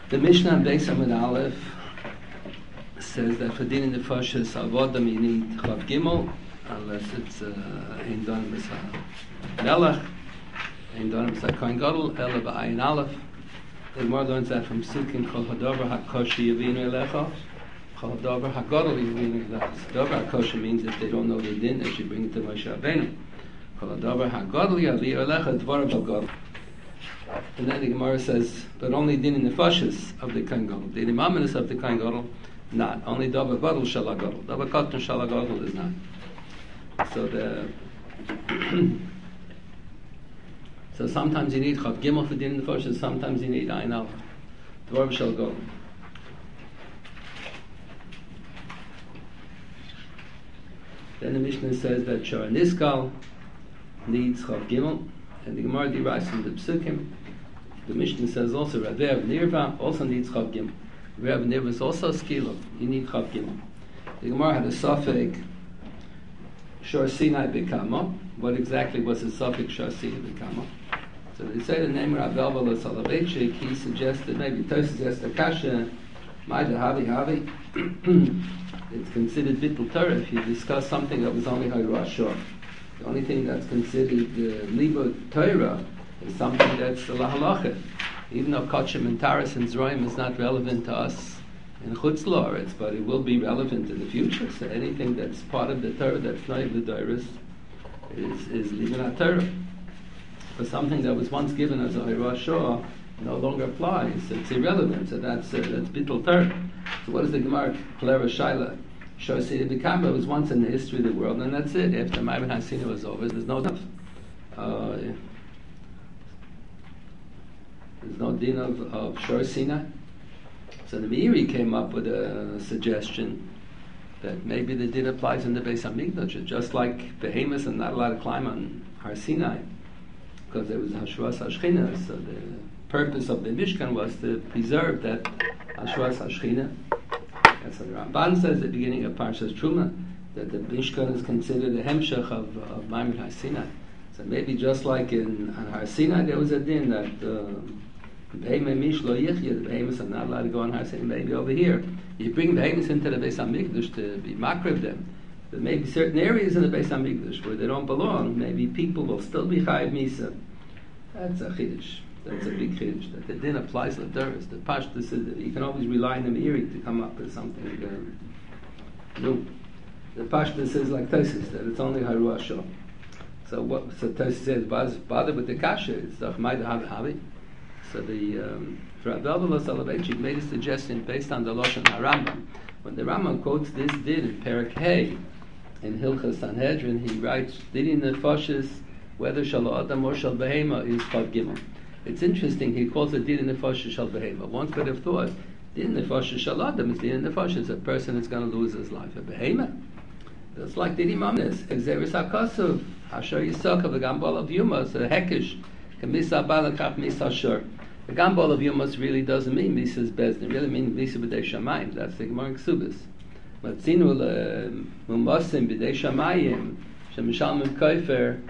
The Mishnah in Beis Amud Aleph says that for din in the fashas avodim you need chav gimel, unless it's ein donim es melech, ein donim es kohen gadol, ela b'ayin aleph. The Gemara learns that from Sukkim kol hadavar hakoshi yavinu elecha, kol hadavar hagadol yavinu elecha. Hadavar hakoshi means if they don't know the din, they should bring it to Moshe Rabbeinu. Kol hadavar hagadol yavinu elecha dvar b'gadol. And then the Gemara says, but only din in the fashas of the kohen gadol. The imamenus of the kohen gadol, not. Only davar gadol shala gadol. Davar katan shala gadol is not. So sometimes you need chav gimel for din in the fashas, sometimes you need ayin aleph. Dvar shall gadol. Then the Mishnah says that shara niskal needs chav gimel, and the Gemara derives from the Psukim. The Mishnah says also Rav Nirva also needs chav gimel. Rav Nirva is also a skila. You need chav gimel. The Gemara had a suffix Shor Sinai B'Kama. What exactly was the suffix Shor Sinai B'Kama? So they say the name Rav Elva Soloveitchik. He suggested maybe Tosis suggests a kasha Maida Havi. It's considered bittul Torah if you discuss something that was only Hayra Shor. The only thing that's considered Liba Torah is something that's the halacha. Even though Kachim and Taras and Zroim is not relevant to us in Chutz La'aretz, but it will be relevant in the future. So anything that's part of the Torah that's not the Torah is Liba Torah. For something that was once given as a Hayra Shor no longer applies. It's irrelevant. So that's bittul Torah. So what is the Gemara Clara Shaila? Shor Sinai B'Kama was once in the history of the world, and that's it. After Ma'aven HaSinai was over, there's no din of Shor Sinai. So the Meiri came up with a suggestion that maybe the din applies in the Beis Hamikdash, just like behemoths are not allowed to climb on Har Sinai because there was Hashras HaShechina. So the purpose of the Mishkan was to preserve that Hashras HaShechina. That's what the Ramban says at the beginning of Parshas Truma, that the Mishkan is considered a hemshech of Ma'aven HaSinai. So maybe just like on Har Sinai there was a din that the behemoths are not allowed to go on Har Sinai. Maybe over here you bring behemoths into the Beis Hamikdash to be makriv them. But maybe certain areas in the Beis Hamikdash where they don't belong, maybe people will still be chayiv misa. That's a chiddush. That's a big chiddush. That the din applies to the Doris. The Pashtus is that you can always rely on the Meiri to come up with something new. The Pashtus is like Tosis, that it's only Haru Ashor. So Tosis says, bother with the kasha, it's the Chmaida Havi. So the Rav Elva Soloveitchik made a suggestion based on the Lashon HaRambam. When the Rambam quotes this din in Perek Hey, in Hilchas Sanhedrin, he writes, Didin Nefashis, whether Shal Adam or Shal Behema is Chav Gimel. It's interesting, he calls it Didin Nefashis Shal Behema. One could have thought, Didin Nefashis Shal Adam is Didin Nefashis, a person is going to lose his life. A Behema. That's like Didin Mamnes, Exeris HaKasuv, Hashar Yisakav, the Gambal of Yumas, a Hekish, Kamisa Balakach Misa Shur. The Gambal of Yumas really doesn't mean Misa's Bezdin, it really means Misa B'dei Shamayim. That's the Gemara in Ksubis. But Tzinu Mumasim B'dei Shamayim, Shemishalmim Koifer,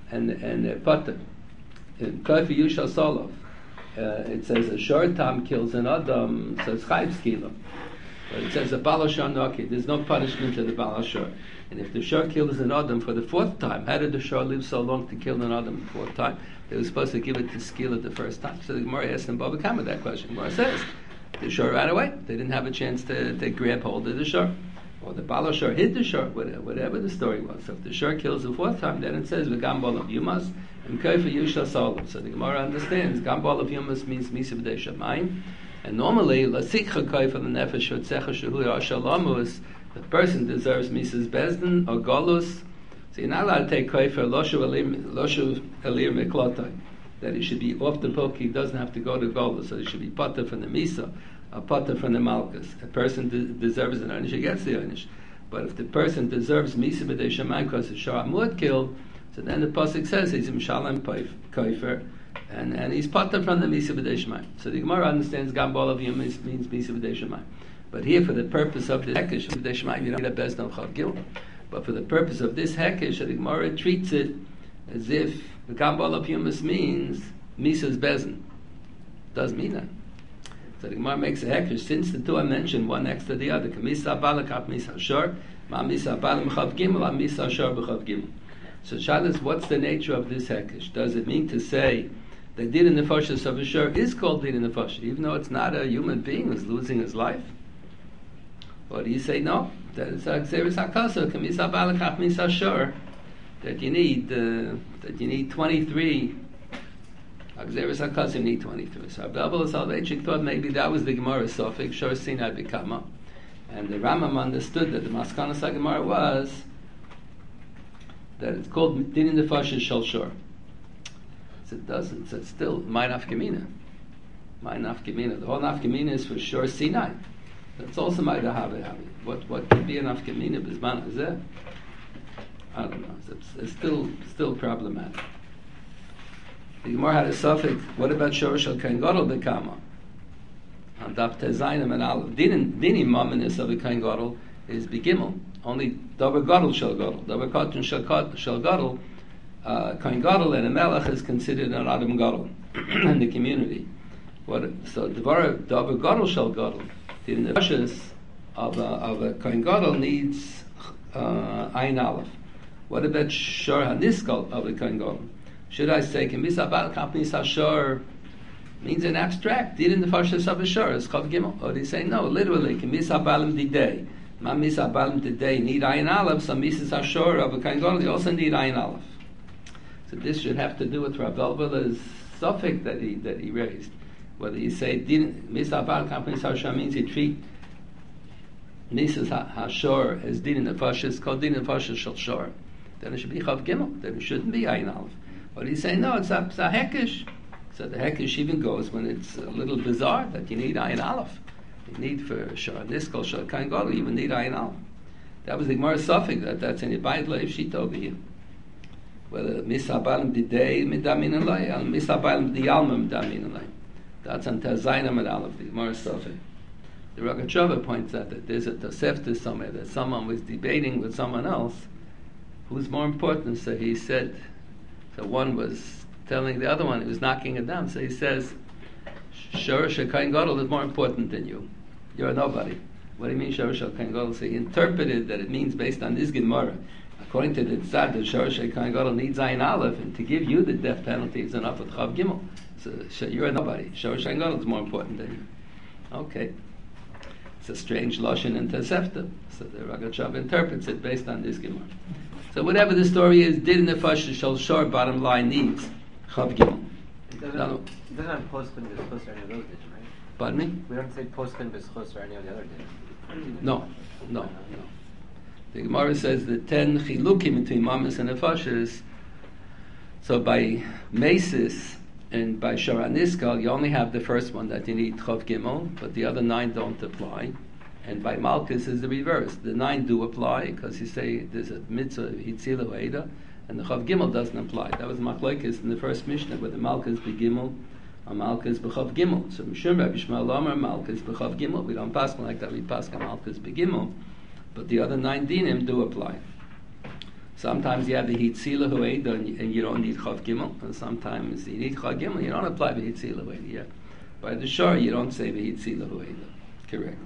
and Potter. Koifer Yushal Solov. It says a short time kills an Adam, so it's Chayv Skila. But it says a Balashar Noki, there's no punishment to the Balashar. And if the Shor kills an Adam for the fourth time, how did the Shor live so long to kill an Adam the fourth time? They were supposed to give it to Skila the first time. So the Gemara asked them, Baba Kama, that question. The Gemara says, the Shor ran away. They didn't have a chance to grab hold of the Shor. Or the Balashar hid the Shor, whatever the story was. So if the Shor kills the fourth time, then it says, V'gambal of Yumas, and Koifer Yushal Solam. So the Gemara understands, Gambal of Yumas means Misa B'dei Shamayim. And normally, Lasikha Koifer the Nefesh V'tzecha Shehu Yashalamus, the person deserves Mises Bezdin or Golus. So you're not allowed to take Koifer Loshu Elir Miklotai, that he should be off the book, he doesn't have to go to Golus, so he should be Potter from the Misa, or Potter from the Malchus. A person deserves an Einish, he gets the Einish. But if the person deserves Misa B'dei Shamayim because the Shor Amud killed, so then the Pasuk says he's Mishalem Koifer, and he's Potter from the Misa B'dei Shamayim. So the Gemara understands Gambal of Yom means Misa B'dei Shamayim. But here, for the purpose of the Hekesh, B'dei Shamayim, you don't need a Bezdin of Chav Gimel. But for the purpose of this Hekesh, the Gemara treats it as if the Gambal of Yumas means Misa's Bezdin. Does mean that. So the Gemara makes a hekesh, since the two are mentioned one next to the other. Kamisa balakap misa shor, ma misa balam chav gimel, ma misa shor b'chav gimel. So Shalas, what's the nature of this hekesh? Does it mean to say that din in the nefashos of a shor is called din in the nefashos, even though it's not a human being who's losing his life? Or do you say no? That it's Xeris HaKasa, Kamisa Balakach Misa Shor, that you need 23. Xeris HaKasa, you need 23. So Abdul Soloveitchik thought maybe that was the Gemara Sophic, Shor Sinai B'Kama. And the Rambam understood that the Maskanas HaGemara was that it's called Din in the Nefashos Shel Shor. So it doesn't. So it's still my nafkamina. My nafkamina. The whole nafkamina is for Shor Sinai. That's also my dahavi. What could be an nafkamina bisman hazeh? I don't know. It's still problematic. The Gemara had a suffix. What about Shor Shel Kain Gadol B'Kama? On Daf Tezayim and Aleph. Dini maminis of a Kain Gadol is B'Gimel. Only Davar Gadol Shel Gadol. Davar Katan Shel Gadol. Kain Gadol and a Melech is considered an Adam Gadol in the community. So Davar Gadol Shel Gadol. The nefashos of a Kain Gadol needs Ayin Aleph. What about Shor HaNiskal of a Kain Gadol? Should I say Kamisa Balakap Misa Shor means an abstract? Did in the nefashos of a Shor is Chav Gimel? Or do you say no? Literally, Kamisa Balam Didei. Ma Misa Balam Didei need Ayin Aleph. So Misa Shor of a Kain Gadol you also need Ayin Aleph. So this should have to do with Rav Elbela's suffix that he raised. Whether you say Misa Balakap Misa Shor means you treat Nisas HaShor as Din in the nefashos called Din in the nefashos Shel Shor, then it should be Chav Gimel. Then it shouldn't be Ayin Aleph. Or do you say no? It's a hekesh. So the hekesh even goes when it's a little bizarre that you need Ayin Aleph. You need for Shor Niskal Shor Kain Gadol you even need Ayin Aleph. That was the Gemara suffix that's in the Bayit Leiv Shita over here. Whether Misa Balam Didei Midamin Alay, and Misa Balam Diyalma Midamin Alay. That's on Tazayim and Aleph, the Gemara suffix. The Rogatchover points out that there's a Tosefta somewhere that someone was debating with someone else who's more important. So he said, so one was telling the other one, he was knocking it down. So he says, Shor Shel Kain Gadol is more important than you. You're a nobody. What do you mean Shor Shel Kain Gadol? So he interpreted that it means based on this Gemara. According to the Tzad, that Shor Shel Kain Gadol needs Ayin Aleph, and to give you the death penalty is enough with Chav Gimel. So you're a nobody. Shor Shel Kain Gadol is more important than you. Okay. It's a strange lashon and Tosefta. So the Rogatchover interprets it based on this Gemara. So whatever the story is, Din Nefashos Shel Shor, bottom line, needs Chav Gimel. It doesn't have Poskin B'Schus or any of those days, right? Pardon me? We don't say Poskin B'Schus or any of the other days. No. The Gemara says the 10 chilukim between mamas and nefashos. So by Mesis and by Shor HaNiskal, you only have the first one that you need Chav Gimel, but the other 9 don't apply. And by Malkus is the reverse. The 9 do apply because you say there's a mitzvah Hitzila U'eda, and the Chav Gimel doesn't apply. That was Machlokes in the first Mishnah, where the Malkus B'Gimel or Malkus B'Chav Gimel. So Mishum Rabbi Shmuel Omer Malkus B'Chav Gimel. We don't pass like that. We pass Malkus B'Gimel, but the other 9 dinim do apply. Sometimes you have the Hitzila U'eda and you don't need Chav Gimel, and sometimes you need Chav Gimel. You don't apply the Hitzila U'eda yet. By the Shor, you don't say the Hitzila U'eda. Correct.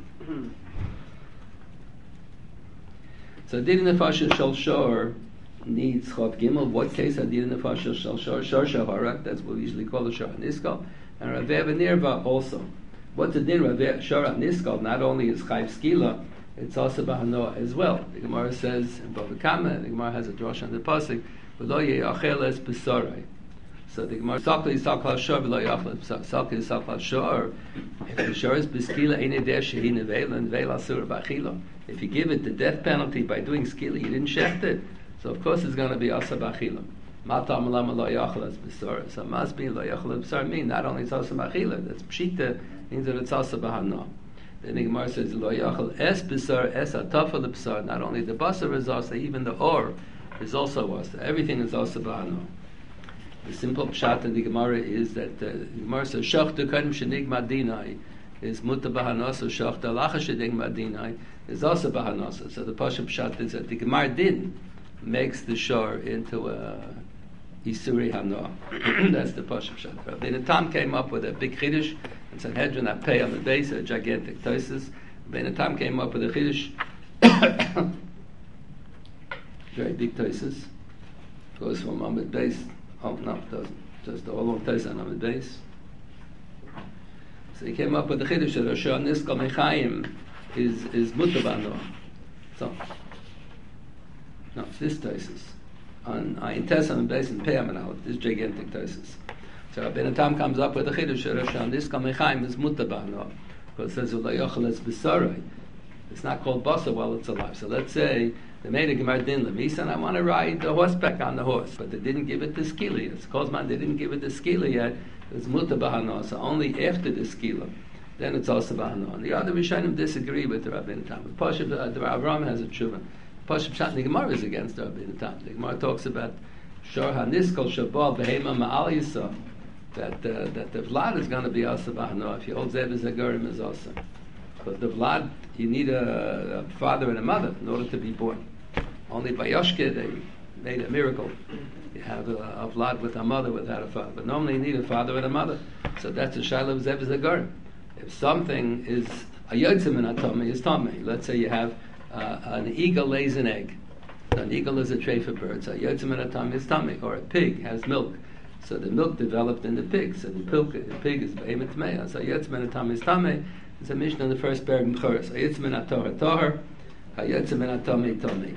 So Din in the nefashos Shel Shor needs Chav Gimel. What case are Din in the nefashos Shel Shor? Shor Shaharak, that's what we usually call the Shor HaNiskal. And Rav Nirva also. What's the Din Rav Shor HaNiskal? Not only is Chayv Skila, it's also Bahanoah as well. The Gemara says in Bava Kama, the Gemara has a drosh on the pasuk, V'lo ye'achel es b'sorei. So the Gemara Sakli Sakla Shor V'lo ye'achel Sakli Sakla Shor. If the Shor is b'skila ein edeh shehi nevela and veil asur b'achila. If you give it the death penalty by doing skila, you didn't shecht it. So of course it's going to be asa b'achila. Mata amalama lo yachal es b'sor. So must be lo yachal es b'sor mean not only it's asa b'achila, that's pshita, means that it's asa b'hana. Then the Gemara says lo yachal es b'sor es atafel b'sor. Not only the basar is asa, even the or is also asa. Everything is asa b'hana. The simple pshat in the Gemara is that the Gemara says shachta kadim shenig madinai is muta b'hanasa, shachta lacha shenig madinai is also b'hanasa. So the pasuk pshat is that the Gemara din makes the shor into a Isuri Hanoah. That's the Pashup Shad. Rabbeinu Tam came up with a big Chiddush in Sanhedrin that pay on the base, a gigantic Tosis. Rabbeinu Tam came up with a Chiddush, very big Tosis. Goes from Amid base. Oh, no, it doesn't. Just all long Tosis on Amid base. So he came up with the Chiddush that Rosh Niskal Mechaim is Mutter B'Hanoah. So, no, it's this Tosis. On Ayin Tesam and Beis and Peyam and out, this gigantic Tosis. So Rabbeinu Tam comes up with a Chiddush that Rosh Niskal Mechaim is Mutter B'Hanoah. Because it says, Ula Yochel Es B'Sarai. It's not called Basar while it's alive. So let's say they made a Gemar Din Levis, and I want to ride the horseback on the horse, but they didn't give it the skila. It's Kozman, they didn't give it the skila yet. It's Mutter B'Hanoah. So only after the skila, then it's also B'Hanoah. And the other Rishonim disagree with the Rabbeinu Tam. The Pashup, the Avram has a tshuva. Pashup Shat, the Gemara is against the Rabbeinu Tam. The Gemara talks about Shor HaNiskal Shabal Behema Ma'al Yisah, that the Vlad is going to be also B'Hanoah. If you hold Zeb as a Gerim is also. Because the Vlad, you need a father and a mother in order to be born. Only by Yoshke they made a miracle. You have a Vlad with a mother without a father. But normally you need a father and a mother. So that's a Shaila of Zeb as a Gerim. If something is a Yotzim in a tummy, is tummy. Let's say you have an eagle lays an egg. An eagle is a tray for birds. A Yotzim in a tummy is tummy. Or a pig has milk. So the milk developed in the pig. So the pig is Behemoth Meah. So Yotzim in a tummy is tummy. It's a mission in the first parak in Choros. A Yotzim in a Torah Torah. A Yotzim in a tummy tummy.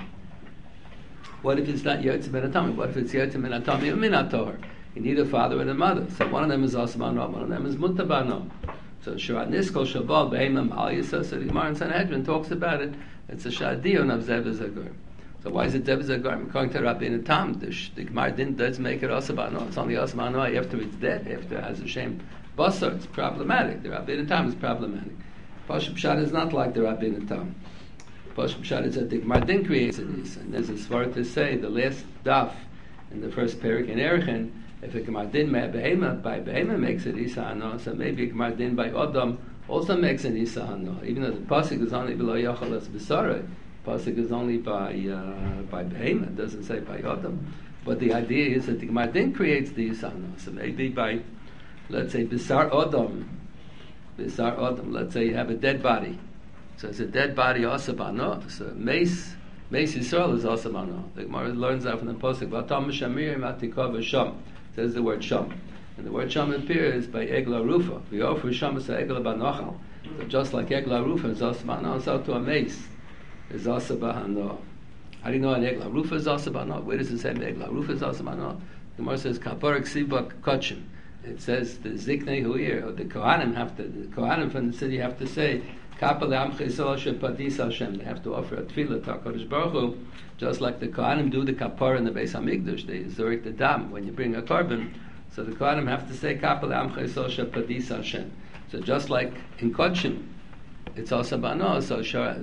What if it's not Yotzim in a tummy? What if it's Yotzim in a tummy or min a Torah? You need a father and a mother. So one of them is also B'Hanoah, one of them is Mutter B'Hanoah. So Shurat Niskal Shabal Behemam Al Yisah. So the Gemara in Sanhedrin talks about it. It's a Shadion of Zev Zagur. So why is it Zev Zagur? According to Rabbeinu Tam, the Gemara doesn't make it also B'Hanoah. It's only also B'Hanoah after it's dead, after it has a shame basar. It's problematic. The Rabbeinu Tam is problematic. Pashup Pshat is not like the Rabbeinu Tam. Pashup Pshat is that the Gemara creates it. And there's a svar to say the last daf in the first parak in Erechim. If a Gemar Din by Behema makes it Isa Hanoah, so maybe a Gemar Din by Odom also makes an Isa Hanoah. Even though the Pasuk is only below Yochel Es B'Sarai, Pasuk is only by Behema, it doesn't say by Odom. But the idea is that the Gemar Din creates the Isa Hanoah. So maybe by, let's say, B'Sar Odom, let's say you have a dead body. So it's a dead body also B'Hanoah. So Meis Yisrael is also B'Hanoah. The Gemara learns that from the Pasuk, V'atam Shamir Matikov Sham. Says the word Sham. And the word Sham appears by Egla Rufa. V'yofu Sham is Egla B'Nochal. So just like Egla Rufa is also B'Hanoah, so to a mace is also B'Hanoah. How do you know an Egla Rufa is also B'Hanoah? Where does it say Egla Rufa is also B'Hanoah? The Gemara says Kaparak Sibak Kachim. It says the Ziknei Huir, or the Kohanim from the city have to say Kapal Amcha Yisrael Shepadis Hashem. They have to offer a tefillah to HaKadosh Baruch Hu, just like the Kohanim do the kapar in the Beis Hamikdash. They zurik the dam when you bring a korban. So the Kohanim have to say Kapal Amcha Yisrael Shepadis Hashem. So just like in Kodshim, it's also B'Hanoah. So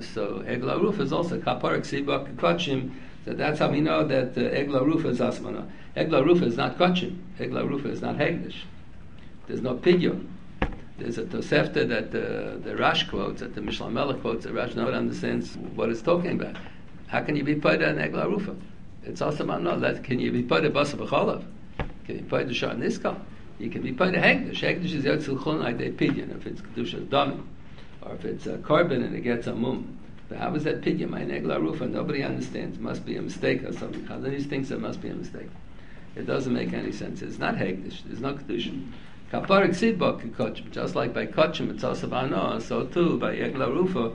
Egla Ruf is also Kapar Ksibak Kodshim. So that's how we know that Egla Ruf is Asmana. Egla Ruf is not Kodshim. Egla Ruf is not Hegdish. There's no pidyon. There's a Tosefta that the Rash quotes, that the Mishnah Melech quotes, that Rash nobody understands what it's talking about. How can you be paid an Egla Rufa? It's also B'Hanoah. Can you be paid a Basa B'Cholav? Can you be paid a Shar Niskal? You can be paid a Hegdish. Hegdish is Yotzel Chun like the pidyon, if it's Kedusha Dami, or if it's a korban and it gets a mum. But how is that pidyon? My Egla Rufa, nobody understands. It must be a mistake or something. Chazanish thinks it must be a mistake. It doesn't make any sense. It's not Hegdish. There's no Kedusha. Kaparik Sibak Kachim, just like by Kachim it's also B'Hanoah, so too by Egla Rufa,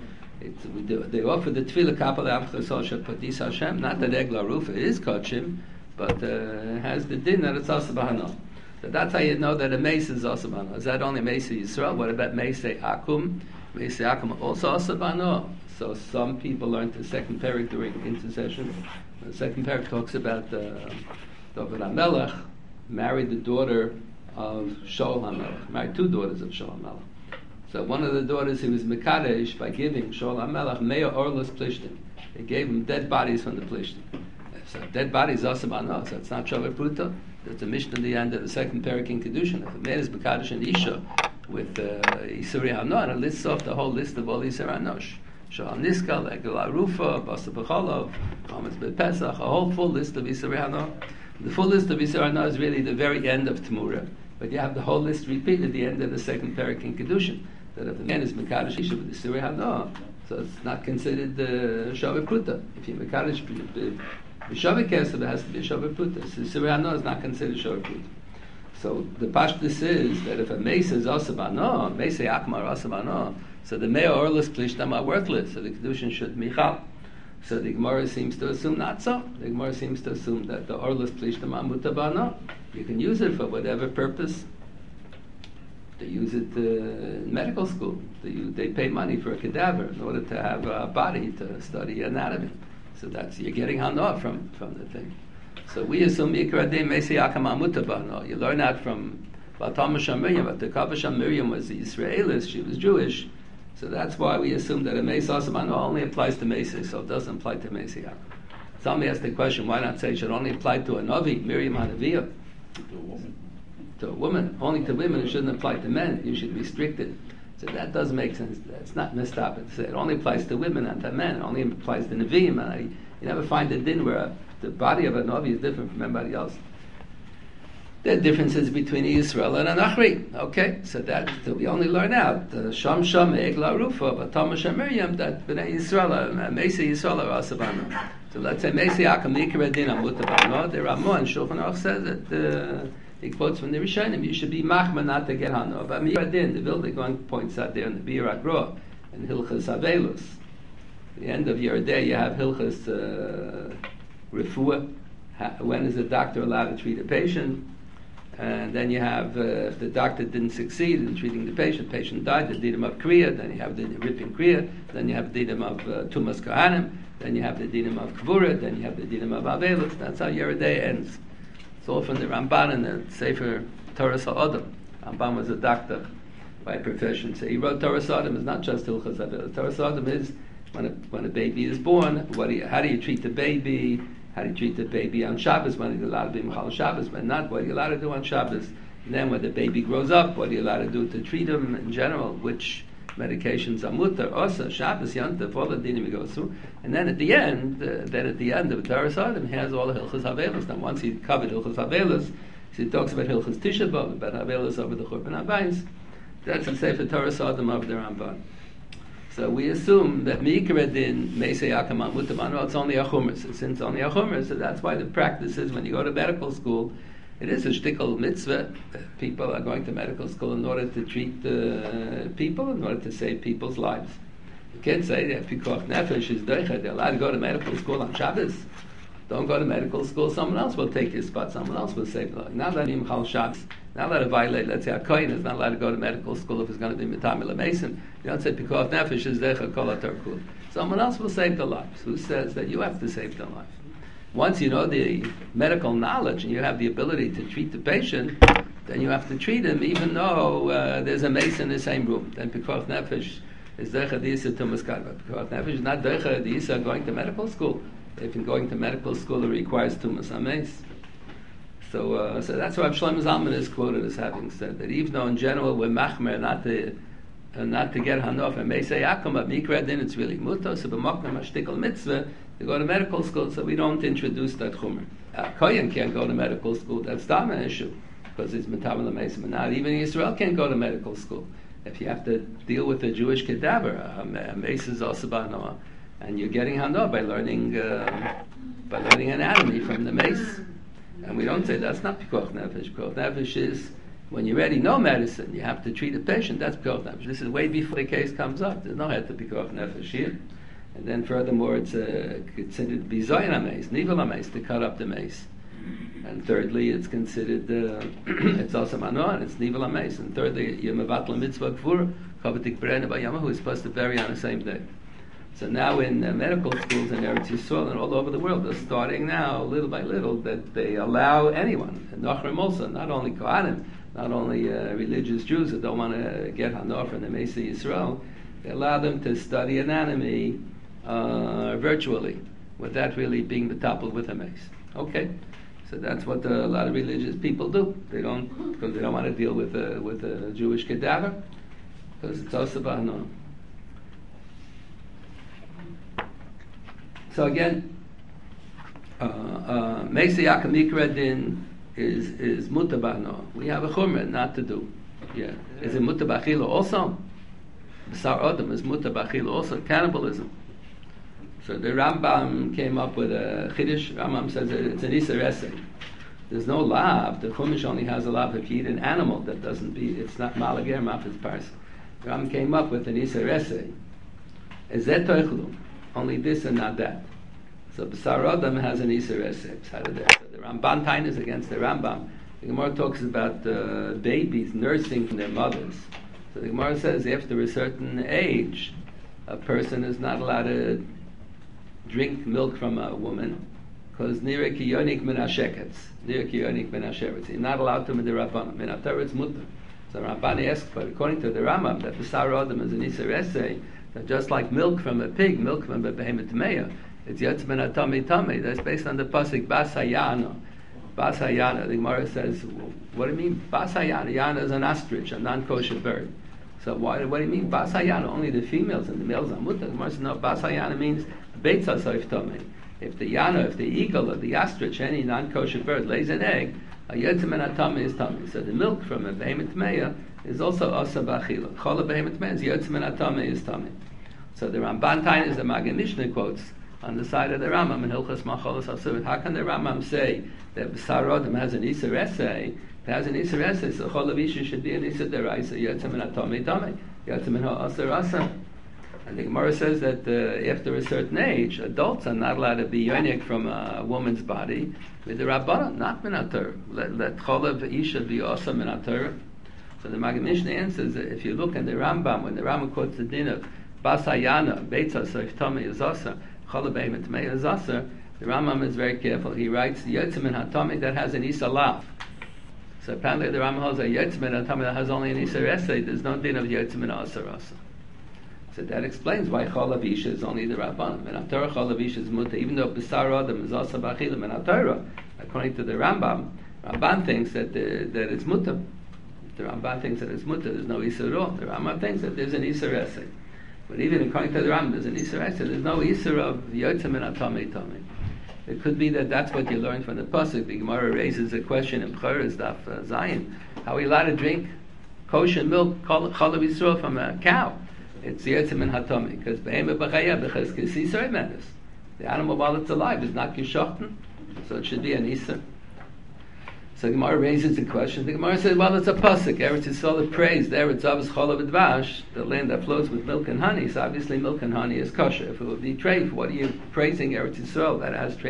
they offer the Tefillah Kapal Amcha Yisrael Shepadis Hashem. Not that Egla Rufa is Kachim, but has the din that it's also B'Hanoah. So that's how you know that a mace is also B'Hanoah. Is that only Mace Yisrael? What about Mace Akum? Mace Akum also B'Hanoah. So some people learn the second parak during intercession. The second parak talks about David HaMelech married the daughter of Shaul HaMelech, married two daughters of Shaul HaMelech. So one of the daughters he was Mekadesh by giving Shaul HaMelech Me'or Orlos Plishtim. He gave him dead bodies from the Plishtim. So dead bodies also B'Hanoah, so it's not Shavuot Pruta. There's a mission at the end of the second parak in Kedushin. If a man is Mekadesh and Isha with Isuri Hanoah, and it lists off the whole list of all Isur Hanosh. Shaul Niskal, Egla Rufa, Basa B'Cholov, Chometz B'Pesach, a whole full list of Isuri Hanoah. The full list of Isur Hana is really the very end of Tmura, but you have the whole list repeated at the end of the second parak in Kedushin. That if a man is Mekadosh Isha with the Isur Hana, so it's not considered Shavah Pruta. If you Mekadosh Shavah Kesef, it has to be Shavah Pruta. So Isur Hana is not considered Shavah Pruta. So the pashtus is that if a mesa is asabano, mesa yakmar asabano, so the mea orless plishtam are worthless. So the kedushin should michal. So the Gemara seems to assume not so. The Gemara seems to assume that the orless plishtam are mutabano. You can use it for whatever purpose. They use it in medical school. They pay money for a cadaver in order to have a body to study anatomy. So that's you're getting hana from the thing. So we assume Mikra De Mesi Akama Mutabano. You learn that from Batam Miriam, but the Kavash Miriam was the Israelis, she was Jewish. So that's why we assume that a Mesi Asabano only applies to Mesi, so it doesn't apply to Mesi Akama. Somebody asked the question, why not say it should only apply to a Navi, Miriam Hanaviyah? To a woman. Only to women, it shouldn't apply to men. You should restrict it. So that doesn't make sense. That's not mistapit to say it only applies to women and to men. It only applies to Nevi'im. You never find a din where the body of a Navi is different from everybody else. There are differences between Israel and an Achri. Okay, so we only learn out Sham Egla Rufa, but Thomas Miriam that Bnei Yisrael, Mesi Yisrael are Asavana. So let's say Mesi Akam Ikra Din Amutabano. The Ramon Shulchan Aruch says that he quotes from the Rishonim, you should be machma not to get hana. But Mikra Din, the Vilna points out there in the Bir Agra and Hilchas Avelus. At the end of your day, you have Hilchas Refuah. When is a doctor allowed to treat a patient? And then you have, if the doctor didn't succeed in treating the patient died, the dinim of kriya, then you have the ripping kriya, then you have the dinim of tumas kohanim, then you have the dinim of kvura, then you have the dinim of avelus. That's how your day ends. It's all from the Ramban and the Sefer Torah Sa'adam. Ramban was a doctor by profession. So he wrote Torah Sa'adam. It's not just Hilchas Avelus. Torah Sa'adam is when a baby is born, how do you treat the baby? How do you treat the baby on Shabbos? When are you allowed to be Mechal Shabbos? When not, what are you allowed to do on Shabbos? And then when the baby grows up, what are you allowed to do to treat him in general? Which medications are mutter, osa, Shabbos, Yantav, all the dinim he goes through. And then at the end of Torah Sa'adam, he has all the Hilchas Havelus. Now once he covered Hilchas Havelus, he talks about Hilchas Tisha B'Av, about Havelus over the Churban Abayis. That's the Sefer Torah Sa'adam of the Ramban. So we assume that Mikra Din Meisei Akam Mutabano, it's only a chumrah. Since it's only a chumrah, so that's why the practice is when you go to medical school, it is a shtickle mitzvah. People are going to medical school in order to treat people, in order to save people's lives. You can't say that Pikuach Nefesh is doicha. They're allowed to go to medical school on Shabbos. Don't go to medical school. Someone else will take your spot. Someone else will save your life. Not let him chal Shabbos. Not allowed to violate. Let's say a kohen is not allowed to go to medical school if he's going to be mitamil mason. You don't say Pikuach Nefesh is doicha kol atarkul. Someone else will save their lives. Who says that you have to save their life? Once you know the medical knowledge and you have the ability to treat the patient, then you have to treat him even though there's a mason in the same room. Then Pikuach Nefesh is Deicha D'Isa Tumas Karva. Pikuach Nefesh is not Deicha D'Isa going to medical school. If you're going to medical school, it requires Tumas HaMeis. So that's why Shlomo Zalman is quoted as having said that even though in general we're machmer not to get hanof and Meisei Akum, but Mikra Din it's really muto, so b'moknam hashtikal mitzvah, to go to medical school, so we don't introduce that chumr. Kohen can't go to medical school, that's not an issue, because it's metam l'mesim. Not even Israel can't go to medical school. If you have to deal with a Jewish cadaver, a mace is also b'anoah, and you're getting hanoah by learning anatomy from the mace. And we don't say that's not pikuach nefesh. Pikuach nefesh is when you already know medicine, you have to treat a patient. That's pikuach nefesh. This is way before the case comes up. There's no head to pikuach nefesh here. And then furthermore, it's considered bizayin hameis, nivel hameis, to cut up the mace. And thirdly, it's considered it's also manoah, and it's nivel hameis. And thirdly, you're mevatla mitzvah kfur chavatik berena b'yama, who is supposed to bury on the same day. So now in medical schools in Eretz Yisrael and all over the world, they're starting now, little by little, that they allow anyone, and Nachrim also, not only Kohanim, not only religious Jews that don't want to get Hanoah from the Mesa Yisrael, they allow them to study anatomy virtually, without really being toppled with a mace. Okay, so that's what a lot of religious people do. They don't, because they don't want to deal with a Jewish cadaver, because it's also Hanoah. So again, Meisi Akamikra din is mutabano. We have a chumrah not to do. Yeah. Is it mutabachila also? B'sar Adam is mutabachila also. Cannibalism. So the Rambam came up with a chiddush. Rambam says it's an Isser Esei. There's no lav. The Chumash only has a lav if you eat an animal that doesn't be. It's not malager mafis pars. Rambam came up with an Isser Esei. Ezet toichlu. Only this and not that. So B'sar Adam has an Isser Esei. So the Ramban Tain is against the Rambam. The Gemara talks about babies nursing from their mothers. So the Gemara says after a certain age, a person is not allowed to drink milk from a woman because nira ki yonik min hasheketz. Nira ki yonik min hasheketz. You're not allowed to midirabbanan. Min haTorah it's mutar. So Rabbani asks, but according to the Rambam, that B'sar Adam is an Isser Esei, that just like milk from a pig, milk from a behemoth meya, it's yotz min hatami tami. That's based on the pasuk Bas Hayana. Bas Hayana. The Gemara says, what do you mean Bas Hayana? Yana is an ostrich, a non-kosher bird. So what do you mean Bas Hayana? Only the females and the males are mutar. The Gemara says, no, Bas Hayana means Beitza soif tami. If the yana, if the eagle or the ostrich, any non-kosher bird lays an egg, a yotzim and atami is tami. So the milk from a behemoth meya is also asa b'achila. Chol a behemoth meya is yotzim and atami is tami. So the Ramban Tain is the Magen Mishnah quotes on the side of the Rambam in Hilchos Macholos Asur. How can the Rambam say that B'sar Adam has an Isser Esei? If it has an Isser Esei, so Chol Avisha should be an Isser Deraisa, yotzim and atami tami, yotzim and ha'asar asa. And the Gemara says that after a certain age, adults are not allowed to be yonik from a woman's body with the Rabbanah, not min haTorah. Let cholav isha be also min haTorah. So the Magen Mishnah answers that if you look at the Rambam, when the Rambam quotes the din of Bas Hayana, Beitza Soif Tami is Asa, Cholav Behemoth Meya is Asa, the Rambam is very careful. He writes yotzim min hatami that has an Isa lav. So apparently the Rambam holds a yotzim min hatami that has only an Isser Esei. There's no din of yotzim min asar asa. So that explains why Cholav Isha is only the Rabbanim. Min haTorah Cholav Isha is muta, even though B'sar Adam is also b'achila min haTorah. According to the Rambam, Ramban thinks that it's muta. The Ramban thinks that it's muta. There's no Isser at all. The Rambam thinks that there's an Isser Esei. But even according to the Rambam, there's an Isser Esei. There's no Isser of yotzim min hatami tami. It could be that that's what you learned from the pasuk. The Gemara raises a question in B'choros Daf Zayin: how are we allowed to drink kosher milk, chalav Yisrael, from a cow? It's yotzim min hatami because behemoth b'chaya because kisisar menace. The animal while it's alive is not kishochten, so it should be an Isser. So the Gemara raises the question. The Gemara says, well, it's a pasuk. Eretz Yisrael praised Eretz Zavos Cholav Dvash, the land that flows with milk and honey. So obviously, milk and honey is kosher. If it would be treif, what are you praising Eretz Yisrael that has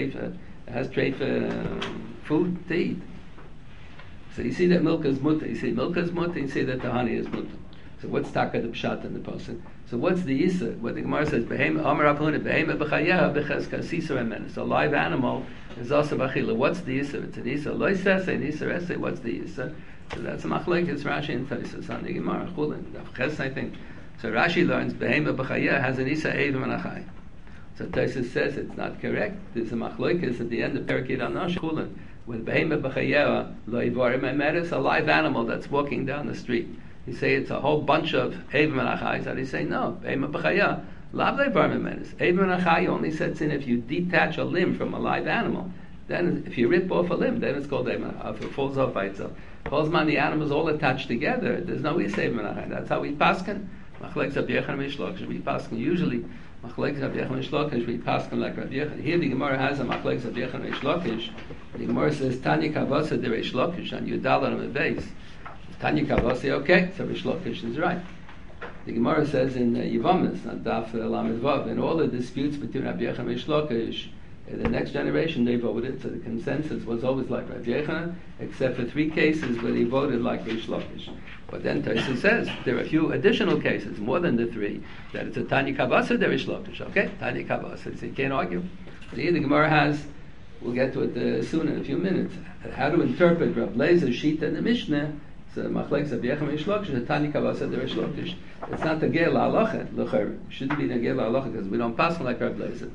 treif food to eat? So you see that milk is muta. You see milk is muta. You see that the honey is muta. So what's taka the pshat in the pasuk? So what's the Yisa? What the Gemara says, Amar Apuna, Behema b'chayah b'chezka sisar emenes. A live animal is also b'chila. What's the Yisa? It's an Yisa. Lo yisese, an Yisa ese. What's the Yisa? So that's a machlekes Rashi and Tosfos on the Gemara. Chulin, Ches, I think. So Rashi learns, Behema b'chayah has an Yisa evim and achai. So Tosfos says it's not correct. There's a machlekes at the end of Perek Yidanosh. Chulin, with Behema b'chayah, lo yivarim emeres, a live animal that's walking down the street. You say it's a whole bunch of Evim and Achai. So they say no. Behema b'chaya, lav le'varmim menes. Evim and Achai only sets in if you detach a limb from a live animal. Then if you rip off a limb, then it's called Evim and Achai. If it falls off by itself. Falls man, the animals all attached together. There's no Evim and Achai. That's how we paskin. Machlekes Rabbi Yochanan Mishlokish. We paskin usually. Machlekes Rabbi Yochanan Mishlokish. We paskin like Rabbi Yochanan. Here the Gemara has a Machlekes Rabbi Yochanan Mishlokish. The Gemara says Tanya Kavasa de Reish Lakish on Yudal on the base. Tanya Kavasi, okay, so Rish Lakish is right. The Gemara says in Yevamos, on Daf Lamed Vav, in all the disputes between Rabbi Yochanan and Rish Lakish, the next generation they voted, so the consensus was always like Rabbi Yochanan, except for 3 cases where they voted like Rish Lakish. But then Tosfos says there are a few additional cases, more than the 3, that it's a Tanya Kavasi de Rish Lakish. Okay, Tanya Kavasi, so you can't argue. But here the Gemara has, we'll get to it soon in a few minutes, how to interpret Rav Lezer's Shita in the Mishnah. So machlekes Rabbi Yochanan Rish Lakish, the Tanya Kavasa de Rish Lakish. It's not the Geil Halacha, l'cher. Shouldn't be the Geil Halacha because we don't pass like Rabbi Lezer.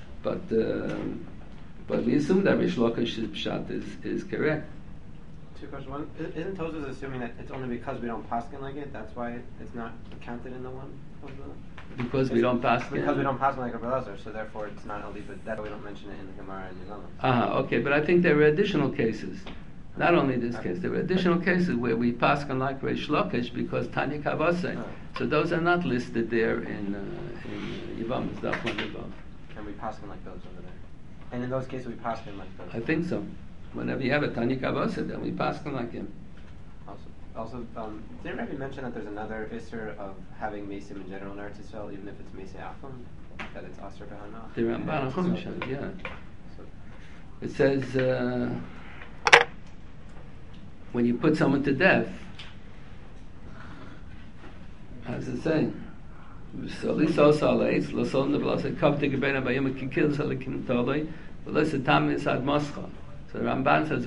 But we assume that Rish Lakish's pshat is correct. 2 questions. One, isn't Tosfos assuming that it's only because we don't paskin like it? That's why it's not counted in the one of the Because we don't pass. Because we don't pass like Rabbi Elazar, so therefore it's not only, but that's why we don't mention it in the Gemara and Yevamot. Okay, but I think there were additional cases. Not only this case, there were additional cases where we pass on like Reish Lakish because Tanya Kavase. So those are not listed there in Yevamot. And we pass on like those over there. And in those cases we pass on like those. I think so. Whenever you have a Tanya Kavase, then we pass on like him. Also, didn't Rabbi mention that there's another Isser of having Mesim in general in Eretz Yisrael, even if it's Mesei Achum, that it's Asr B'Hana? The Ramban Chumash, yeah. It says when you put someone to death, how does it say? So the Ramban says,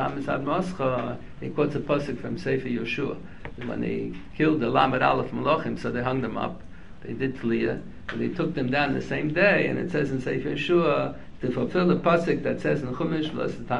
he quotes a pasuk from Sefer Yoshua. When they killed the Lamed Aleph Malachim, so they hung them up. They did Tliya, and they took them down the same day. And it says in Sefer Yoshua to fulfill the pasuk that says in Chumash,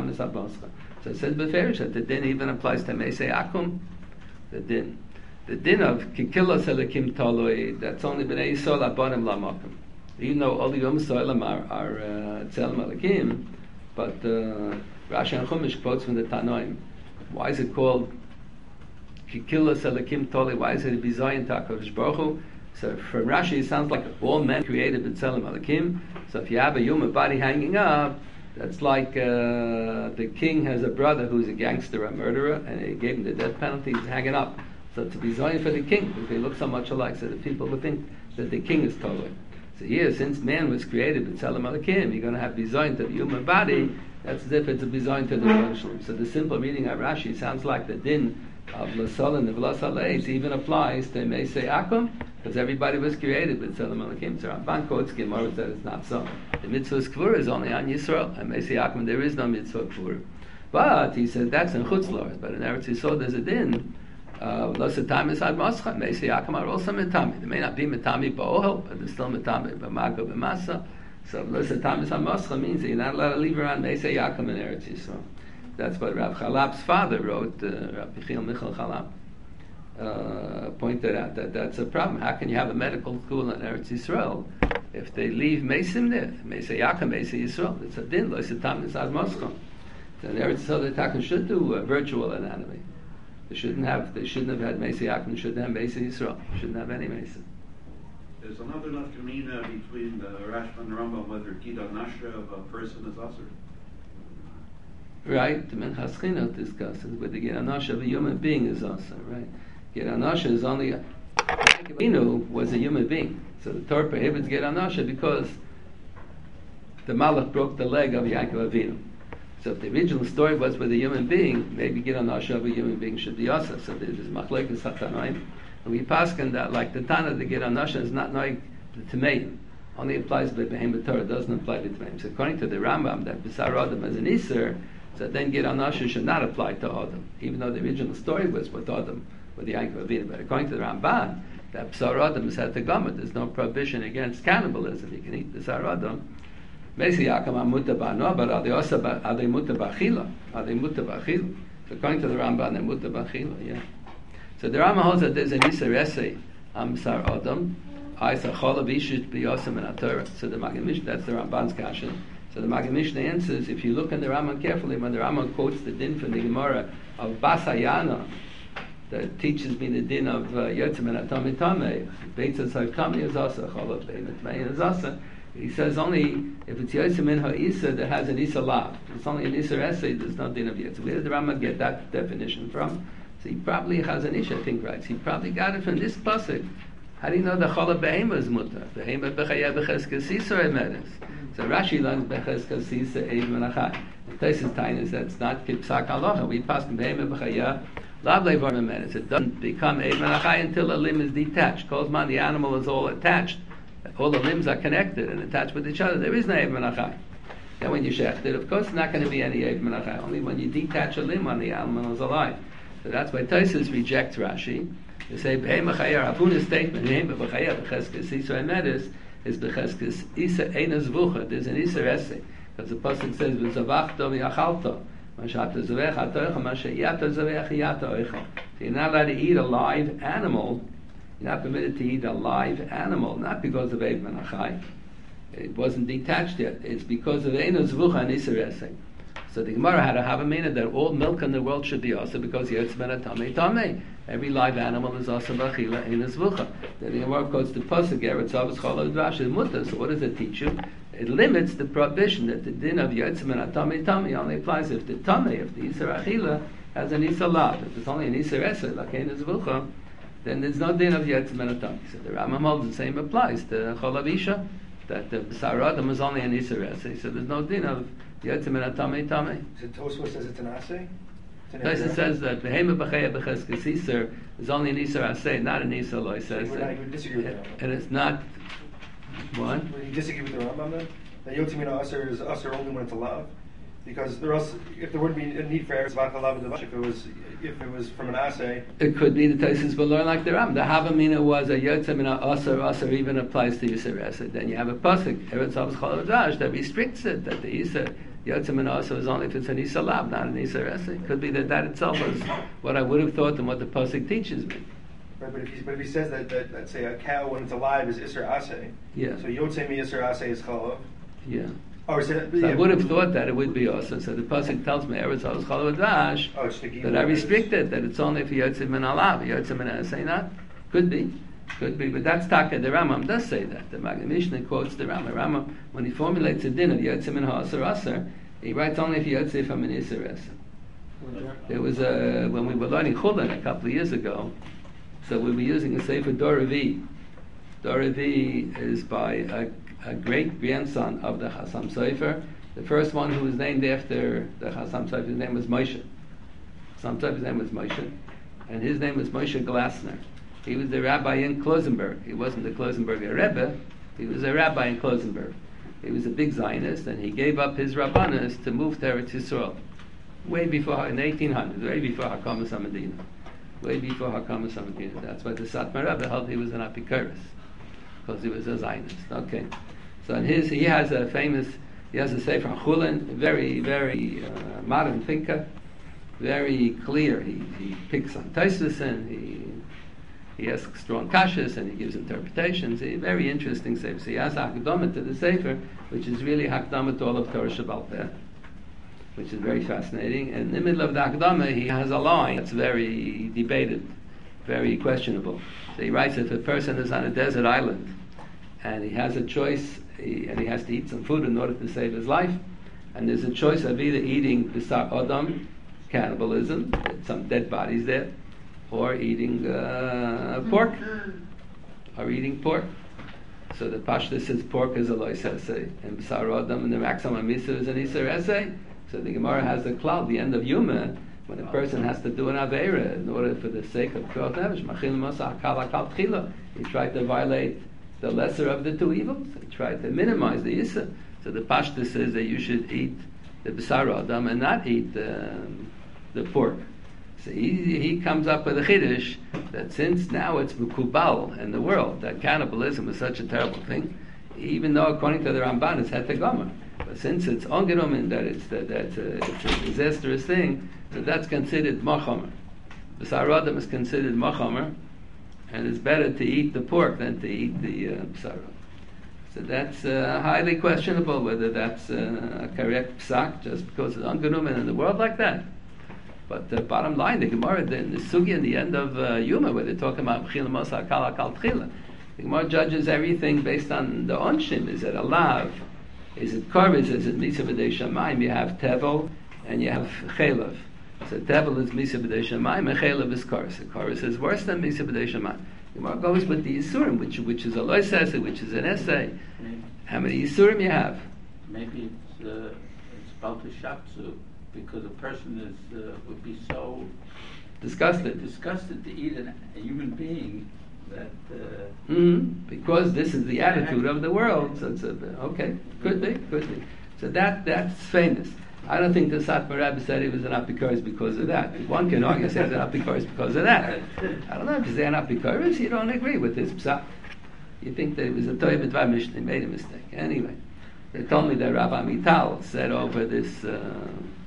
so it says beferish that the din even applies to Mesei Akum. The din of Kikilos Elikim Toloi, that's only Bnei Yisrael Abonim Lamakim. Even though all the Yom Soilim are Tzelem Elikim, but Rashi and Chumash quotes from the Tanoim. Why is it called Kikilos Elikim Toli? Why is it Bizayin HaKadosh Baruch Hu? So from Rashi, it sounds like all men created B'Tzelem Elikim. So if you have a human body hanging up, that's like the king has a brother who's a gangster, a murderer, and he gave him the death penalty. He's hanging up. So to be Zion for the king, because they look so much alike, so the people would think that the king is Toli. So here, since man was created with Tzelem Elikim, you're going to have bizayin to the human body. That's as if it's a bizayin to the Yerushalayim. So the simple reading of Rashi sounds like the din of Lasol and the V'las Aleis even applies to Mesei Akum, because everybody was created with Tzelem Elikim. So Ramban quotes Gemara that it's not so. The mitzvah Kvura is only on Yisrael, and Mesei Akum there is no mitzvah Kvura. But he said that's in Chutz La'aretz. But in Eretz Yisrael there's a din. Losatami is ad mascha. Mesei Akum are also metami. They may not be metami ba'ohel, but they're still metami b'mago b'masa. So losatami is ad mascha means that you're not allowed to leave around Mesei Akum in Eretz Yisrael. That's what Rav Chalap's father wrote. Rav Yechiel Michal Chalap pointed out that that's a problem. How can you have a medical school in Eretz Yisrael if they leave Mesim there? Mesei Akum, Mesei Yisrael. It's a din. Losatami is ad mascha. So in Eretz Yisrael, the Takan should do virtual anatomy. They shouldn't have had Mesei Akum, shouldn't have Mesei Yisrael, shouldn't have any Mesei. There's another nafkamina between the Rashba and the Rambam whether Gida Nashra of a person is Asr. Right, the Minchas Chinuch discusses whether Gida Nashra of a human being is Asr, right? Gida Nashra is only Inu was a human being. So the Torah prohibits Gida Nashra because the Malach broke the leg of Yaakov Avinu. So if the original story was with a human being, maybe Gida Nashra of a human being should be Asa. So there's Machlekes HaTanoim. And we paskin that like the Tana, the Gida Nashra is not knowing the Tameim. Only applies to Behem Torah, doesn't apply to Tameim. So according to the Rambam, that B'sar Adam is an Iser, so then Gida Nashra should not apply to Adam, even though the original story was with Adam, with the Yaakov Avinu. But according to the Ramban, that B'sar Adam is had to Gamut. There's no prohibition against cannibalism. You can eat B'sar Adam. Mesei Akum are muta ba'no, but are they muta b'achila? Are they muta b'achila? So according to the Rambam, they're muta b'achila, yeah. So the Rambam holds that there's an Iser Esei, Amsar Adam, Aisa Cholav Ishit B'yosem and Torah. So the Magen Mishnah, that's the Ramban's kasha. So the Magen Mishnah answers, if you look in the Rambam carefully, when the Rambam quotes the din from the Gemara of Basayana, that teaches me the din of Yotzim and Atomi Tameh, Beitzah Sarkami is also Cholav Beitzah Tameh is also. He says only if it's Yotzim in Ha'isa that has an Isa Lav. It's only an Isa Esei, there's no din of Yotzim. Where did the Rambam get that definition from? So he probably has an Isha, I think, right? So he probably got it from this pasuk. How do you know the Chola Behema is Mutter? Behema Bechaya Becheskas Sisa Emedes. So Rashi learns Becheskas Sisa Eid Menachai. Taisis Tainis, that's not Kipsak Halacha. We pass Behema Bechaya Lav Levar Emedes. It doesn't become Eid Menachai until a limb is detached. Kozman, the animal is all attached. All the limbs are connected and attached with each other. There is no Eid Menachai. Then when you shecht it, of course, it's not going to be any Eid Menachai. Only when you detach a limb when the animal is alive. So that's why Taisus rejects Rashi. They say, Behema Chayar, Apuna's statement, Behema Bechaya, Becheskes Isa Emedes, is Becheskes Isa Eina Zvucha. There's an Isa Esei. Because the Pasuk says, V'zavachto v'yachalto. Mashata Zavech HaToicha, Mashayata Zavech Yata Oicha. So you're not allowed to eat a live animal You're not permitted to eat a live animal, not because of Eid Menachai. It wasn't detached yet. It's because of Eino Zvucha and Iser Esek. So the Gemara had to have a meaning that all milk in the world should be also because Yetz Ben Tamei Tamei. Every live animal is also Bachila Eino Zvucha. Then the Gemara quotes the Pasuk Eretz Avos Chol Dvash is Mutter. So what does it teach you? It limits the prohibition that the din of Yetz Ben Tamei Tamei only applies if the Tamei, if the Iser Achila has an Iser Lav. If it's only an Iser Esek like Eino Zvucha, then there's no din of Yetz Ben Tamei. So the Rambam holds the same applies to Cholav Isha, that the B'sar Adam is only an Iser Esek. So there's no din of Yetz Ben Tamei Tamei. So Tosfos says it's an assay? Tosfos says that Behema B'chaya B'cheskes Iser is only an Iser Asay, not an Iser Lo. Says you would disagree with the Rambam. And it's not what? Would you disagree with the Rambam then? That Yotzimina Aser is Aser only when it's a lav? Because if there wouldn't be a need for Eretz Vachal Lav Devash, if it was from an assay. It could be the Tosfos will learn like the Rambam. The Havamina was a Yotzimina Aser even applies to Iser Asay. Then you have a pasuk Eretz Avos Chol Dvash that restricts it, that the Iser Yotzimina Aser is only if it's an Iser Lav, not an Iser Asay. It could be that itself is what I would have thought and what the pasuk teaches me. Right, but if he says that say a cow when it's alive is Iser Asay, yeah. So Yotzemi Iser Asay is Chalav. Yeah. Oh, so I would have thought that it would be also. So the pasuk tells me Eretz Avos Chol Dvash that I restricted that it's only if Yotzim and Alav. Yotzim and Asay not. Could be, but that's Taka. The Rambam does say that. The Maggid Mishnah quotes the Rambam. Rambam, when he formulates a din of Yotzim and Ha'asar Asar, he writes only if Yotzim from an Iser Asar. There was when we were learning Chulin a couple of years ago, so we were using a Sefer Doravi. Doravi is by a great grandson of the Chassam Sofer. The first one who was named after the Chassam Sofer, his name was Moshe. Chassam Sofer's name was Moshe, and his name was Moshe Glasner. He was the rabbi in Klosenberg. He wasn't the Klosenberger Rebbe, he was a rabbi in Klosenberg. He was a big Zionist, and he gave up his rabbanis to move to Eretz Yisrael. Way before, in 1800, way before Hakamas HaMedina. Way before Hakamas HaMedina. That's why the Satmar Rebbe held he was an Apikoros, because he was a Zionist. Okay. So in he has a Sefer Chulin, very, very modern thinker, very clear. He picks on Tosfos and he asks strong kashas and he gives interpretations. A very interesting Sefer. So he has a Hakdama to the Sefer, which is really Hakdama to all of Torah Shabbal Peh, which is very fascinating. And in the middle of the Hakdama, he has a line that's very debated, very questionable. So he writes, if a person is on a desert island and he has a choice, and he has to eat some food in order to save his life, and there's a choice of either eating B'sar Adam, cannibalism, some dead bodies there, or eating pork, So the Pashta says pork is a lois esay, and B'sar Adam and the maximum Misa is an Iser esay. So the Gemara has a cloud, the end of Yuma, when a person has to do an Aveira in order for the sake of P'rot Nefesh, Machil Masa Akal Akal Tchila. He tried to violate the lesser of the two evils. He tried to minimize the Yisa. So the Pashta says that you should eat the B'sar Adam and not eat the pork. So he comes up with a Chiddush that since now it's Mukubal in the world, that cannibalism is such a terrible thing, even though according to the Ramban it's Hetagomer. But since it's Ongerumen, that it's a disastrous thing, so that's considered Machomer. B'sar Adam is considered Machomer, and it's better to eat the pork than to eat the B'sar. So that's highly questionable whether that's a correct psak, just because it's ungenumen in the world like that. But the bottom line, the Gemara, the Sugi in the end of Yuma, where they're talking about B'chila Mosa Akal Akal Tchila, the Gemara judges everything based on the Onshim. Is it a lav? Is it Korvus? Is it Misa B'dei Shamayim? You have Tevel and you have Chelav. So Tevel is Misa B'dei Shamayim and Chelav is Korvus. Korvus is worse than Misa B'dei Shamayim. The Gemara goes with the Yisurim, which is a lois essay, which is an essay. How many Yisurim you have? Maybe it's about the Shatsu, because a person would be so disgusted to eat a human being that because this is the attitude of the world. So it's okay, could be. So that's famous. I don't think the Satmar Rebbe said he was an Apikoros because of that. One can argue say he's an Apikoros because of that. I don't know if he's an Apikoros. You don't agree with this psak. You think that it was a Toy B'dvar Mishnah. He made a mistake. Anyway, they told me that Rabbi Mital said over this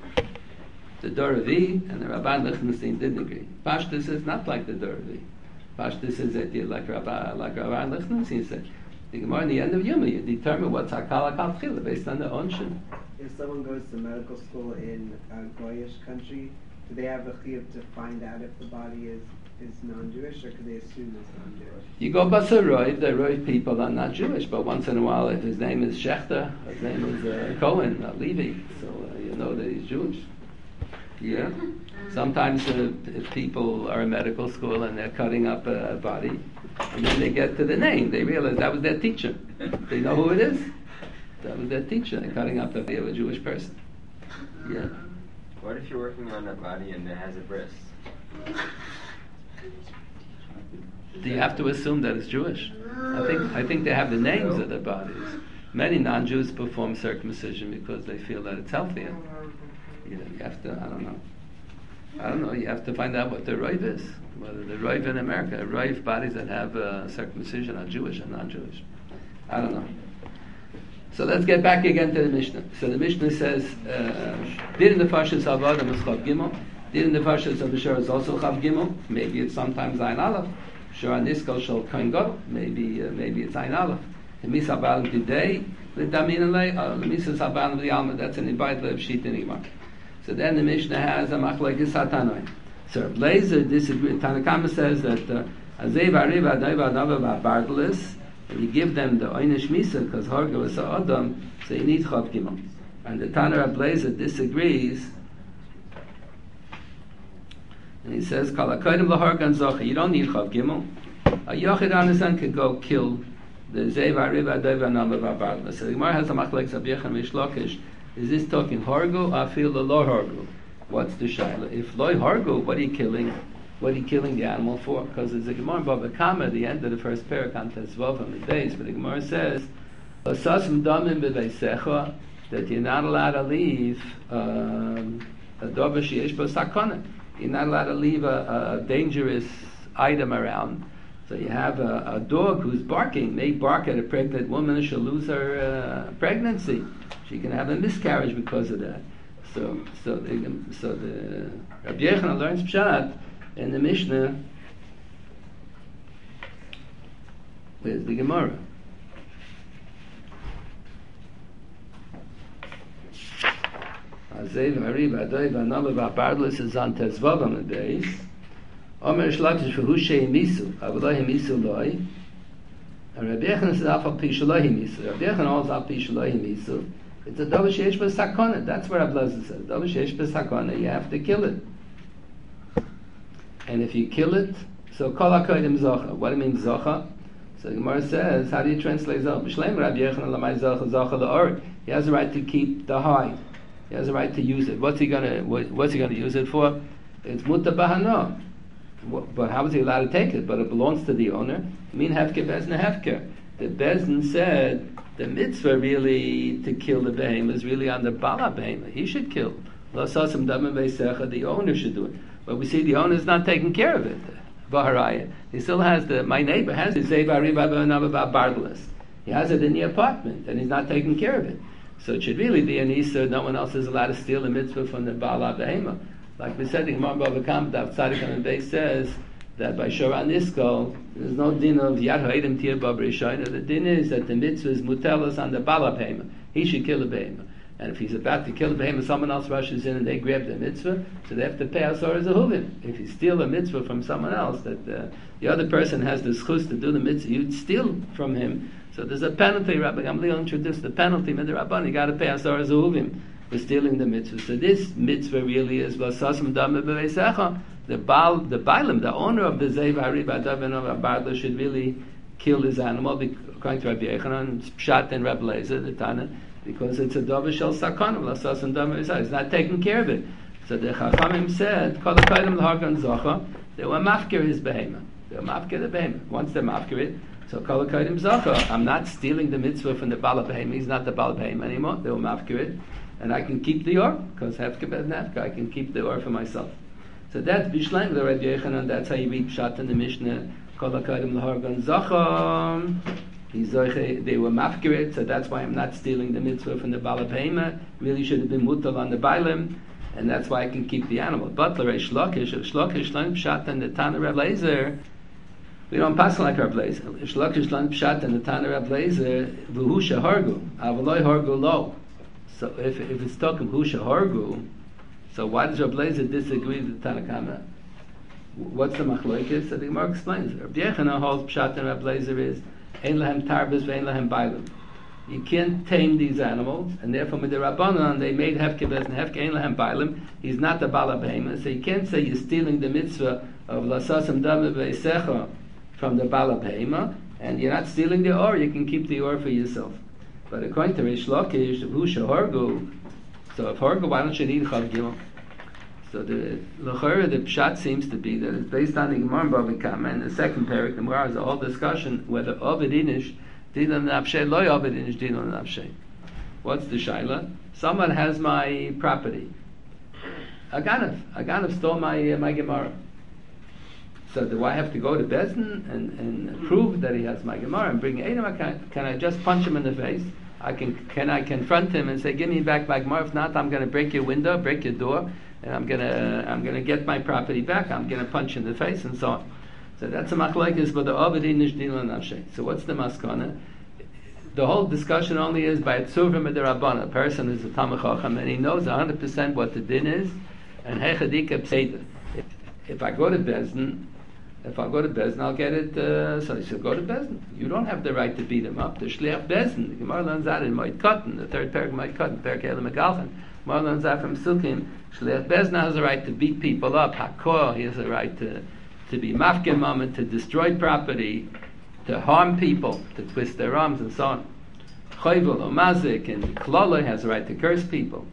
the Doravi, and the Rabban Lichtenstein didn't agree. Pashtus is not like the Doravi. Pashtus is that like Rabbi Lichtenstein, he said, the Gemara in the end of Yuma, you determine what's Hakala Kalchila based on the Onshin. If someone goes to medical school in a Goyish country, do they have the chiyuv to find out if the body is non-Jewish, or could they assume it's non-Jewish? You go Basaroi, the Roiv people are not Jewish, but once in a while, if his name is Shechter, his name is Cohen, Levi, so you know that he's Jewish. Yeah. Sometimes if people are in medical school and they're cutting up a body, and then they get to the name, they realize that was their teacher. They know who it is. That was their teacher. They're cutting up the body of a Jewish person. Yeah. What if you're working on a body and it has a breast? Do you have to assume that it's Jewish? I think they have the names of their bodies. Many non-Jews perform circumcision because they feel that it's healthier. You have to, I don't know, you have to find out what the Roiv is. Whether the Roiv in America, Roiv bodies that have circumcision are Jewish or non-Jewish. I don't know. So let's get back again to the Mishnah. So the Mishnah says, Din the Fashas of Adam is Chav Gimel, Din the Fashas of Asher is also Chav Gimel, maybe it's sometimes Ayin Aleph, Shor Niskal Shal Kohen Gadol, maybe it's Ayin Aleph. The Misa Baal today, the Damin Alei, the Misa Saban of the Alma, that's an Ibait Lev Shit in Igmar. So then the Mishnah has a Machlekes Hatanoi. So Blazer disagrees. Tanakama says that Azev Ariv Adayv Adava Bardalis, and you give them the Oynish Misa because Hargo is Adam, so you need Chav Gimel. And the Tanner Blazer disagrees, and he says Kala Kodim LaHargan Zocha. You don't need Chav Gimel. A Yochid Anasan can go kill the Zev Ariv Adayv Adava Bardalis. So the Gemara has a Machlekes of Yechon Mishlokish. Is this talking Hargo or feel the Lo Hargo? What's the shaila? If Lo Hargo, what are you killing? What are you killing the animal for? Because there's a Gemara in Bava Kama at the end of the first parak on Tezvav on the days, but the Gemara says that you're not allowed to leave a dover sheyesh bo sakana. You're not allowed to leave a dangerous item around. So you have a dog who's barking, may bark at a pregnant woman, and she'll lose her pregnancy. She can have a miscarriage because of that. So the Rabbi Yochanan learns Pshat in the Mishnah. Where's the Gemara? Azev Hariv Adoiv Analav Apardlis is on Tezvav on the days. Omer Shlakish for Hushei Misu, Avalohi Misu Loi. And Rabbi Yochanan says Afal Pishalohi Misu. Rabbi Yochanan also Afal Pishalohi Misu. It's a Dover Sheish B'Sakona. That's what Ablaza says. Dover Sheish B'Sakona, you have to kill it. And if you kill it, so Kol HaKodim Zocha. What do you mean Zocha? So the Gemara says, how do you translate Zocha? B'Shleim Rabbi Yochanan Lamai Zocha Zocha L'Or. He has the right to keep the hide. He has the right to use it. What's he gonna use it for? It's Muta Bahano. But how is he allowed to take it? But it belongs to the owner. Min Hefker Bezna Hefker. The Bezdin said the mitzvah really to kill the behemoth is really on the Bala behemoth. He should kill. The owner should do it. But we see the owner is not taking care of it. He still has my neighbor has the Bardalis. He has it in the apartment and he's not taking care of it. So it should really be an Issa. No one else is allowed to steal the mitzvah from the Bala behemoth. Like we said, the Gemara Bava Kama Daf Tzadik on the base says that by Shora Nisko, there's no din of Yad Ha'edim Tir B'Rishayna. The din is that the mitzvah is mutelas on the Bala Behema. He should kill the Behema. And if he's about to kill the Behema, someone else rushes in and they grab the mitzvah, so they have to pay Asor Zehuvim. If you steal a mitzvah from someone else, that the other person has the schus to do the mitzvah, you steal from him. So there's a penalty. Rabbi Gamliel introduced the penalty. Midrabban, you got to pay Asor Zehuvim for stealing the mitzvah. So this mitzvah really is Vasasim Dama B'Veisecha. The Bailam, the owner of the Zev Harib Adav and Barda should really kill his animal, according to Rabbi Yochanan, Pshat and Rabbi Lezer, the Tana, because it's a Dover Shel Sakonim, Lasasim Dama B'Veisecha. He's not taking care of it. So the Chachamim said, Kol HaKodim L'Hargan Zocha, they were mafkir his behema. They were mafkir the behema. Once they mafkir it, so Kol HaKodim Zocha, I'm not stealing the mitzvah from the Bala behema. He's not the Bala behema anymore. They were mafkir it. And I can keep the or, because Hefka Bet Nefka, I can keep the or for myself. So that's Bishleim the Rabbi Yochanan. That's how you read Pshat in the Mishnah. Kol HaKodim L'Hargan Zocha. They were mafkirit, so that's why I'm not stealing the mitzvah from the Bala Behema. Really should have been mutal on the Bailim, and that's why I can keep the animal. But the Reish Lakish Learn Pshat and the Tana Reb Lezer We don't pass like Rav Blazer. Shlokish lan pshat and the Tana Rav Blazer v'hu shehargu avaloi hargu lo. So if it's talking who shehargu, so why does Rav Blazer disagree with the Tanakama? What's the machlokes? So the Gemara explains. Rav Yechana holds pshat and Rav Blazer is ein lahem tarbis ve'ein lahem bailim. You can't tame these animals, and therefore with the Rabbanon they made hefke bez and hefke ein lahem bailim. He's not the bala behema, so you can't say you're stealing the mitzvah of lasasam dama ve'isecha from the bala behema, and you're not stealing the or. You can keep the or for yourself. But according to Rish Lakish, who shehargu, so if hargu, why don't you need chav gimel? So the pshat seems to be that it's based on the Gemara in Bava Kama, and the second parak. The Gemara has a whole discussion whether ovid inish dilan nafshe, loy ovid inish dilan nafshe. What's the shaila? Someone has my property. A ganav stole my Gemara. So do I have to go to Bezdin and prove that he has my Gemara and bring Edom? Can I just punch him in the face? Can I confront him and say, give me back my Gemara? If not, I'm going to break your window, break your door, and I'm going to get my property back. I'm going to punch in the face and so on. So that's a machlokes, but the Ovid Inish Dilan Nafshe. So what's the maskana? The whole discussion only is by Tzuvim D'Rabbana. A person is a Talmid Chacham and he knows 100% what the din is, and Hechadika Pseida. If I go to Bezdin, I'll get it. So he said, go to Bezdin. You don't have the right to beat him up. The Shliach Bezdin. The Gemara learns that in Moed Katan, the third parak Moed Katan, parak Elam Megalchan. Gemara learns that from Sukkim. Shliach Bezdin has the right to beat people up. Hakor, he has the right to be mafkin moment, to destroy property, to harm people, to twist their arms and so on. Choyvel or Mazik and Klolo has the right to curse people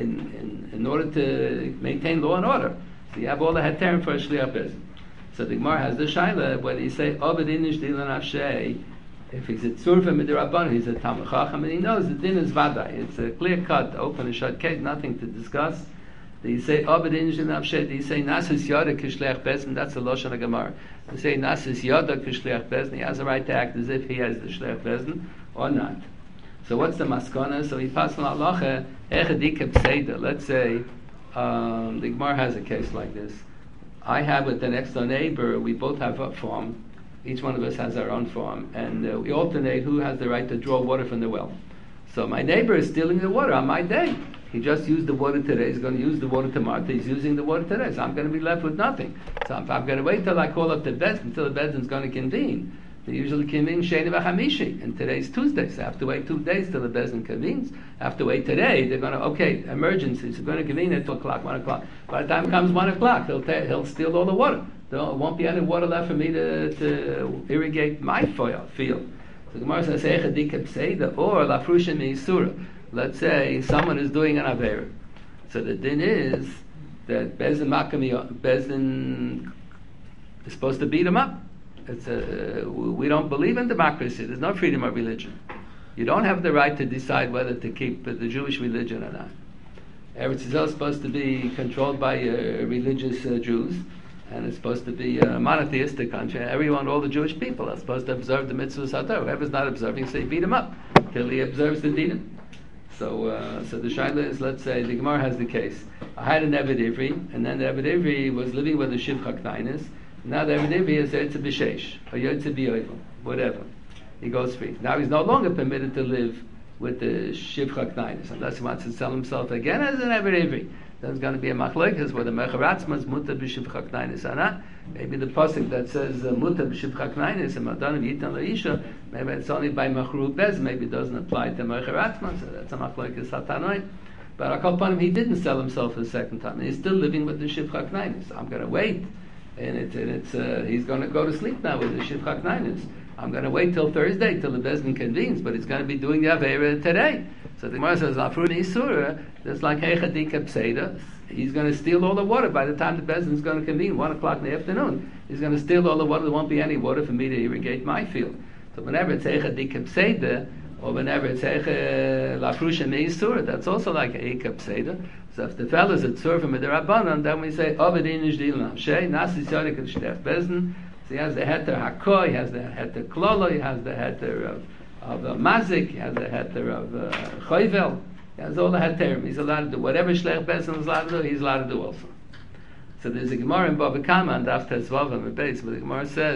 in order to maintain law and order. So you have all the heterim for a Shliach Bezdin. So the Gemara has the shaila when he say Ovid Inish Dilan Nafshe. If he's a tzurfa midirabban, he's a Talmid Chacham, and he knows the din is vaday. It's a clear cut, open and shut case, nothing to discuss. They say Ovid Inish Dilan Nafshe. They say Nasus Yoda Kishleach Bezdin. That's the lashon of Gemara. They say Nasus Yoda Kishleach Bezdin. He has a right to act as if he has the Shleach Bezdin or not. So what's the maskana? So he passes on halacha echadika pseida. Let's say the Gemara has a case like this. I have with the next door neighbor, we both have a farm. Each one of us has our own farm, and we alternate who has the right to draw water from the well. So my neighbor is stealing the water on my day. He just used the water today. He's going to use the water tomorrow. He's using the water today, so I'm going to be left with nothing. So if I'm going to wait till I call up the Bezdin, until the Bezdin's going to convene, they usually convene Sheni v'Chamishi, and today's Tuesday, so I have to wait 2 days till the Bezdin convenes. I have to wait today. They're going to, okay, emergencies. They're going to convene at 2 o'clock, 1 o'clock. By the time it comes 1 o'clock, he'll steal all the water. There won't be any water left for me to irrigate my field. So the Gemara says, or lafrusha meisura. Let's say someone is doing an avera. So the din is that Bezdin is supposed to beat him up. We don't believe in democracy. There's no freedom of religion. You don't have the right to decide whether to keep the Jewish religion or not. Eretz Yisrael is supposed to be controlled by religious Jews, and it's supposed to be a monotheistic country. Everyone, all the Jewish people are supposed to observe the mitzvahs haTorah. Whoever's not observing, so you beat him up till he observes the dinim. So the shaila is, let's say, the Gemara has the case. I had an Eved Ivri, and then the Eved Ivri was living with the Shivcha Knainis. Now the Eved Ivri is Yotze B'Sheish, or Yotze B'Yovel, whatever. He goes free. Now he's no longer permitted to live with the Shivcha Knainis, unless he wants to sell himself again as an Eved Ivri. There's going to be a machlokes where the Mecharatzma is Mutar B'Shivcha Knainis or not. Maybe the pasuk that says Mutar B'Shivcha Knainis and Madanim Yitan L'Isha, maybe it's only by Machru Bez, maybe it doesn't apply to Mecharatzma, so that's a machlokes Hatanoi. But Akal Panim, he didn't sell himself a second time, and he's still living with the Shivcha Knainis. I'm going to wait, and he's going to go to sleep now with the Shivcha Knainis. I'm going to wait till Thursday, till the Bezdin convenes, but he's going to be doing the Avera today. So the Gemara says, Afru Nisura, there's like Hechadika Pseida. He's going to steal all the water by the time the Bezdin is going to convene, 1 o'clock in the afternoon. He's going to steal all the water. There won't be any water for me to irrigate my field. So whenever it's Hechadika Pseida, or whenever it's Lafrusha Meisura, that's also like Hechadika Pseida. So if the fellow is a tzur from a derabanan, then we say, Ovid Inish Dilan Nafshe, Nasis Yodik and Shtef Bezdin. So he has the heter Hakoi, he has the heter Klolo, he has the heter of Mazik, he has the heter of Choyvel, he has all the heterim. He's allowed to do whatever Shlech Bezdin is allowed to do, he's allowed to do also. So there's a Gemara in Bava Kama and Daf Tetzvav and Beis, where the Gemara says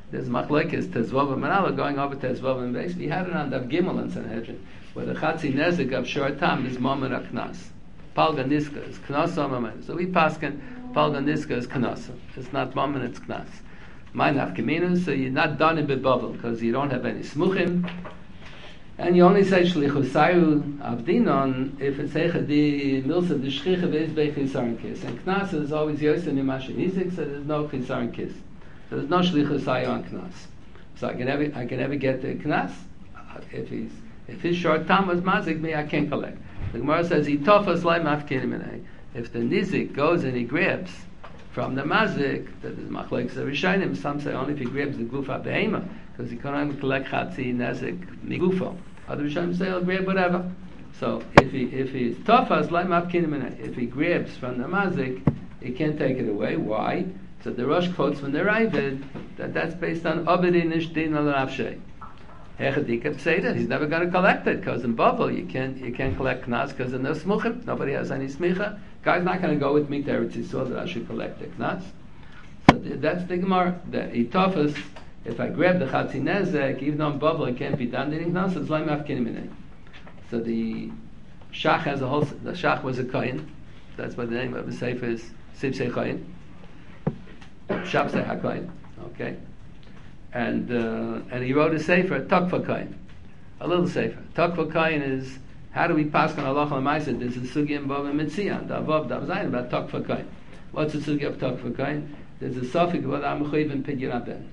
There's machlekes tezvav and manala going over tezvav and beis. We had it on Dav Gimel and Sanhedrin, where the chatzi nezek of shor tam is moment of knas. Palga niska is knas moment. So we paskin palga niska is knas. It's not moment, it's knas. My nafkamina, so you're not done in bebavel because you don't have any smuchim, and you only say shlichusayu avdinon if it's echadi milsa the shchicha is bechisaron kiss, and knas is always yosin imashin izik, so there's no chisaron kiss. So there's no shlichusayu on knas. So I can never get the knas if his short tam was mazik me, I can't collect. The Gemara says itofas lai mafkinim. If the nizik goes and he grabs from the mazik, that is machlekes of Rishonim. Some say only if he grabs the gufa behema, because he can't even collect chatzi nezik migufo. Other Rishonim say he'll grab whatever. So if he's tofas like mafkinim, if he grabs from the mazik, he can't take it away. Why? So the Rosh quotes from the Ravid that's based on obedinish din al nafshei. Hechadika say that he's never going to collect it because in Bavel you can't collect knas because there's no smuchim. Nobody has any smicha. Guy's not going to go with me to Eretz Yisrael that I should collect the knas. So that's the Gemara. The itofas, if I grab the chatzi nezek, even though in Bavel it can't be done, the knas is like mafkinim. So the shach has a whole. The shach was a kohen. That's what the name of the sefer is. Sibsei kohen. Shabsei hakohen. Okay. And he wrote a sefer, Tokfa Kain, a little sefer. Tokfa Kain is how do we pass on halacha l'maaseh? There's a sugi in Bava Mitzian, the Avav Dav Zayin about Tokfa Kain. What's the sugi of Tokfa Kain? There's a suffix whether I'm mechuyev in pidyon haben,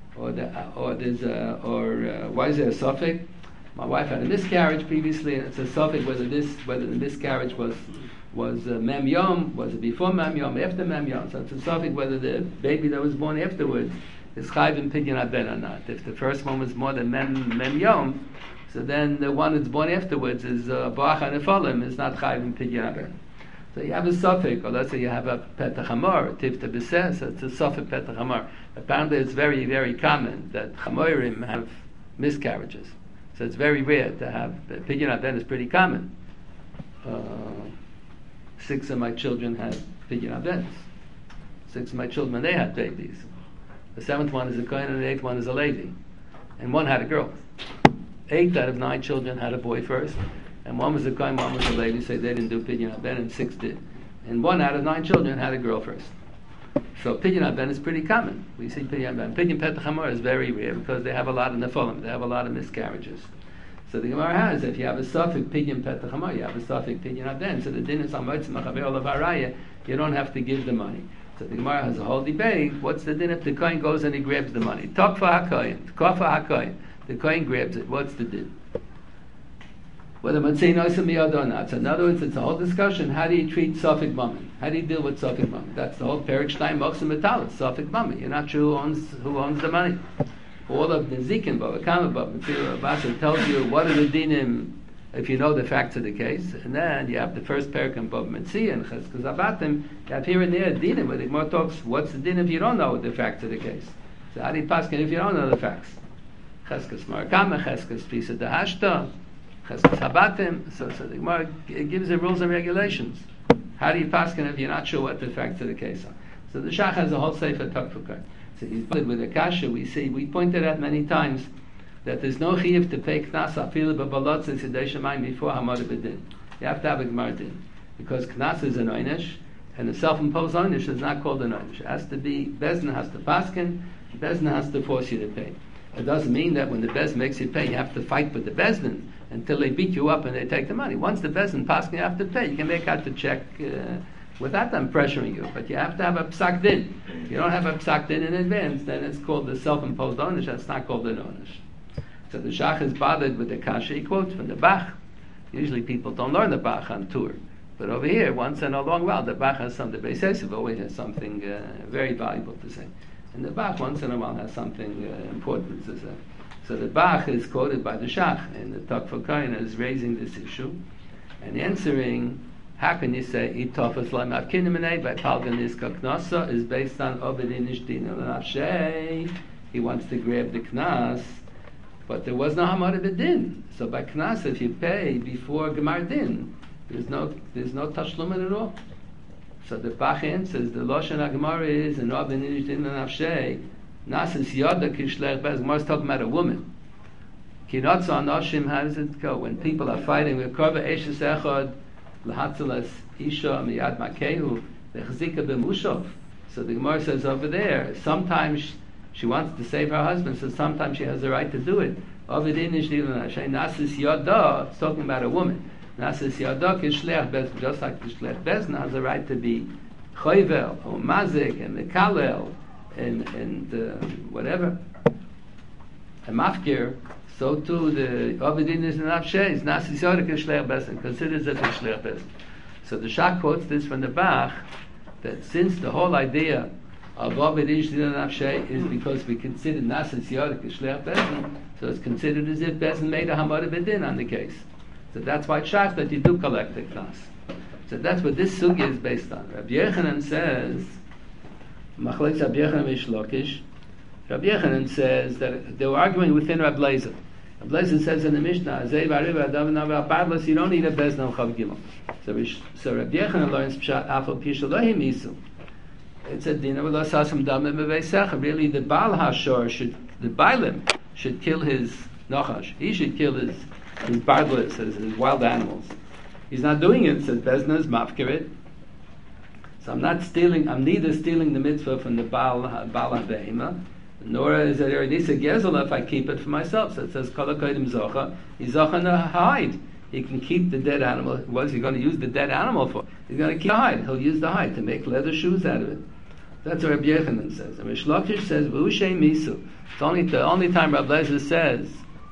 or why is there a suffix? My wife had a miscarriage previously, and it's a suffix whether the miscarriage was mem yom, was it before mem yom, after mem yom? So it's a suffix whether the baby that was born afterwards is chayv in pidyon haben or not. If the first one was more than mem yom, so then the one that's born afterwards is ba'acha nefolim, is not chayv in pidyon haben. So you have a suffix, or let's say you have a petach hamor, tifta b'seh, so it's a suffix petach hamor. Apparently it's very, very common that chamorim have miscarriages. So it's very rare to have, pidyon haben is pretty common. 6 of my children had pidyon haben. 6 of my children, they had babies. The 7th one is a kohen and the 8th one is a lady. And one had a girl. 8 out of 9 children had a boy first. And 1 was a kohen, 1 was a lady, so they didn't do pidyon haben, and 6 did. And 1 out of 9 children had a girl first. So pidyon haben is pretty common. We see pidyon haben. Pidyon petach hamor is very rare because they have a lot of nefolim. They have a lot of miscarriages. So the Gemara has, if you have a suffix pidyon petach hamor, you have a suffix pidyon haben. So the din is on motzim achaver olav haraya, you don't have to give the money. So the Gemara has a whole debate. What's the din if the kohen goes and he grabs the money? Tokfa hakohen, kofa hakohen. The kohen grabs it. What's the din? Whether matzei noisem miyad or not. So in other words, it's a whole discussion. How do you treat sofik mammon? How do you deal with sofik mammon? That's the whole Perek Shnai Moksem Metalis, sofik mammon. You're not sure who owns the money. All of the zikin, Bava Kama, Bava Rabasa tells you what are the dinim if you know the facts of the case, and then you have the first parak in Bava Metzia and Cheskes Abatim. You have here and there dinim where the Gemara talks. What's the din if you don't know the facts of the case? So how do you paskin if you don't know the facts? Cheskes Marakama, Cheskes Pisa Dehashta, Cheskes Habatim. So the Gemara gives the rules and regulations. How do you paskin if you're not sure what the facts of the case are? So the Shach has a whole sefer Tokfukah. So he's put with a kasha. We pointed out many times that there's no chiyuv to pay knas afilu b'balot since Yidei Shamayim before Hamad B'din. You have to have a Gemara din because knas is an oynish, and a self-imposed oynish is not called an oynish. It has to be Bezdin has to paskin, Bezdin has to force you to pay. It doesn't mean that when the Bezdin makes you pay, you have to fight with the Bezdin until they beat you up and they take the money. Once the Bezdin paskin, you have to pay. You can make out the check without them pressuring you, but you have to have a psak din. If you don't have a psak din in advance, then it's called the self-imposed oynish. That's not called an oynish. So the Shach is bothered with the kasha. He quotes from the Bach. Usually people don't learn the Bach on tour, but over here, once in a long while, the Bach has something. Beis Yosef always has something very valuable to say, and the Bach once in a while has something important to say. So the Bach is quoted by the Shach, and the Tokfa Kohen is raising this issue and answering. How can you say itofas la'mavkinim by palganis kaknasa is based on obedinish din al-nafshei? He wants to grab the knas. But there was no hamad of a din. So by knas, if you pay before gemar din, there's no tashlumin at all. So the Bach answers the lashon hagemara is an obin inish din nafshei Nasis Yada Kishlech Bez. Gemara is talking about a woman. Kinotza Anoshim, how does it go? When people are fighting, with Korba Eshes Echad, Lahatzalas Isha Miyad Makehu, Lechzika B'Mushov. So the Gemara says over there, sometimes she wants to save her husband, so sometimes she has the right to do it. Nasis Yada, it's talking about a woman. Nasis Yada Kishlech Bez, just like Kishlech Bezna has the right to be Choyvel, or Mazik, and Mekalel, and whatever, a Mafkir. So too, the Ovidin is an Avsheh, is Nasis Yada Kishlech Bezna, considers it Kishlech Bezna. So the Shach quotes this from the Bach, that since the whole idea of Ovid Ishdin Nafshay is because we consider Nasis Yada Kishlech Bezin, so it's considered as if Bezin made a Hamad Bedin on the case. So that's why it's Shach that you do collect the Knas. So that's what this Sugya is based on. Rabbi Yechanan says, Machlekes Rabbi Yechanan Reish Lakish, Rabbi Yechanan says that they were arguing within Rabbi Lezer. Rabbi Lezer says in the Mishnah, you don't need a Bezin on Chav Gimel. So Rabbi Yechanan learns Pshat Afal Pisha Lohim Isu. It's a din of lo sasam damim b'veisecha. Really, the Baal Hashor the Bailim should kill his nachash. He should kill his bardlis, his wild animals. He's not doing it, says Bezna's mafkirit. So I'm neither stealing the mitzvah from the Baal HaBehema, nor is it Eredisa Gezel if I keep it for myself. So it says Kol HaKodim Zocha. He's Zocha in a hide. He can keep the dead animal. What is he going to use the dead animal for? He's going to keep the hide. He'll use the hide to make leather shoes out of it. That's what Rabbi Yechanan says. And Reish Lakish says, "V'ushay misu." It's the only time Rabbi Lezer says,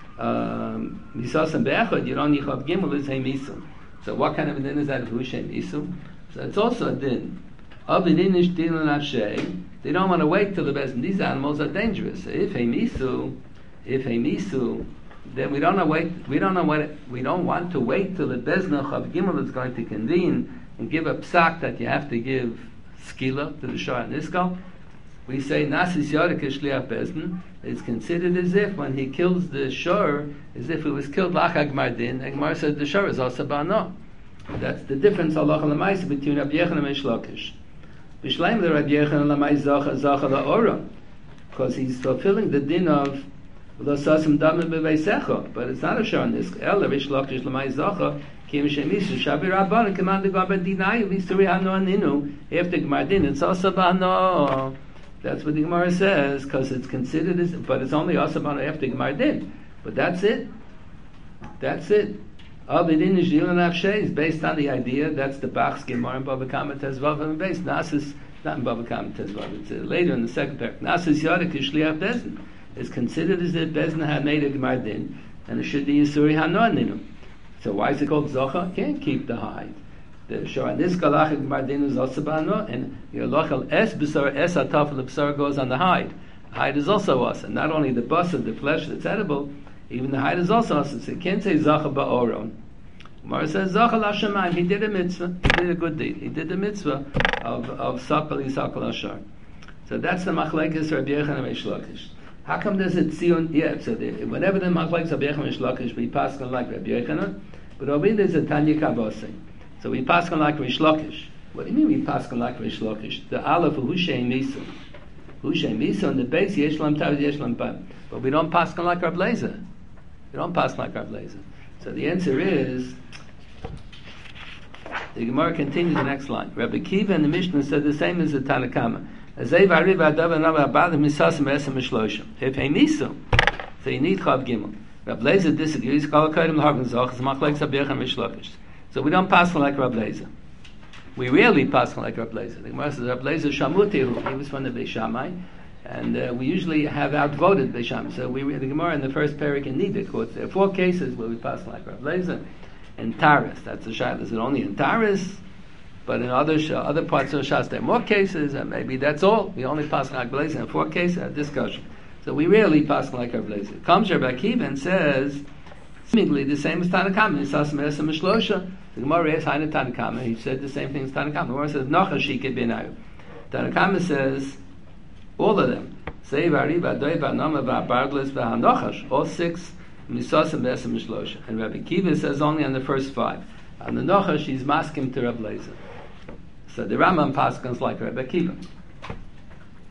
"Misasam be'echad." You don't need chav gimel is hey misu. So what kind of a din is that? V'ushay misu. So it's also a din. Of the din ish din l'nafshei. They don't want to wait till the best. These animals are dangerous. So if hey misu, then we don't want to wait till the Bezna Chav Gimel is going to convene and give a psak that you have to give skila to the Shor and Iskal. We say Nasis Yada Kishliach Bezna is considered as if when he kills the Shor, as if it was killed Lach Agmar Din. Agmar said the Shor is also Ba'ano. That's the difference Allah L'maisa between Rabbi Yechanan and Reish Lakish. B'shleim the Rabbi Yechanan L'maisa Zacha La'ora, because he's fulfilling the din of but it's not a shor on this. Ella Reish Lakish l'may zacha kim shemisu shavi rabban command the gabba dinayu v'isturi hano aninu after Gemara din. It's also b'hano. That's what the Gemara says because it's considered as, but it's only also b'hano after Gemara din. But that's it. Avidin is Yilin Avshei is based on the idea. That's the Bach's Gemara in Bava Kama Tezvav and based Nasis not in Bava Kama Tezvav. It's later in the second parak. Nasis Yada Kishliach Bezin is considered as if Bezna had made a Gemar Din, and it should be Yisuri Hanon in him. So why is it called Zocha? Can't keep the hide. The Shor this Galach Gemar Din is also Bano, and your Lochel Es B'sar Es Ataf the B'sar goes on the hide. The hide is also us, and not only the bus of the flesh that's edible, even the hide is also us. So you can't say Zocha Ba'oron. Gemara says Zocha L'Shamayim. He did a mitzvah. He did a good deed. He did the mitzvah of Sakal Yisakal Ashar. So that's the Machlekes Rabbi Yechanan and Reish Lakish. How come there's a tzion? Yeah, so whenever the Machlekes Rabbi Yechanan and Reish Lakish, we pass on like Rabbi Yechanan, but over there's a Tanya Kavosei. So we pass on like Reish Lakish. What do you mean we pass on like Reish Lakish? The Aleph of Hushei Misu. Hushei Misu on the base, Yeshlam Tav, Yeshlam Pam. But we don't pass on like Rabbi Lezer. We don't pass like Rabbi Lezer. So the answer is, the Gemara continues the next line. Rabbi Kiva and the Mishnah said the same as the Tanakama. If he misu, so you need Chav Gimel. Rabbi Lezer disagrees. So we don't pass like Rabbi Lezer. We rarely pass like Rabbi Lezer. The Gemara says Rabbi Lezer Shamutihu. He was from the Beis Shammai, and we usually have outvoted Beis Shammai. So we read the Gemara in the first parak in Nida quotes there are 4 cases where we pass like Rabbi Lezer. In Taris, that's the shayla. Is it only in Taris? But in other parts of the Shas, there are more cases, and maybe that's all. We only pass like Rabbi Lezer in 4 cases. A discussion. So we rarely pass like Rabbi Lezer. Comes Rabbi Akiva and says, seemingly the same as Tanakama. The Gemara is Haina Tanakama. He said the same thing as Tanakama. The Gemara says Nochashikid Binayu. Tanakama says all of them. Seiv Ariva Doiva Noma Va'Bardlis V'Hanochash. All 6. And Rabbi Kiva says only on the first 5. On the Nochash, he's masking to Rabbi Lezer. So the Rambam paskins like Rabbi Kiva.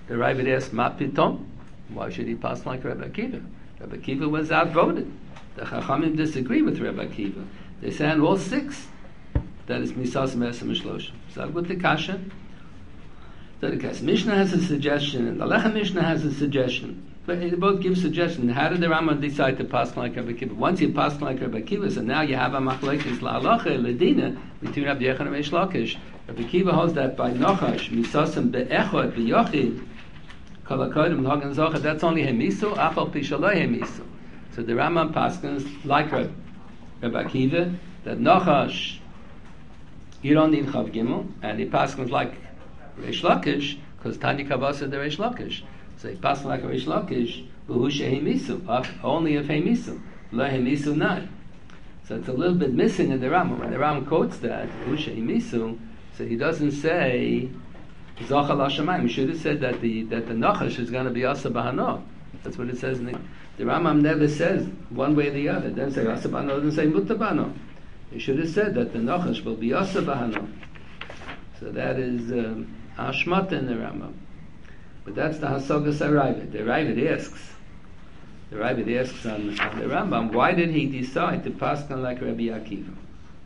The Ravid asked, "Ma pitom? Why should he pass like Rabbi Akiva?" Rabbi Akiva was outvoted. The Chachamim disagree with Rabbi Akiva. They say on all 6 that is Misas Mesem Shloshim. So with the Kasha, the Mishnah has a suggestion, and the Lechem Mishnah has a suggestion. But they both give suggestions. How did the Rambam decide to pass like Rabbi Akiva? Once you pass like Rabbi Akiva, so now you have a machlekes la'alacha ledina between Rabbi Yechon and Reish Lakish. Rabbi Akiva holds that by Nachash Misasem be'echad be'yachid kol hakodim l'hagan zocha. That's only hemisu. Achal pishaloi hemisu. So the Rambam paskins like Rabbi Akiva that Nachash you don't need Chav Gimel, and he paskins like Reish Lakish because Tanya Kavasa the Reish Lakish. So he passed like a Reish Lakish, b'hu shehemisu, only if hemisu, lo hemisu not. So it's a little bit missing in the Rambam. When the Rambam quotes that, b'hu shehemisu, so he doesn't say Zachal Hashemayim. He should have said that the Nachash is going to be Asa Bahano. That's what it says in the Rambam never says one way or the other. It doesn't say Asa Bahano, it doesn't say Mutta Bahano. He should have said that the Nachash will be Asa Bahano. So that is Ashmata in the Rambam. But that's the Hasagas Aravid. The Aravid asks on the Rambam, why did he decide to pass on like Rabbi Akiva?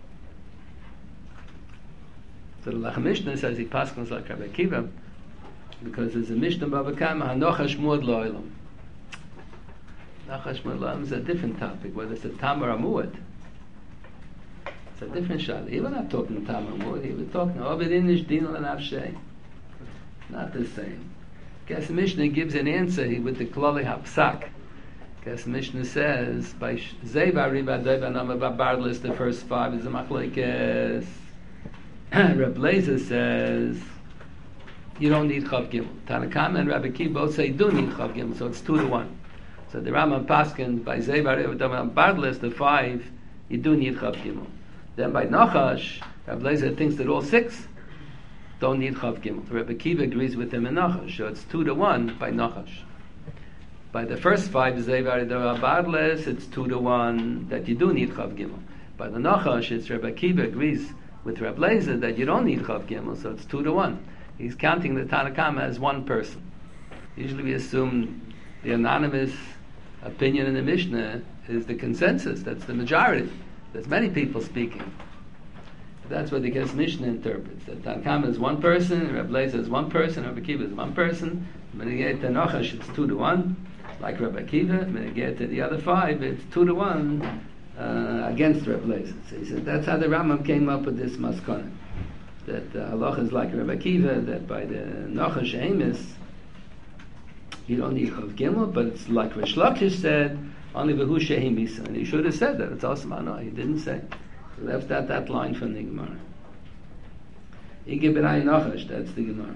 So the Lechem Mishnah says he passed on like Rabbi Akiva because there's a Mishnah Bava Kama, Hanochash Muad Lo'ilam. Nachash Muad Lo'ilam is a different topic, whether it's a Tamar or Muad. It's a different shot. He was not talking Tamar or Muad, he was talking Ovid Inish Dinal and Avshei. Not the same. Guess Mishnah gives an answer with the Klali Hapsak. Guess Mishnah says by Zeiva Riba Deva Nama Babardlis, the first 5 is a machlekes. Reb Lezer says you don't need Chav Gimel. Tanakama and Rabbi Akiva both say you do need Chav Gimel, so it's 2-1. So the Rambam Paskin by Zeiva Riba Deva Babardlis, the 5 you do need Chav Gimel. Then by Nachash, Reb Lezer thinks that all 6 don't need Chav Gimel. Rabbi Akiva agrees with him in Nachash, so it's 2-1 by Nachash. By the first 5, Zeivar Badles, it's 2-1 that you do need Chav Gimel. By the Nachash, it's Rabbi Akiva agrees with Reb Lezer that you don't need Chav Gimel, so it's 2-1. He's counting the Tanakama as one person. Usually we assume the anonymous opinion in the Mishnah is the consensus, that's the majority. There's many people speaking. That's what the Kes Mishnah interprets. That Tanakama is one person, Reb Lezer is one person, Rabbi Akiva is one person. When you get to Nachash, it's 2-1, like Rabbi Akiva. When you get to the other 5, it's 2-1 against Reb Lezer. So he said that's how the Rambam came up with this maskana. That halacha is like Rabbi Akiva, that by the Nachash Amos, you don't need Chav Gimel, but it's like Reish Lakish said, only v'hu shehi misa. And he should have said that. It's also no, he didn't say. He left out that line from the Gemara. Ige b'nai Nachash, that's the Gemara.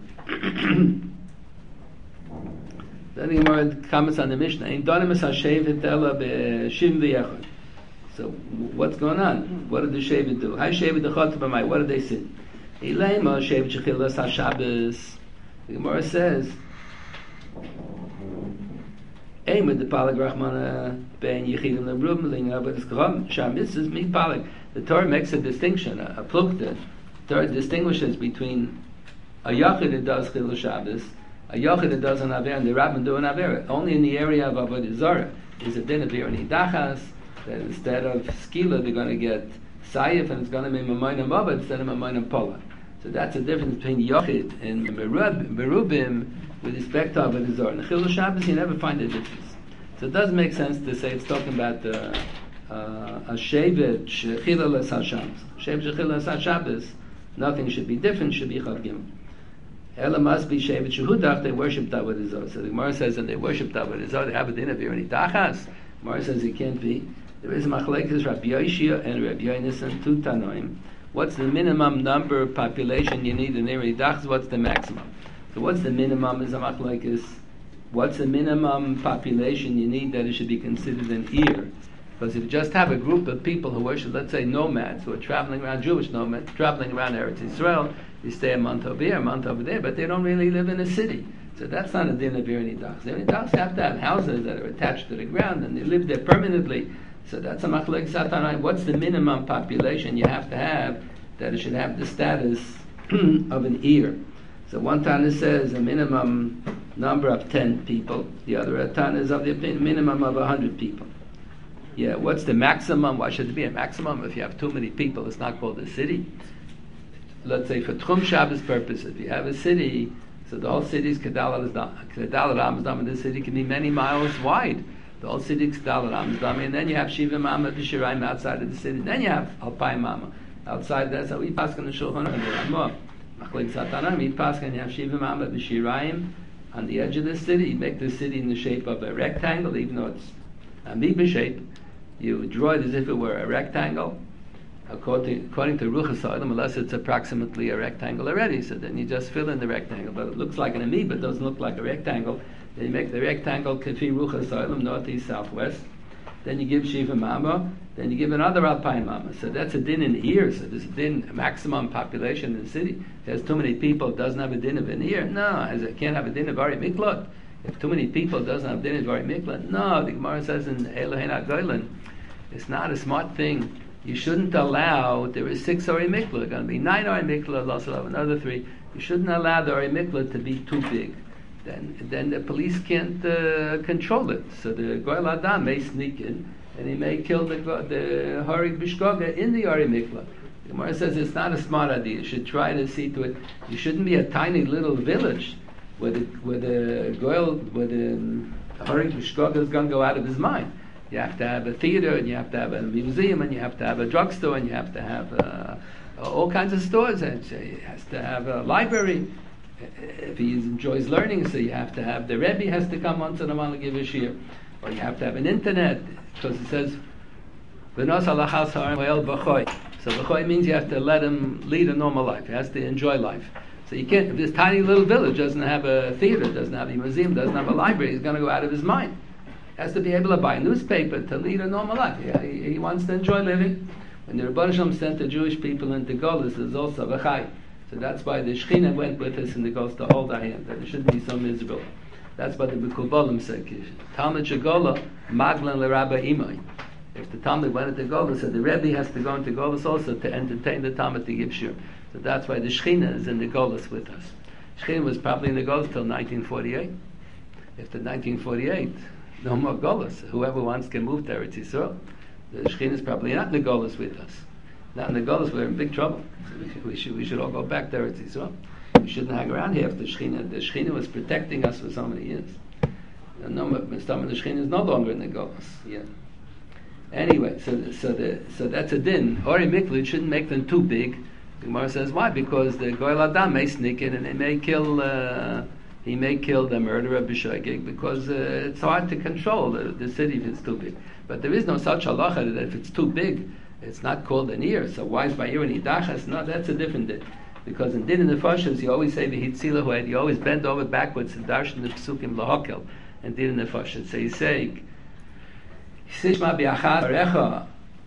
Then the Gemara comments on the Mishnah. Ein donim es hashevet ela b'shim v'yechad. So what's going on? What did the shevet do? Hay shevet dechot b'mai. What did they sin? Ileima shevet shechilas hashabbos. The Gemara says, Ein with the palag rachmana ben yichidim lebrubim linga, but it's kram sham mitzvahs mi palag. The Torah makes a distinction, a plukta. The Torah distinguishes between a yachid that does chilul Shabbos, a yachid that does an aver, and the rabbin do an aver. Only in the area of avodah zarah is a din of nidachas, that instead of skila they're going to get sayif, and it's going to be mamayim mabad instead of mamayim pola. So that's the difference between yachid and merubim with respect to avodah zarah. In the chilul Shabbos you never find a difference. So it does make sense to say it's talking about a shevet shechila les hashabbos. Shevet shechila les hashabbos, nothing should be different, should be chav gimel. Ela must be shevet shehudach, they worship avodah zarah. So the Gemara says that they worship avodah zarah, they have a din of nidachas. Gemara says it can't be. There is machlekes Rabbi Yoshia and Rabbi Yonasan, 2 tanoim. What's the minimum number of population you need in nidachas? What's the maximum? So what's the minimum is a machlekes. What's the minimum population you need that it should be considered an ear? Because if you just have a group of people who worship, let's say nomads, who are traveling around, Jewish nomads, traveling around Eretz Yisrael, they stay a month over here, a month over there, but they don't really live in a city. So that's not a din of nidachas. Nidachas have to have houses that are attached to the ground, and they live there permanently. So that's a machlek satanai. What's the minimum population you have to have that it should have the status of an ear? So one Tana says a minimum number of 10 people. The other Ratan is of the opinion minimum of 100 people. Yeah, what's the maximum? Why should it be a maximum? If you have too many people, it's not called a city. Let's say for Tchum Shabbos purpose, if you have a city, so the whole city is Kedal Ramzdam, and the city can be many miles wide. The whole city is Kedal Ramzdam, and then you have Shiva Mama B'Shiraim outside of the city. Then you have Alpay Mama outside. That's how we pass on the Shulchan Aruch. Machlek Satanan, we pass and you have Shiva Mama B'Shiraim on the edge of the city. You make the city in the shape of a rectangle, even though it's amoeba shape. You draw it as if it were a rectangle. According to Ruchas Ha'olam, unless it's approximately a rectangle already, so then you just fill in the rectangle. But it looks like an amoeba, it doesn't look like a rectangle. Then you make the rectangle Kafi Ruchas Ha'olam, north, east, southwest. Then you give Shiva Mama, then you give another Alpine Mama. So that's a din in ear. So there's a din, a maximum population in the city. If there's too many people, it doesn't have a din of an ear. No, it can't have a din of Ari Miklot. If too many people, it doesn't have a din of Ari Miklot. No, the Gemara says in Elohein HaGoylan, it's not a smart thing. You shouldn't allow, there is 6 Ori Mikla, going to be 9 Ori Mikla, also have another 3. You shouldn't allow the Ori Mikla to be too big. Then the police can't control it. So the Goyal Adam may sneak in, and he may kill the Harig Bishkoga in the Ori Mikla. The Gemara says it's not a smart idea. You should try to see to it. You shouldn't be a tiny little village where the Harig Bishkoga is going to go out of his mind. You have to have a theater, and you have to have a museum, and you have to have a drugstore, and you have to have all kinds of stores. And he has to have a library if he enjoys learning. So you have to have the Rebbe has to come once in a while and give a shiur, or you have to have an internet because it says v'nos alachas ha'oel b'choy. So b'choy means you have to let him lead a normal life. He has to enjoy life. So you can't. If this tiny little village doesn't have a theater, doesn't have a museum, doesn't have a library, he's going to go out of his mind. Has to be able to buy a newspaper to lead a normal life. He wants to enjoy living. When the Rebbeinu Shalom sent the Jewish people into Golus, there's also V'chai. So that's why the Shechina went with us in the Golus to hold our hand, that it shouldn't be so miserable. That's what the B'kubolim said. Talmud Shegola, Maglan L'Rabba Imai. If the Talmud went into Golus, so the Rebbe has to go into Golus also to entertain the Talmud to give shiur. So that's why the Shechina is in the Golus with us. Shechina was probably in the Golus till 1948. After 1948, no more Golus. Whoever wants can move to Eretz Yisrael. The Shekhinah is probably not in the Golus with us. Not in the Golus, we're in big trouble. We should all go back to Eretz Yisrael. We shouldn't hang around here if the Shekhinah. The Shekhinah was protecting us for so many years. Some of the Shekhinah is no longer in the Golus. Yeah. Anyway, so that's a din. Ori Mikla shouldn't make them too big. The Gemara says why? Because the Goyal Adam may sneak in and they may kill. He may kill the murderer b'shogeg because it's hard to control the city if it's too big. But there is no such halacha that if it's too big, it's not called an ear. So why is by ear and idachas? No, that's a different din. Because in din in the fashas, you always say v'hitzilahu, you always bend over backwards and darshan the psukim lahakel and din in the fashas. So you say, Sishma bi'achad arecha.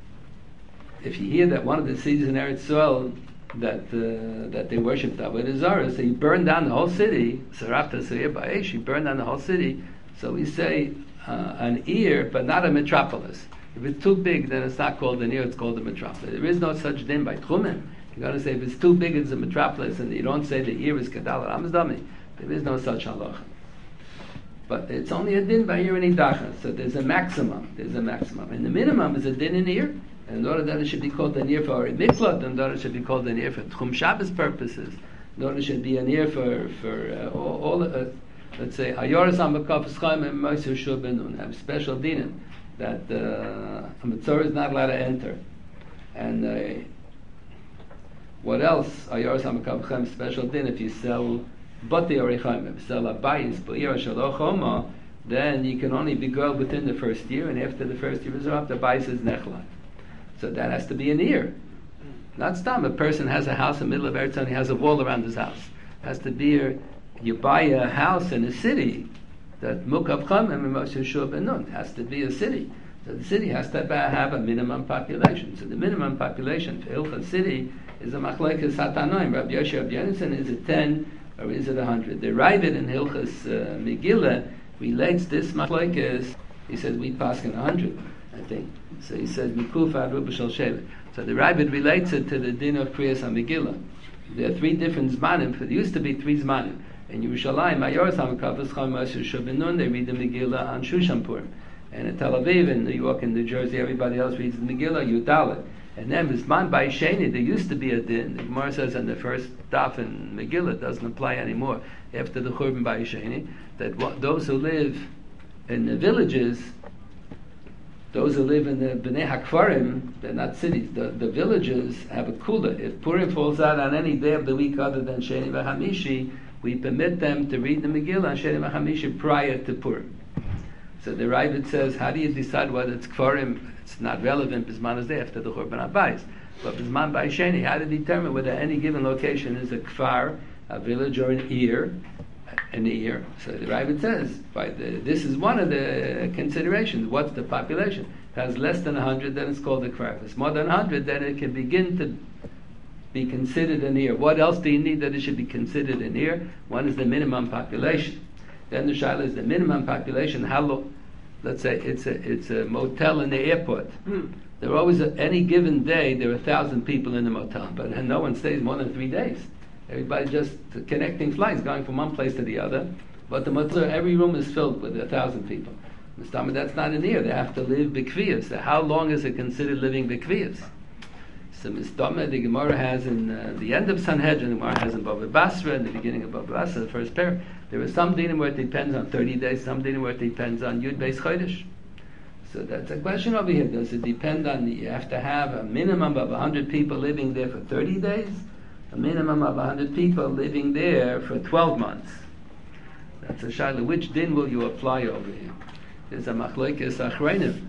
If you hear that one of the cities in Eretz Yisrael that they worshipped Avodah Zarah, so you burn down the whole city. Sarafta Seir Ba'esh, you burn down the whole city. So we say an ear, but not a metropolis. If it's too big, then it's not called an ear; it's called a metropolis. There is no such din by Tchumen. You're going to say if it's too big, it's a metropolis, and you don't say the ear is Kedal Ramzdami. There is no such halacha. But it's only a din by ear and idacha. So there's a maximum. And the minimum is a din in ear. And in order that it should be called an ear for Ori Miklot, in order it should be called an ear for Tchum Shabbos purposes, in order it should be an ear for all let's say, Ayoras HaMakaf Eschayim and Moisir Shur Benun, have special dinim that a Mitzvah is not allowed to enter. And what else? Ayoras HaMakaf Eschayim, special din, if you sell Bati Orichaim, if you sell a Bayis, B'ir Shaloch Homa, then you can only be girl within the first year, and after the first year is up, the Bayis is Nechlai. So that has to be an ear. Not stam. A person has a house in the middle of Eretz Yisrael, he has a wall around his house. It has to be you buy a house in a city that Mukav Chamim and Moshe Shur Benun has to be a city. So the city has to have a minimum population. So the minimum population for Hilchas city is a Machlekes Hatanoim. Rabbi Yoshe Rabbi Yonasan, is it 10 or is it 100? The Ravid in Hilchas Megillah relates this Machlekes. He says we pass in 100. I think. So he says, Mikufa Ruba Shal Shevet. So the Rabbit relates it to the din of Kriyas HaMegillah. There are 3 different zmanim. There used to be 3 zmanim. In Yerushalayim, Mayoros HaMekafos Chama Shabinun, they read the Megillah on Shushan. And in Tel Aviv, in New York, and New Jersey, everybody else reads the Megillah, Yudalit. And then Bisman Bai Sheni, there used to be a din. The Gemara says in the first daf in Megillah, doesn't apply anymore after the Churban Bai Sheni, that those who live in the villages, those who live in the Bnei HaKfarim, they're not cities, the villages have a kula. If Purim falls out on any day of the week other than Sheni v'Hamishi, we permit them to read the Megillah on Sheni v'Hamishi prior to Purim. So the Ravid says, how do you decide whether it's Kfarim? It's not relevant, Bisman is there after the Churban Abayis. But Bisman Bai Sheni, how to determine whether any given location is a Kfar, a village, or an ear? So the Ravid says, this is one of the considerations. What's the population? If it has less than 100, then it's called a Kfar. If it's more than 100, then it can begin to be considered an ear. What else do you need that it should be considered an ear? One is the minimum population. Then the shaila is the minimum population. How long? Let's say it's a motel in the airport. There are always any given day there are 1,000 people in the motel, but no one stays more than 3 days. Everybody just connecting flights, going from one place to the other. But the motel, every room is filled with 1,000 people. That's not an ear. They have to live b'kviyas. So how long is it considered living b'kviyas? So Mistama, the Gemara has in the end of Sanhedrin, the Gemara has in Bava Basra, in the beginning of Bava Basra, the first pair. There is some dinim where it depends on 30 days, some dinim where it depends on Yud Beis Chodesh. So that's a question over here. Does it depend on you have to have a minimum of 100 people living there for 30 days? A minimum of 100 people living there for 12 months. That's a shaila. Which din will you apply over here? There's a machlokes achreinim.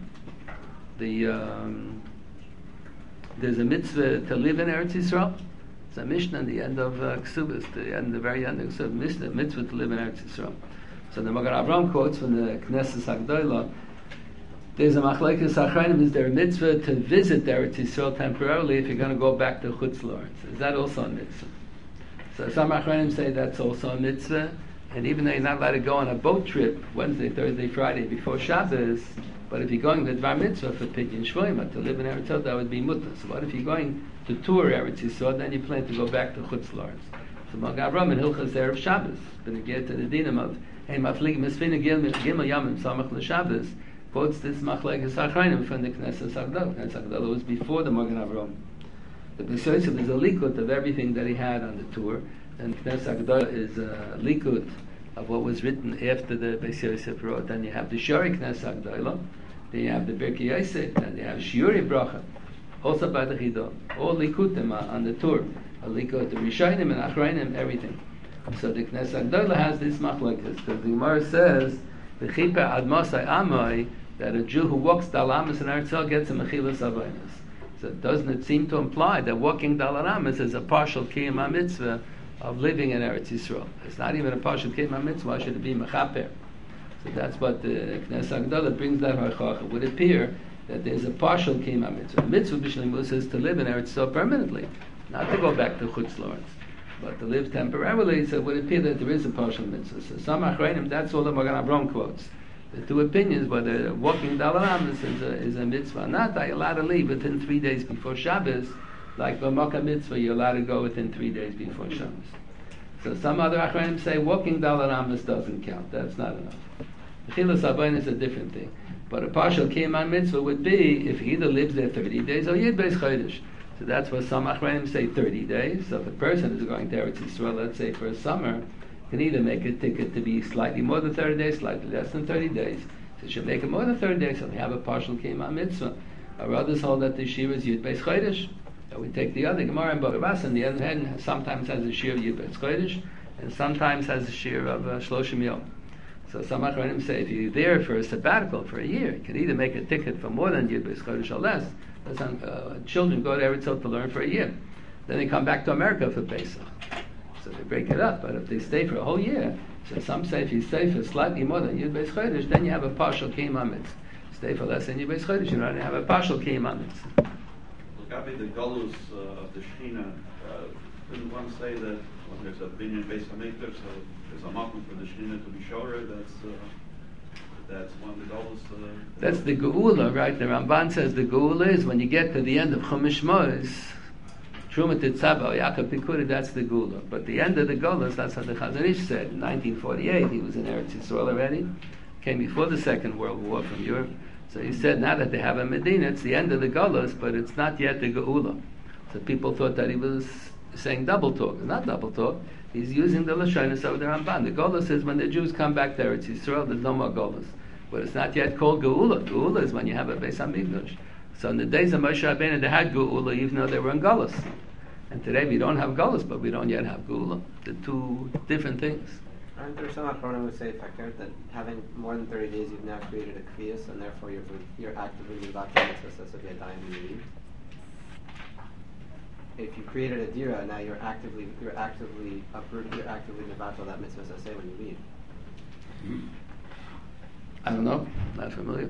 There's a mitzvah to live in Eretz Yisrael. It's a Mishnah at the end of Ksubas, the very end of Ksubas, mitzvah to live in Eretz Yisrael. So the Magen Avraham quotes from the Knesset Hagdolah. There's a machlokes achreinim. Is there a mitzvah to visit Eretz Yisrael temporarily if you're going to go back to Chutz La'aretz? Is that also a mitzvah? So some achreinim say that's also a mitzvah, and even though you're not allowed to go on a boat trip Wednesday, Thursday, Friday before Shabbos, but if you're going to Dvar Mitzvah for Pidyon Shvoima, to live in Eretz Yisrael, that would be mutter. So what if you're going to tour Eretz Yisrael, then you plan to go back to Chutz La'aretz? So Magen Avraham in Hilchas Erev Shabbos, going to get to the dinim of Hey Maflig Misfina Gimel Yamim Samach LeShabbos, quotes this machlokes achreinim from the Knesset Hagdolah. Knesset Hagdolah was before the Magen Avraham. The Beis Yosef is a likut of everything that he had on the tour, and Knesset Hagdolah is a likut of what was written after the Beis Yosef wrote. Then you have the Shari Knesset Hagdolah, then you have the Birkei Yosef, then you have Shiuri Bracha, also by the Chidon. All likutim on the tour, a likut, the Rishonim and Achreinim, everything. So the Knesset Hagdolah has this machlokes, because the Gemara says, "V'chiper ad Mosai Amoi," that a Jew who walks Dal Amis in Eretz Yisrael gets a mechilas avaynos. So doesn't it seem to imply that walking Dal Amis is a partial kiyum mitzvah of living in Eretz Yisrael? It's not even a partial kiyum mitzvah. Why should it be mechaper? So that's what the Knesset Hagdolah brings that halacha. It would appear that there's a partial kiyum mitzvah. The mitzvah b'shleimus is to live in Eretz Yisrael permanently, not to go back to Chutz La'aretz, but to live temporarily. So it would appear that there is a partial mitzvah. So some achreinim, that's all the Magen Avraham quotes. The two opinions, whether walking Dal Amis is a mitzvah or not. Are you allowed to leave within 3 days before Shabbos? Like the Makkah mitzvah, you're allowed to go within 3 days before Shabbos. So some other achreinim say walking Dal Amis doesn't count. That's not enough. Mechilas Avaynos is a different thing. But a partial kiyum mitzvah would be if he either lives there 30 days or Yud Beis Chodesh. So that's what some achreinim say 30 days. So if a person is going to Eretz Yisrael, let's say for a summer, can either make a ticket to be slightly more than 30 days, slightly less than 30 days. So should make it more than 30 days, so they have a partial kiyum mitzvah. Our others hold that the shir is Yud Beis Chodesh. We take the other Gemara in Bava Basra, and the other hand sometimes has a shir of Yud Beis Chodesh, and sometimes has a shir of Shloshim Yom. So some achreinim say if you're there for a sabbatical for a year, you can either make a ticket for more than Yud Beis Chodesh or less. Some children go to Eretz Yisrael to learn for a year. Then they come back to America for Pesach. So they break it up. But if they stay for a whole year, so some say if you stay for slightly more than Yud Beis Chodesh, then you have a partial kiyum mitzvah. Stay for less than Yud Beis Chodesh, you don't have a partial kiyum mitzvah. Regarding the galus of the Shechina, didn't one say that when there's a binyan based on Mikdash, so there's a makom for the Shechina to be shorer? That's one of the galus. That's the geula, right? The Ramban says the geula is when you get to the end of Chumash Mos, Truma Titzaba, Yaakov Pikuri, that's the Gula. But the end of the Gulas, that's what the Chazon Ish said. In 1948, he was in Eretz Yisrael already, came before the Second World War from Europe. So he said, now that they have a Medina, it's the end of the Gulas, but it's not yet the Geula. So people thought that he was saying double talk. It's not double talk. He's using the Lashonis of the Ramban. The Gulas is when the Jews come back to Eretz Yisrael, there's no more Gulas. But it's not yet called Geula. Geula is when you have a Beis HaMikdash. So in the days of Moshe Rabbeinu, they had Geula even though they were in Gulas. And today we don't have Gulas, but we don't yet have Geula. The two different things. Aren't there some Achronim who say that having more than 30 days you've now created a Kviyas and therefore you're actively Mivatel Mitzvah so Yadayim when you leave? If you created a Dira, now you're actively Mivatel that Mitzvah so say when you leave. I don't know. Not familiar.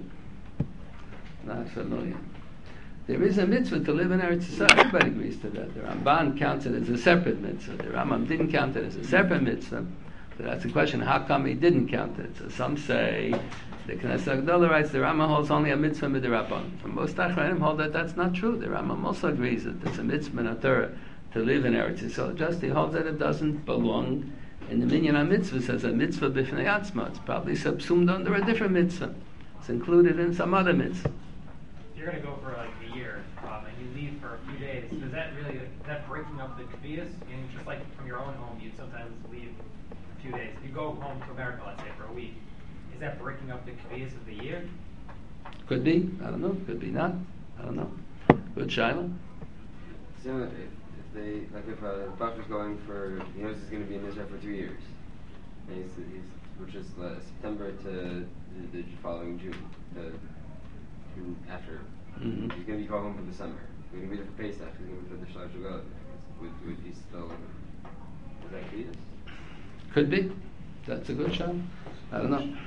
There is a mitzvah to live in Eretz Yisrael. Everybody agrees to that. The Ramban counts it as a separate mitzvah. The Rambam didn't count it as a separate mitzvah. So that's the question, how come he didn't count it? So some say, the Knesset Agdola writes, the Rambam holds only a mitzvah midrabban. From most Achronim hold that that's not true. The Rambam also agrees that it's a mitzvah in a Torah to live in Eretz Yisrael. Just he holds that it doesn't belong in the Minyan HaMitzvah as a mitzvah b'fnei atzma. It's probably subsumed under a different mitzvah. It's included in some other mitzvah. You're going to go for like a year, and you leave for a few days. Is that breaking up the Kvias? And just like from your own home, you'd sometimes leave a few days. If you go home to America, let's say, for a week, is that breaking up the Kvias of the year? Could be. I don't know. Could be not. I don't know. Good Shiloh. So if a Bach's going for, he knows he's going to be in Israel for 2 years, and which is September to the following June, after. Mm-hmm. He's going to be going home for the summer. He's going to be there for Pesach. He's going to be for the Shalosh Shavuot. Would he still? Is that clear? Could be. That's a good shot. I don't know.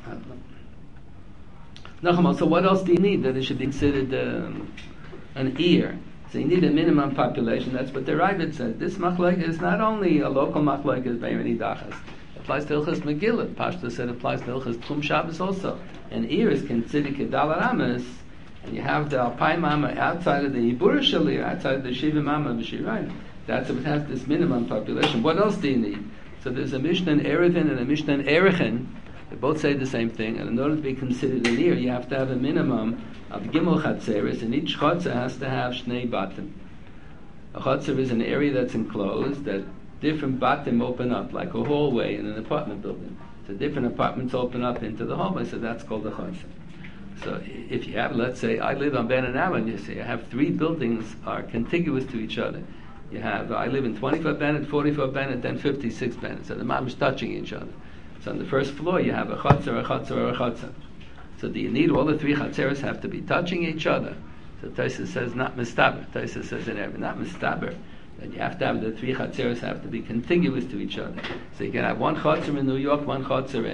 Nachman, so what else do you need that it should be considered an ear? So you need a minimum population. That's what the Ravid said. This machlek is not only a local machlek as Be'emini Dachas. It applies to Ilchas Megillah. Pashto said it applies to Ilchas Tchum Shabbos also. An ear is considered Kedal Aramis, and you have the Alpine Mama outside of the Yibura Shalir, outside of the Shiva Mama B'Shirayim. That's what has this minimum population. What else do you need? So there's a Mishnah in Erevin and a Mishnah in Erechin. They both say the same thing, and in order to be considered an ear, you have to have a minimum of Gimel Chatzeres, and each Chatzah has to have Shnei Batim. A Chatzah is an area that's enclosed, that different Batim open up, like a hallway in an apartment building. So different apartments open up into the hallway, so that's called a Chatzah. So if you have, let's say, I live on Ben and Aron, you see, I have 3 buildings are contiguous to each other. You have, I live in 24 Bennett, 44 Bennett, then 56 Bennett. So the mom is touching each other. So on the first floor, you have a chatzar, a chatzar, a chatzar. So do you need all the 3 chatzeres have to be touching each other? So Taisa says not mistaber. Taisa says in every not mistaber. Then you have to have the 3 chatzeres have to be contiguous to each other. So you can have 1 chatzar in New York, 1 chatzar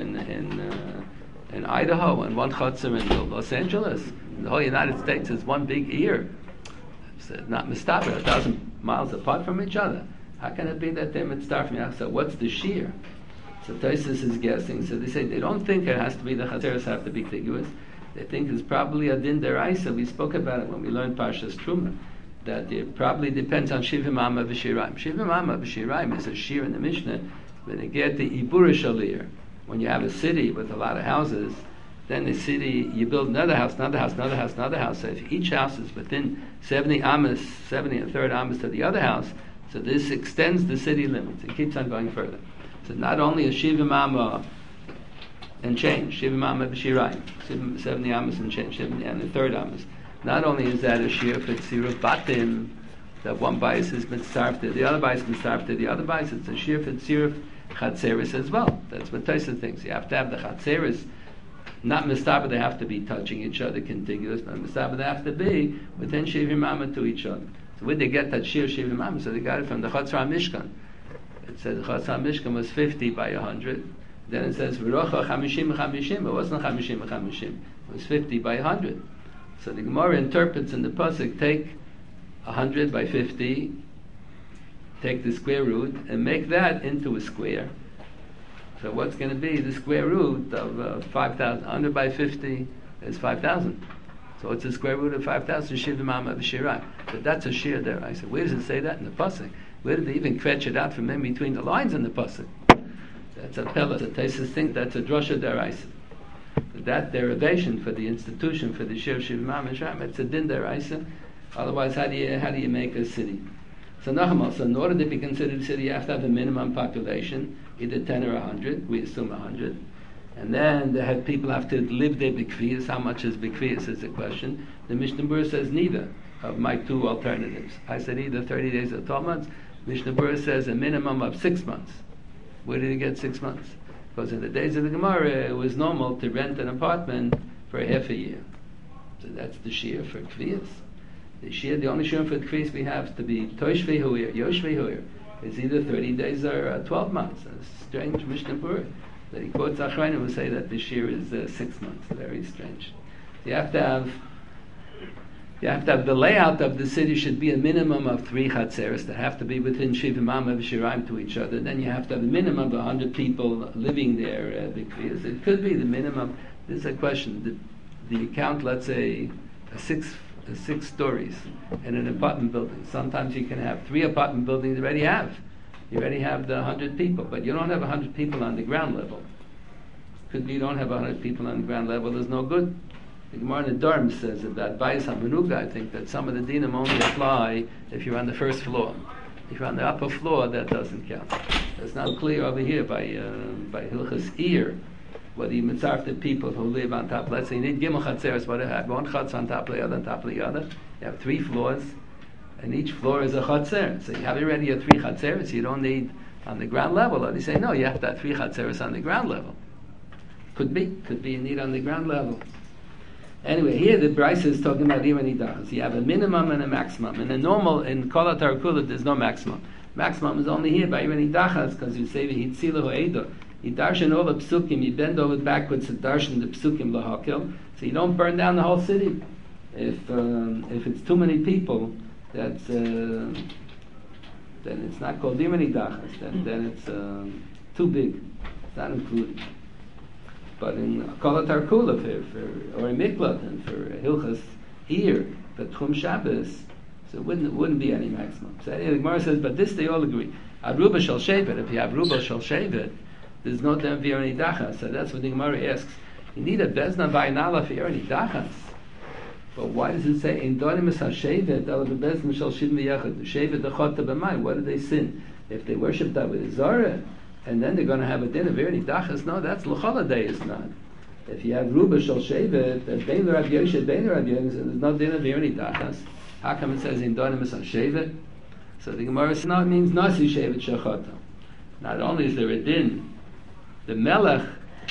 in Idaho, and 1 chatzar in Los Angeles. And the whole United States is one big ear. So not mistaber, 1,000 miles apart from each other. How can it be that they're mitzvah from Yachsa? What's the shear? So Taisus is guessing. So they say they don't think it has to be the chatzeres have to be contiguous. They think it's probably a din deraisa. We spoke about it when we learned Parshas Truma. That it probably depends on Shivim Amma V'Shirayim. Shivim Amma V'Shirayim is a shear in the Mishnah. When you get the Ibura Shalir, when you have a city with a lot of houses, then the city, you build another house, another house, another house, another house. So if each house is within 70 amas, 70 and a third amas to the other house, so this extends the city limits. It keeps on going further. So not only is Shivim Amma and change, Shivim Amma B'Shirayim, 70 amas and change, 70 and a third amas. Not only is that a shear for Tziruf Batim, that one bias is mitzarfed, the other bias is mitzarfed, the other bias, it's a shear for Tziruf Chatzeris as well. That's what Taisa thinks. You have to have the Chatzeris, not mistaber, they have to be touching each other contiguous, but mistaber they have to be within Shivim Amma to each other. So where they get that shear Shivim Amma? So they got it from the Chatzar HaMishkan. It said the Chatzar HaMishkan was 50 by 100. Then it says V'rocha 50 It wasn't 50 It was 50 by 100. So the Gemara interprets in the pasuk, take 100 by 50, take the square root, and make that into a square. So what's going to be the square root of 5,000? 100 by 50 is 5,000. So it's a square root of 5,000 Shiva Mama V'Shirayim. But that's a Shir there. I said, where does it say that in the Pasuk? Where did they even fetch it out from in between the lines in the Pasuk? That's a Pella, a Taisus thing, that's a Drosha Deraisa. That derivation for the institution, for the Shir Shiva Mama V'Shirayim, it's a Din Deraisa. Otherwise, how do you make a city? So Nachmal, so in order to be considered a city, you have to have a minimum population, either 10 or 100, we assume 100. And then people have to live there b'kfiyas. How much is b'kfiyas is the question. The Mishnah Berurah says neither of my two alternatives. I said either 30 days or 12 months. Mishnah Berurah says a minimum of 6 months. Where did he get 6 months? Because in the days of the Gemara, it was normal to rent an apartment for half a year. So that's the shir for kfiyas. The only shir for kfiyas we have to be toshvei huir, yoshvei huir. It's either 30 days or 12 months. That's strange Mishnah Berurah. That he quotes Achrayim who say that the shir is 6 months. Very strange. You have to have the layout of the city should be a minimum of 3 chatzeres that have to be within Shiva Mama V'Shirayim to each other. Then you have to have a minimum of 100 people living there. It could be the minimum. This is a question. The account, let's say, six stories in an apartment building. Sometimes you can have 3 apartment buildings you already have. You already have the 100 people, but you don't have 100 people on the ground level. Could be you don't have 100 people on the ground level, there's no good. The Gemara in the Dharm says that Bayis HaMenuga, I think that some of the dinim only apply if you're on the first floor. If you're on the upper floor, that doesn't count. That's not clear over here by Hilchas Eir, whether you mitzarf the people who live on top. Let's say you need Gimel Chatzeres, what do you have? One Chatz on top of the other, on top of the other. You have 3 floors. And each floor is a chatzer. So you have already 3 chatzeres. You don't need on the ground level. Or they say, no, you have to have 3 chatzeres on the ground level. Could be you need on the ground level. Anyway, here the Brisa is talking about Irani Dachas. You have a minimum and a maximum. In Kol HaTarakula, there's no maximum. Maximum is only here by Irani Dachas, because you say, V'hitzilahu Eido. You darshan over psukim, you bend over backwards to darshan the psukim lahakil. So you don't burn down the whole city. If it's too many people, that's then it's not called Irani Dachas. Then it's too big. It's not included. But in Kol HaTarakula or in Miklat and for Hilchas here for Tchum Shabbos, so it wouldn't be any maximum. So the Gemara says, but this they all agree. Aruba shall shave it. If you have Ruba shall shave it, there's no dem Irani Dachas. So that's what the Gemara asks. You need a bezna v'aynala for Irani Dachas. But why does it say in Dorimus HaShevet al beBezna shall shivim v'yachad? Shevet dechota b'may. What did they sin? If they worship that with a Zorah, and then they're going to have a din of Irani Dachas, no, that's l'chol day is not. If you have Ruba shall Shevet, and Bein l'Rav Yoshe, Bein l'Rav Yoshe, there's no din of Irani Dachas. How come it says in Dorimus HaShevet? So the Gemara says, no, it means Nasi Shevet shachota. Not only is there a din, the Melech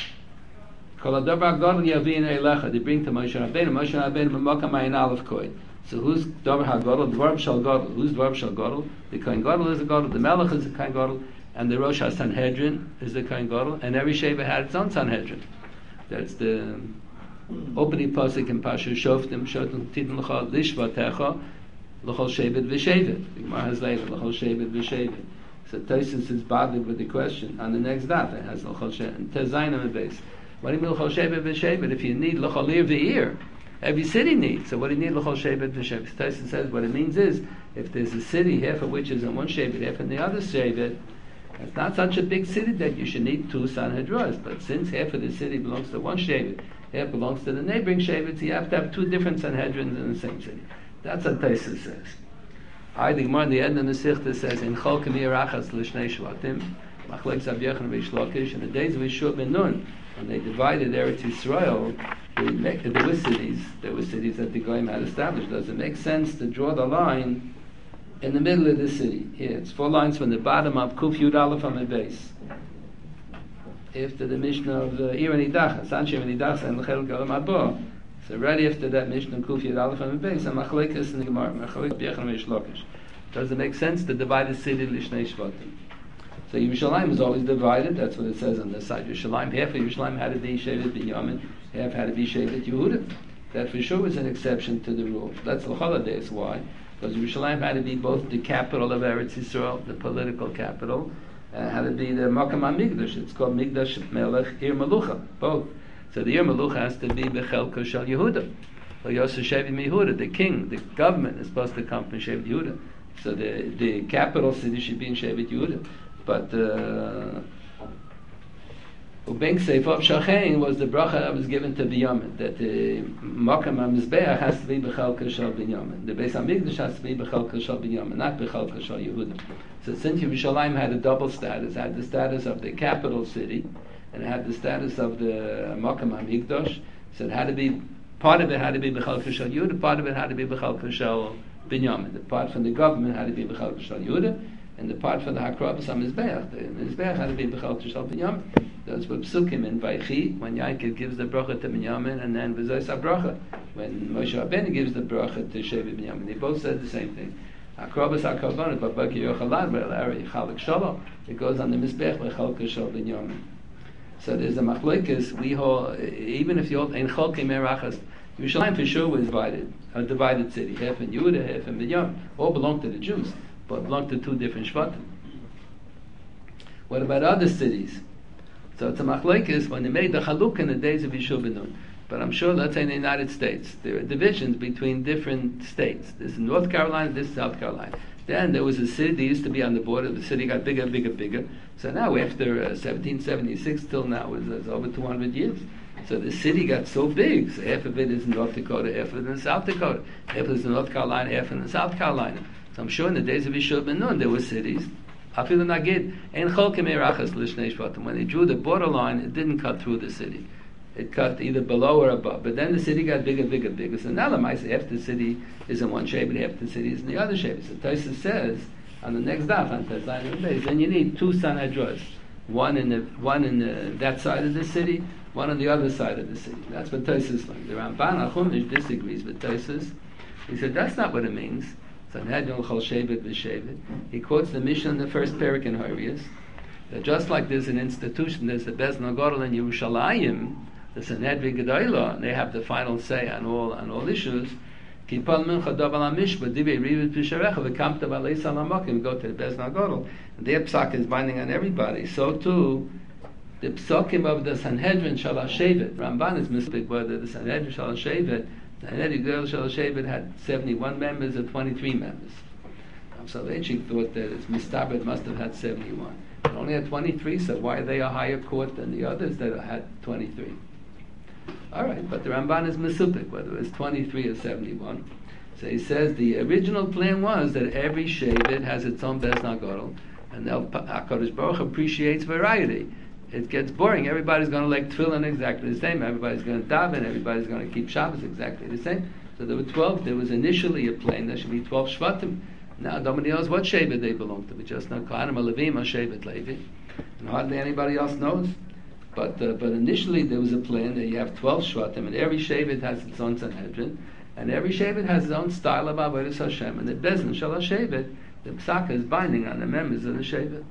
Kol hadavar gadol yavin eilecha. They bring to Moshe Rabbeinu. Moshe Rabbeinu b'makam ayin aleph koi. So who's davar hagadol? Dvarb shal gadol. Who's dvarb shal gadol? The kohen gadol is a gadol. The melech is a kohen gadol, and the Rosh HaSanhedrin is the kohen gadol. And every sheva had its own Sanhedrin. That's the opening pasuk in Pashu Shoftim. Shoftim titin l'chol lishvatecha l'chol shevet v'shevet. The Gemara has later l'chol shevet v'shevet. So Tosfos is bothered with the question on the next daf. It has l'chol shevet and tezayim in base. What do you mean l'chol shevet v'shevet? If you need l'chol ir v'ir, every city needs. So what do you need l'chol shevet v'shevet? Tosfos says what it means is if there's a city half of which is in one shevet, half in the other shevet, it's not such a big city that you should need 2 sanhedros. But since half of the city belongs to one shevet, half belongs to the neighboring shevet, you have to have 2 different sanhedrins in the same city. That's what Tosfos says. I think more in the end of the Sichta says in Chol Kamir Achas L'Shnei Shvatim Machlek Zav Yechon V'Ish Lakish. In the days of Yeshua ben Nun, when they divided Eretz Yisrael, there were cities that the Goyim had established. Does it make sense to draw the line in the middle of the city? Here, it's 4 lines from the bottom up, Kuf Yud Aleph on the base. After the Mishnah of Irani Dachas, Sanche Irani Dachas and L'Chel Galam Abba. So right after that Mishnah of Kuf Yud Aleph on the base, and Machlekes in the Gemara, Machlek Yechon V'Ish Lakish. Does it make sense to divide the city L'Shnei Shvatim? So Yerushalayim is always divided. That's what it says on this side. Yerushalayim, half of Yerushalayim had to be Shevet Binyamin, half had to be Shevet Yehuda. That for sure was an exception to the rule. That's the holidays. Why? Because Yerushalayim had to be both the capital of Eretz Yisrael, the political capital, and had to be the Makam HaMikdash. It's called Mikdash Melech Ir Melucha, both. So the Ir Melucha has to be Bechelko Shel Yehuda. Yosef Shevet Yehuda, the king, the government is supposed to come from Shevet Yehuda. So the capital city should be in Shevet Yehuda. But Ubenk Seifov Shachein was the bracha that was given to Binyamin, that the Makam HaMizbeach has to be B'chalka Shel Binyamin. The Beis HaMikdash has to be B'chalka Shel Binyamin, not B'chalka Shel Yehuda. So since Yerushalayim had a double status, it had the status of the capital city, and it had the status of the Makam HaMikdash, so it had to be, part of it had to be B'chalka Shel Yehuda, part of it had to be B'chalka Shel Binyamin. The part from the government had to be B'chalka Shel Yehuda, and the part for the Hakrabas HaMizbeach, the Mizbeach had to be B'chalka Shel Binyamin. That's what Psukim in Vaychi, when Yaakov gives the bracha to Binyamin, and then V'zos HaBracha, when Moshe Rabbeinu gives the bracha to Shevet Binyamin. They both said the same thing. Hakrabas HaKarbanos, Babaki Yochalad, Ve'el Chalak Shalom, it goes on the Mizbeach, V'chalka Shel Binyamin. So there's a machlokes, we hold, even if you hold, in Chalkei Merachas, Yerushalayim for sure was divided, a divided city, half in Yehuda, half in Binyamin, all belonged to the Jews, but belonged to two different Shvatim. What about other cities? So it's a machlokes when they made the Chaluk in the days of Yeshua ben Nun. But I'm sure, let's say in the United States, there are divisions between different states. This is North Carolina, this is South Carolina. Then there was a city that used to be on the border. The city got bigger, bigger, bigger. So now, after 1776 till now, it's over 200 years. So the city got so big. So half of it is in North Dakota, half of it is in South Dakota, half of it is in North Carolina, half of it in South Carolina. So I'm sure in the days of Yeshua ben Nun, there were cities. When they drew the borderline, it didn't cut through the city. It cut either below or above. But then the city got bigger, bigger, bigger. So now half the city is in one shape and half the city is in the other shape. So Tosfos says on the next daf, on Tezayim Beis, then you need two Sanhedros, one in that side of the city, one on the other side of the city. That's what Tosfos learned. The Ramban HaChumash disagrees with Tosfos. He said that's not what it means. Sanhedrin Chol Shevet V'Shevet. He quotes the Mishnah in the first parak in Horayos, that just like there's an institution, there's the Beis Nagadol in Yerushalayim, the Sanhedrin Gedolah, and they have the final say on all issues. Kipal Mincha Daval HaMishpat Divei Rivit V'Sharecha V'Kamta V'Alei Salamakim. Go to the Beis Nagadol, and their psak is binding on everybody. So too, the psakim of the Sanhedrin Shal HaShevet. Ramban is mispik whether the Sanhedrin Shal HaShevet. The Sanhedrin Shal HaShevet had 71 members or 23 members. So the Soloveitchik thought that its Mistabed must have had 71. It only had 23, so why are they a higher court than the others that had 23? All right, but the Ramban is Mesupik, whether it's 23 or 71. So he says the original plan was that every Shevet has its own Beis Nagadol, and HaKadosh Baruch Hu appreciates variety. It gets boring. Everybody's going to like tefillin exactly the same. Everybody's going to daven. Everybody's going to keep Shabbos exactly the same. So there were 12. There was initially a plan there should be 12 Shvatim. Now nobody knows what Shevet they belong to. We just know Kohanim Levim or Shevet Levi, and hardly anybody else knows. But initially there was a plan that you have 12 Shvatim, and every Shevet has its own Sanhedrin, and every Shevet has its own style of Avodas Hashem. And the Bezdin Shal HaShevet, the Psaka is binding on the members of the Shevet.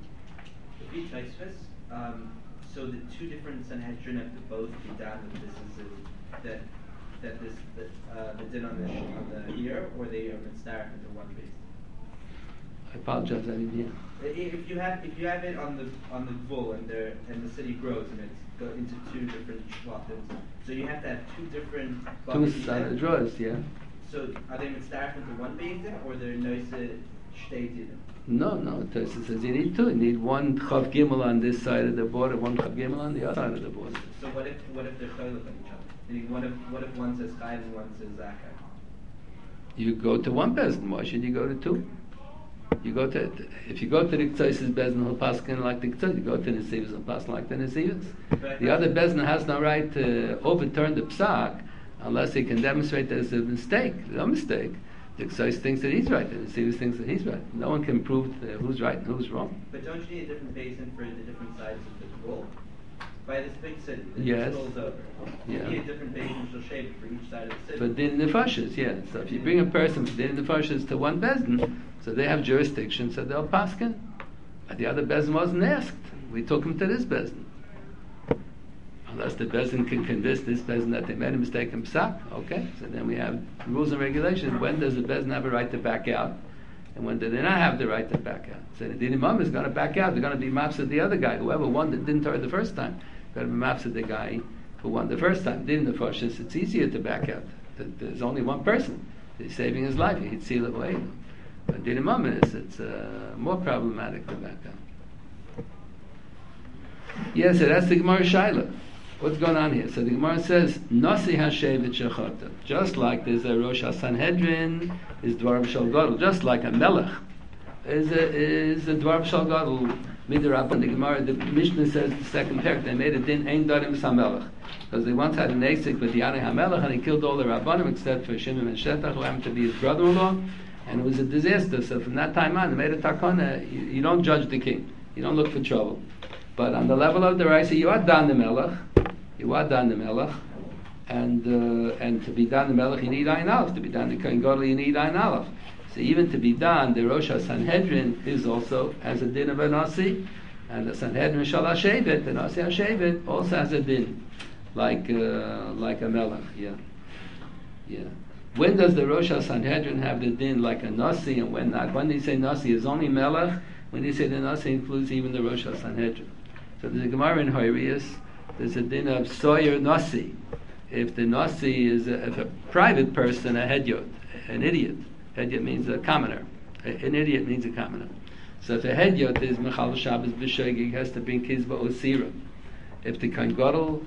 So the two different Sanhedrin have to both be done that this is the din on the year, or they are mitzvah into one base. I apologize, I didn't hear. If you have it on the gvul and the city grows and it's go into two different shvatim, so you have to have two different. Two Sanhedros, yeah. So are they mitzvah into one base or they're noise shtei? No. Tosfos says you need two. You need one Chav Gimel on this side of the border, one Chav Gimel on the other side of the border. So what if they're cholek on each other? What if one says Chayiv and one says Zakah? You go to one Bezdin. Why should you go to two? If you go to the Tosfos Bezdin, he'll paskin like the Ktsos. You go to the Nesivos, he'll paskin like the Nesivos. The other Bezdin has no right to overturn the psak unless he can demonstrate there's a mistake. No mistake. The Ktsos thinks that he's right, and the Nesivos thinks that he's right. No one can prove who's right and who's wrong. But don't you need a different basin for the different sides of the wall? By this big city, the yes. rolls over. You need a different basin shall shape for each side of the city. For din nefashos, yeah. So if you bring a person from din nefashos to one bezdin, so they have jurisdiction, so they'll paskin. But the other bezdin wasn't asked. We took him to this bezdin. Unless the bezdin can convince this bezdin that they made a mistake in psak, okay. So then we have rules and regulations. When does the bezdin have a right to back out? And when do they not have the right to back out? So the din imam is going to back out. They're going to be maps of the other guy, whoever won that didn't turn the first time. Got to be maps of the guy who won the first time. Didn't the first? It's easier to back out. that there's only one person. He's saving his life. He'd seal it away. But Din Mamis, it's more problematic than that guy. Yes, so that's the Gemara Shaila. What's going on here? So the Gemara says, Nasi Hashevet Shechata. Just like there's a Rosh HaSanhedrin, is Dvar Shal Gadol. Just like a Melech is a Dvar Shal Gadol. Midrabban. The Gemara, the Mishnah says, the second parak, they made a din Ein Darim Samelech. Because they once had an Asik with Yanei HaMelech, and he killed all the Rabbanim except for Shimon and Shetach, who happened to be his brother-in-law, and it was a disaster. So from that time on, they made a takana. You don't judge the king. You don't look for trouble. But on the level of the Raisa, you are Dan the Melech. You are Dan the Melech. And to be Dan the Melech, you need Ayin Aleph. To be Dan the Kohen Gadol, you need Ayin Aleph. So even to be Dan, the Rosh HaSanhedrin is also has a din of a Nasi. And the Sanhedrin Shal HaShevet, the Nasi HaShevet, also has a din. Like a Melech, yeah. When does the Rosh HaSanhedrin have the din like a Nasi, and when not? When they say Nasi is only Melech, when they say the Nasi includes even the Rosh HaSanhedrin. So there's a Gemara in Horayos, there's a din of Soyer Nasi. If the Nasi is if a private person, a Hedyot, an idiot. Hedyot means a commoner. An idiot means a commoner. So if a Hedyot is Mechal Shabbos B'Shogeg, has to bring Kizba Osira. If the Kohen Gadol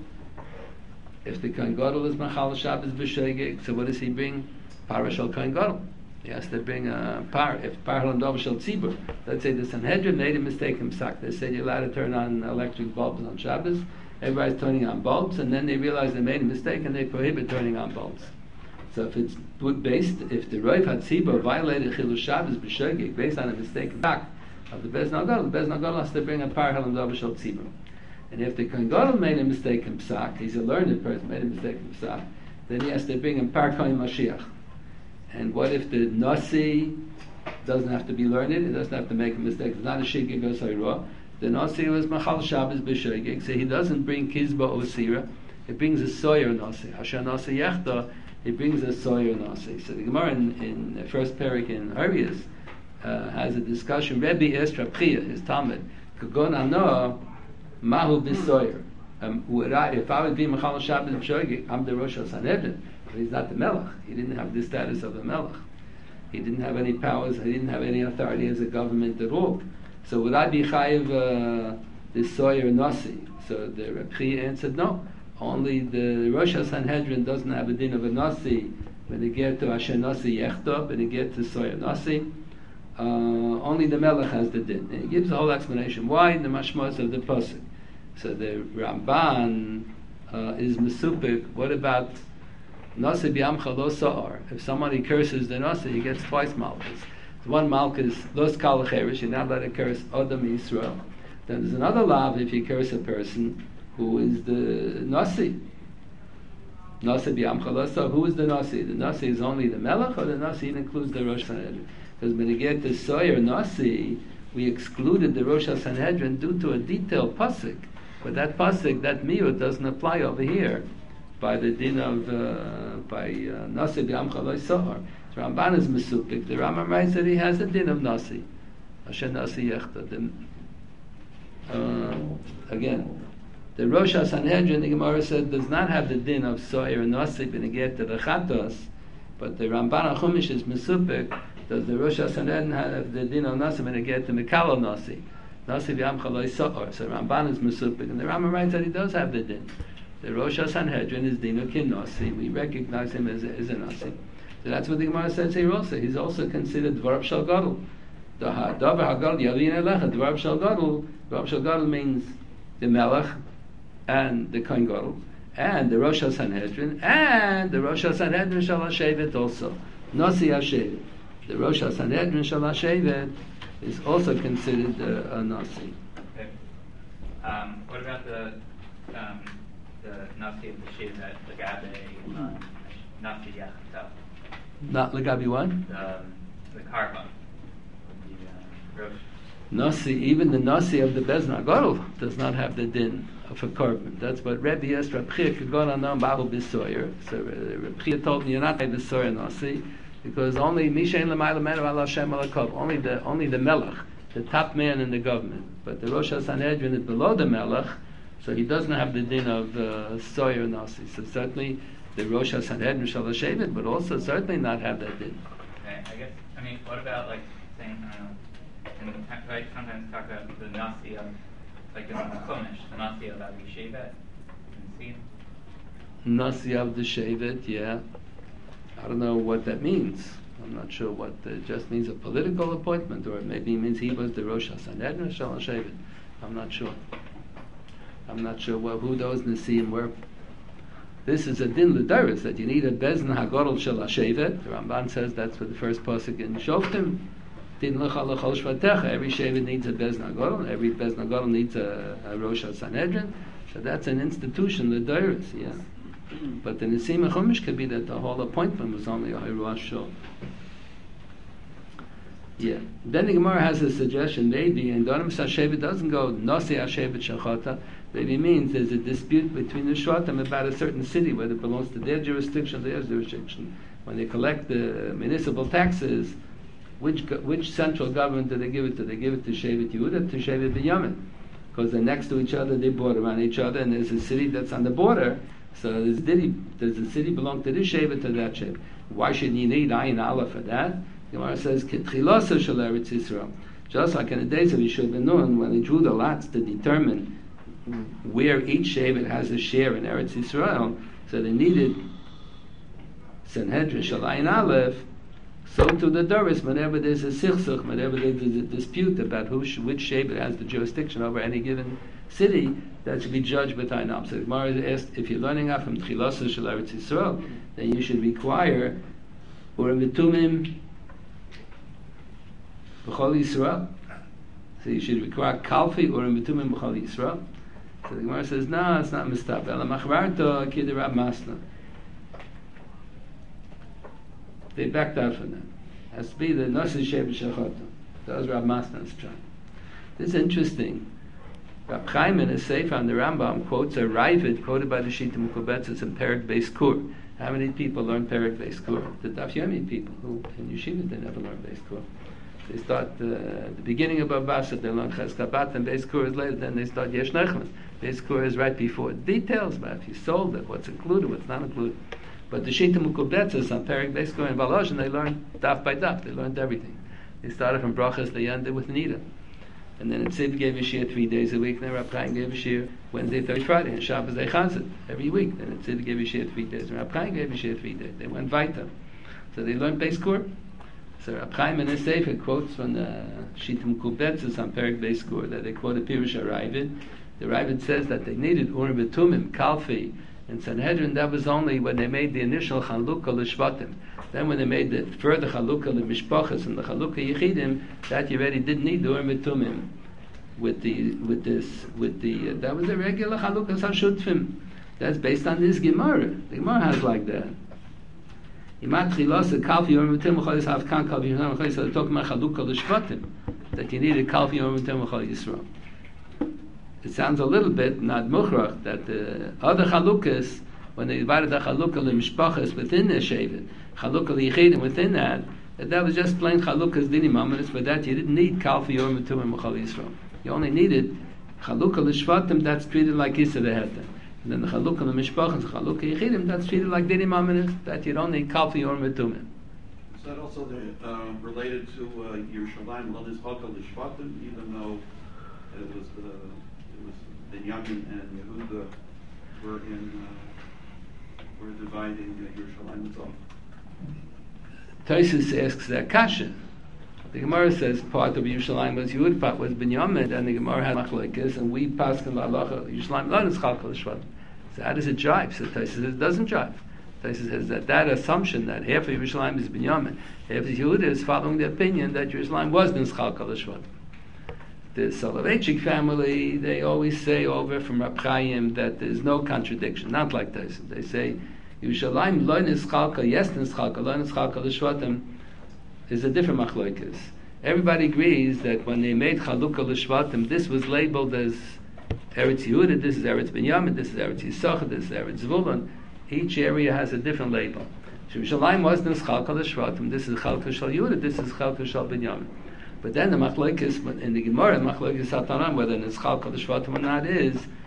is Machal Shabbos B'Shogeg, so what does he bring? Parashal Kohen Gadol. He has to bring a par. If Parashal Dov Shal Tzibur, let's say the Sanhedrin made a mistake in Psak. They said you're allowed to turn on electric bulbs on Shabbos. Everybody's turning on bulbs, and then they realize they made a mistake and they prohibit turning on bulbs. So if it's based, if the Roiv HaTzibur violated Chilul Shabbos B'Shogeg based on a mistake in Psak of the Bez Nagadol, the Bez Nagadol has to bring a Parashal Dov Shal Tzibur. And if the Kohen Gadol made a mistake in Psak, he's a learned person, made a mistake in Psak, then he has to bring him Par Kohen Mashiach. And what if the Nasi doesn't have to be learned, it doesn't have to make a mistake, it's not a Shigig or Sairah, the Nasi was Machal Shabbos B'Shogeg, so he doesn't bring Kizba Osira, he brings a Soyer Nasi. Asher Nasi Yechta, he brings a Soyer Nasi. So the Gemara in the first parak in Horayos has a discussion, Rebbe Estra Pchia, his Talmud, Kagon Anoah, Mahu B'Soyer. If I would be Mechal Shabbos B'Shogeg, I'm the Rosh HaSanhedrin, but he's not the Melech. He didn't have the status of the Melech. He didn't have any powers. He didn't have any authority as a government at all. So would I be Chayiv the Soyer Nasi? So the Reb Chia answered no. Only the Rosh HaSanhedrin doesn't have a din of a Nasi when they get to Asher Nasi Yechta, when they get to Soyer Nasi. Only the Melech has the din. And he gives a whole explanation why in the mashmos of the pasuk. So the Ramban is mesupik. What about Nasi b'yamcha lo sa'ar? If somebody curses the Nasi, he gets twice malchus. One malchus los kal cherish. You're not allowed to curse Adam Yisrael. Then there's another lav if you curse a person who is the Nasi. Nasi b'yamcha lo sa'ar. Who is the Nasi? The Nasi is only the Melech, or the Nasi includes the Rosh HaSanhedrin? Because when you get to Soyer Nasi, we excluded the Rosh HaSanhedrin due to a detailed pasuk. But that pasuk, that miyut, doesn't apply over here by the din of Nasi b'yamcha lo sa'ar. The Ramban is mesupik. The Rambam writes that he has a din of Nasi. Asher Nasi Yechta. Again, the Rosh HaSanhedrin, the Gemara said, does not have the din of Soyer Nasi when you get to the Chatos, but the Ramban HaChumash is mesupik. Does the Rosh HaSanhedrin have the din of Nasi when you get to Mikalo Nasi? Nasi v'yamcha lo sa'ar. So Ramban is mesupik, and the Rambam writes that he does have the din. The Rosh HaSanhedrin is dinu kin Nasi. We recognize him as a Nasi. So that's what the Gemara says here also. He's also considered Dvar Shal Gadol. The Davar HaGadol Yavin Elecha. Dvar Shal Gadol. Dvar Shal Gadol means the Melech and the Kohen Gadol and the Rosh HaSanhedrin and the Rosh HaSanhedrin Shal HaShevet also. Nasi HaShevet. The Rosh HaSanhedrin Shal HaShevet is also considered a Nasi. Okay. What about the Nasi of the Shevet, the Gabe, Nasi Yachta? Not Lagabi what? The Karma. The Rosh. Nasi, even the Nasi of the Bez Nagadol does not have the din of a korban. That's what Rebbe Yes, Reb Chia could go on Bahu B'Soyer. So Reb Chia told me you're not a B'Soyer Nasi because only Mishain L'mayla Menu Al Hashem Alakov, only the Melech, the top man in the government. But the Rosh HaSanhedrin is below the Melech, so he doesn't have the din of Soyer Nasi. So certainly the Rosh HaSanhedrin Shel HaShevet would also certainly not have that din. Okay, I guess, I mean, what about like saying, and right, sometimes talk about the Nasi of, like in the Chumash, the Nasi of Abi Shevet, and Sin. Nasi of the Shevet, yeah. I don't know what that means. I'm not sure what it just means, a political appointment, or it maybe means he was the Rosh HaSanhedrin Shel HaShevet. I'm not sure. I'm not sure who those Nasiim were. This is a din l'daris, that you need a Bezin HaGodol Shel HaShevet. The Ramban says that's for the first pasuk in Shoftim. Din l'cha l'chol shvatecha. Every Shevet needs a Bezin HaGodol. Every Bezin HaGodol needs a Rosh HaSanhedrin. So that's an institution l'daris, yeah. But the Nisim HaChumash could be that the whole appointment was only a Hiruah Shul. Yeah. Then the Gemara has a suggestion, maybe, and Dorim Sashevet doesn't go Nasi Hashevet Shachata. Maybe means there's a dispute between the Shvatim about a certain city, whether it belongs to their jurisdiction or their jurisdiction. When they collect the municipal taxes, which central government do they give it to? They give it to Shevet Yehuda, to Shevet Binyamin. Because they're next to each other, they border on each other, and there's a city that's on the border. So does the city belong to this Shevet, to that Shevet? Why should you need Ayin Aleph for that? The Gemara says, Ketchilasa shel Eretz Yisrael. Just like in the days of Yeshua ben Nun, when they drew the lots to determine where each Shevet has a share in Eretz Yisrael, so they needed Sanhedrin shel Ayin Aleph. So to the Doris, whenever there's a sichsuch, whenever there's a dispute about which Shevet has the jurisdiction over any given city, that should be judged with Ainam. So the Gemara asked, if you're learning out from Tchilasa Shel Eretz Yisrael, then you should require Urim V'Tumim B'chol Yisrael. So you should require Kalfi Urim V'Tumim B'chol Yisrael. So the Gemara says, no, it's not Mistab. Ela Machvarto Kid Rab Masna. They backed out from that. It has to be the Nasi Shevet Shachata. That was Rab Masna's trying. This is interesting. Rab Chaim in his Sefer on the Rambam quotes a Ravid quoted by the Shita Mukubetzes in Perek Beis Kur. How many people learn Perek Beis Kur? The Daf Yomi people who in Yeshiva they never learn Beis Kur. They start the beginning of Babasa, they learn Cheschabat, and Beis Kur is later. Then they start Yesh Nechman. Beis Kur is right before. Details about if you sold it, what's included, what's not included. But the Shita Mukubetzes on Perek Beis Kur and Valoshin, they learned daf by daf. They learned everything. They started from Brachas, they ended with Nida. And then Sid gave a shir 3 days a week, and then Rab Chaim gave a shir Wednesday, Thursday, Friday, and Shabbos they chazed every week. Then Sid gave a shir 3 days, and Rab Chaim gave a shir 3 days. They went weiter. So they learned Beis Kur. So Rab Chaim in his Sefer quotes from the Shita Mukubetzes on Perek Beis Kur that they quote a Pirush HaRavid. The Ravid says that they needed Urim V'Tumim, Kalfi, and Sanhedrin. That was only when they made the initial Chalukah L'Shvatim. Then when they made the further Chalukah L'Mishpachas and the Chalukah Yechidim, that you already didn't need the Urim V'Tumim. That was a regular Chalukah Sashutfim. That's based on this Gemara. The Gemara has like that. That you need a Kalfi Urim V'Tumim Chol Yisrael. It sounds a little bit not mukhrach that the other chalukas, when they divided the chalukah l'mishpachas within the shevet, chalukah l'yichidim within that was just plain chalukas dinim amanis. For that you didn't need kalfi Urim V'Tumim B'chol Yisrael. You only needed chalukah l'shvatim that's treated like Issa v'Heta. And then the chalukah l'mishpachas, chalukah yichidim that's treated like dinim amanis. That you don't need kalfi Urim V'Tumim. Is that also related to Yerushalayim Lo Nizchaka L'Shvatim, even though it was Binyamin and Yehuda were dividing Yerushalayim itself? Tosfos asks that kasha. The Gemara says part of Yerushalayim was Yehud, part was Binyamin, and the Gemara had machlokes, and we pass on halacha Yerushalayim lo nizchaka l'shvatim. So how does it jive? So Tosfos says it doesn't jive. Tosfos says that assumption that half of Yerushalayim is Binyamin, half of Yehuda is following the opinion that Yerushalayim was nizchaka l'shvatim. The Soloveitchik family, they always say over from Rab Chaim that there's no contradiction, not like this. They say, Yerushalayim lo nischalka, yes nischalka, lo nischalka l'shvatim, is a different machloikas. Everybody agrees that when they made Chalukah l'shvatim, this was labeled as Eretz Yehuda, this is Eretz Binyamin, this is Eretz Yisachar, this is Eretz Zvulun. Each area has a different label. Yerushalayim was nischalka l'shvatim, this is Chalukah shel Yehuda, this is Chalukah shel Binyamin. But then the machlokes in the Gemara, the machlokes Satanan, whether it's Chalukah l'Shvatim or not, is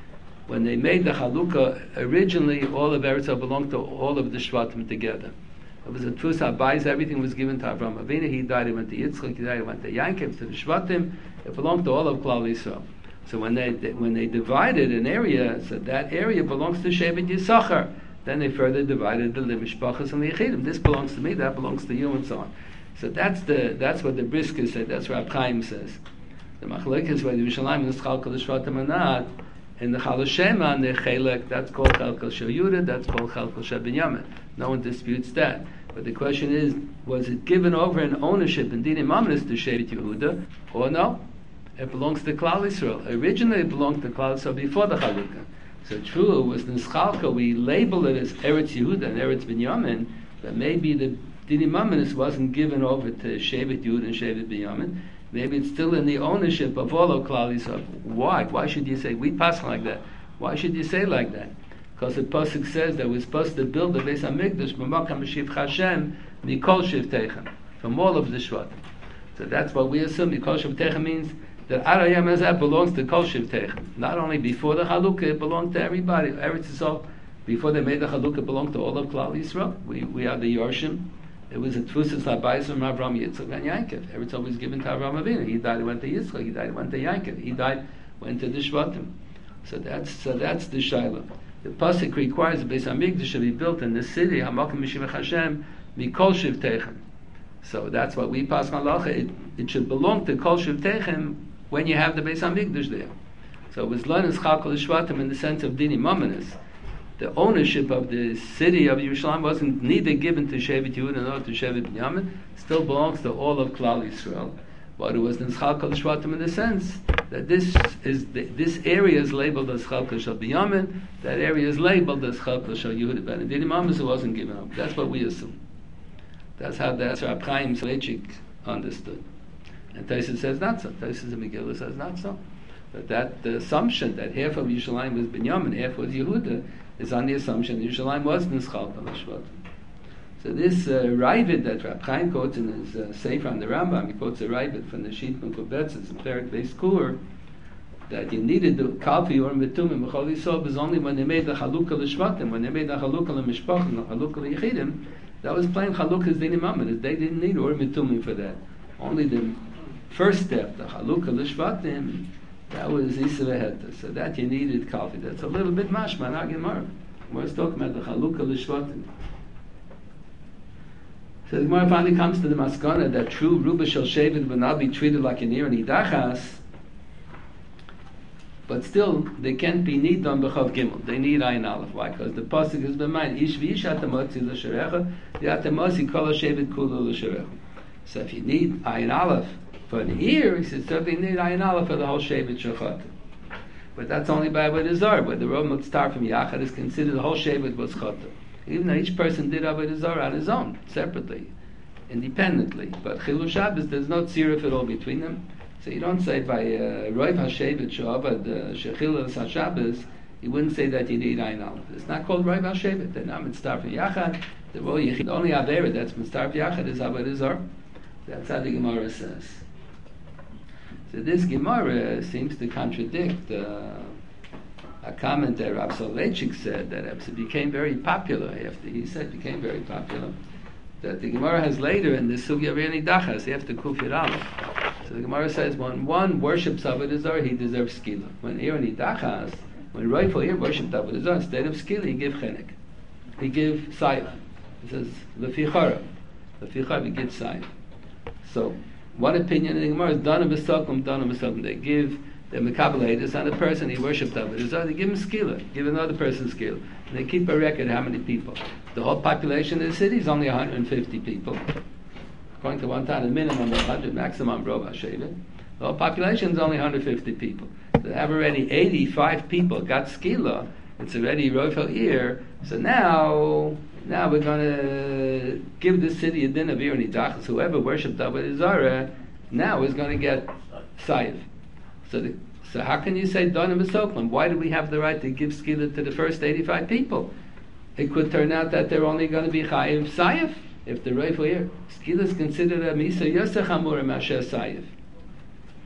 when they made the Chalukah, originally all of Eretz Yisrael belonged to all of the Shvatim together. It was a Tfus HaBayis, everything was given to Avraham Avinu. He died, he went to Yitzchak, he died, he went to Yankov, to the Shvatim. It belonged to all of Klal Yisrael. So when they divided an area, so that area belongs to Shevet Yisachar. Then they further divided the Mishpachas and the Yechidim. This belongs to me, that belongs to you, and so on. So that's what the Brisker said. That's what Rab Chaim says. The Machlokes whether Yerushalayim is Chalkal Shvatim or not. In the Chal Shema and the Chelek, that's called Chalkal Shel Yehuda, that's called Chalkal Shel Binyamin. No one disputes that. But the question is, was it given over in ownership in Dinim Mamres to Shevet Yehuda, or no? It belongs to Klal Yisrael. Originally it belonged to Klal Yisrael before the Chalukah. So true, it was Nischalka, we label it as Eretz Yehuda and Eretz Binyamin, but maybe the Dinim Mamres wasn't given over to Shevet Yehuda and Shevet Binyamin. Maybe it's still in the ownership of all of Klal Yisrael. Why? Why should you say, we pass like that? Why should you say like that? Because the Pasuk says that we're supposed to build the Beis HaMikdash b'makam Shivcha Hashem mikol shivteichem, from all of the Shvatim. So that's what we assume. Mikol shivteichem means that Arayam Ezeh belongs to Kol Shivteichem. Not only before the Chalukah, it belonged to everybody. Eretz Yisrael, before they made the Chalukah, it belonged to all of Klal Yisrael. We are the Yorshim. It was a Tfusas HaBayis from Avraham, Yitzchak, and Yankov. Eretz Yisrael was given to Avraham Avinu. He died, went to Yitzchak. He died, went to Yankov. He died, went to the Shvatim. So that's the Shiloh. The Pasuk requires the Beis HaMikdash to be built in the city, Hamakom Mishivach Hashem, Mikol Shivteichem. So that's what we pass on halacha. It should belong to Kol Shivteichem when you have the Beis HaMikdash there. So it was Lanas Chalkal Shvatim in the sense of Dinim Mamres. The ownership of the city of Yerushalayim wasn't neither given to Shevet Yehuda nor to Shevet Binyamin. Still belongs to all of Klal Yisrael. But it was Chalkal Shvatim in the sense that this area is labeled as Chalkal Shel Binyamin. That area is labeled as Chalkal Shel Yehuda. But in Dinim Mamres it wasn't given up. That's what we assume. That's how Rab Chaim Soloveitchik understood. And Tosfos says not so. Tosfos and Megillah says not so. But that the assumption that half of Yerushalayim was Binyamin, half was Yehuda, is on the assumption that Yerushalayim was Nischalkal Shvatim. So this Ravid that Rab Chaim quotes in his Sefer on the Rambam, he quotes a Ravid from the Shitman Kubetzes in Perek Beis Kur, that you needed the Kalpi or Metumim B'chol Yisrael is only when they made the Chalukah L'Shvatim, when they made the Chalukah L'Mishpachim, the Chalukah L'Yechidim, that was plain Chalukah's Dinim Mamres. They didn't need or Metumim for that. Only the first step, the Chalukah L'Shvatim, that was Isa V'Heta. So that you needed Kalpi. That's a little bit mashma, not Gemara. We're talking about the Chalukah L'Shvatim. So the Gemara finally comes to the Maskana that true Ruba Shel Shevet will not be treated like an Ir and Idachas, but still they can't be Nidon B'chav Gimel. They need Ayin Aleph. Why? Because the pasuk is b'mayin Ish v'ish atamotzi l'sherecha v'atamotzi kol Shevet kulu l'sherecha. So if you need Ayin Aleph for an Ir, he says certainly you need Ayin Aleph for the whole Shevet Shechata. But that's only by Avodah Zarah, where the Rov Mutztar from Yachad is considered the whole Shevet was Chata. Even though each person did Avodah Zarah on his own, separately, independently. But Chilul Shabbos, there's no tziruf at all between them. So you don't say by Roiv HaShevet She'avad Shechilul HaShabbos, you wouldn't say that you need Ayin Aleph. It's not called Roiv HaShevet. They're not Mitzvah Yachad. The only Avera that's Mitzvah Yachad is Avodah Zarah. That's how the Gemara says. So this Gemara seems to contradict a comment that Rav Soloveitchik said that it became very popular after he said it became very popular. That the Gemara has later in the Sugya of Ir Nidachas after Kufir Aleph. So the Gemara says when one worships Avodah Zarah, he deserves skila. When Ir Nidachas, when Roifel Ir worshipped Avodah Zarah, instead of skila, he give chenek. He give sayif. He says lefi charav. Lefi charav, he gives sayif. So one opinion in the Gemara is dana b'sokum. They give the mekabelators on a person he worshipped Avodah Zarah. They give him skila, give another person skila. And they keep a record how many people. The whole population of the city is only 150 people. According to one time, the minimum of 100, maximum Rov HaShevet. The whole population is only 150 people. So they have already 85 people got skila. It's already Roifel Ir. So now we're going to give the city a din of Ir Nidachas. Whoever worshipped Avodah Zarah now is going to get sayif. So how can you say Donim V'Soklim? Why do we have the right to give skila to the first 85 people? It could turn out that they're only going to be chayiv sayif if the Roifel Ir. Skila is considered a misa yosech hamurim asher sayif.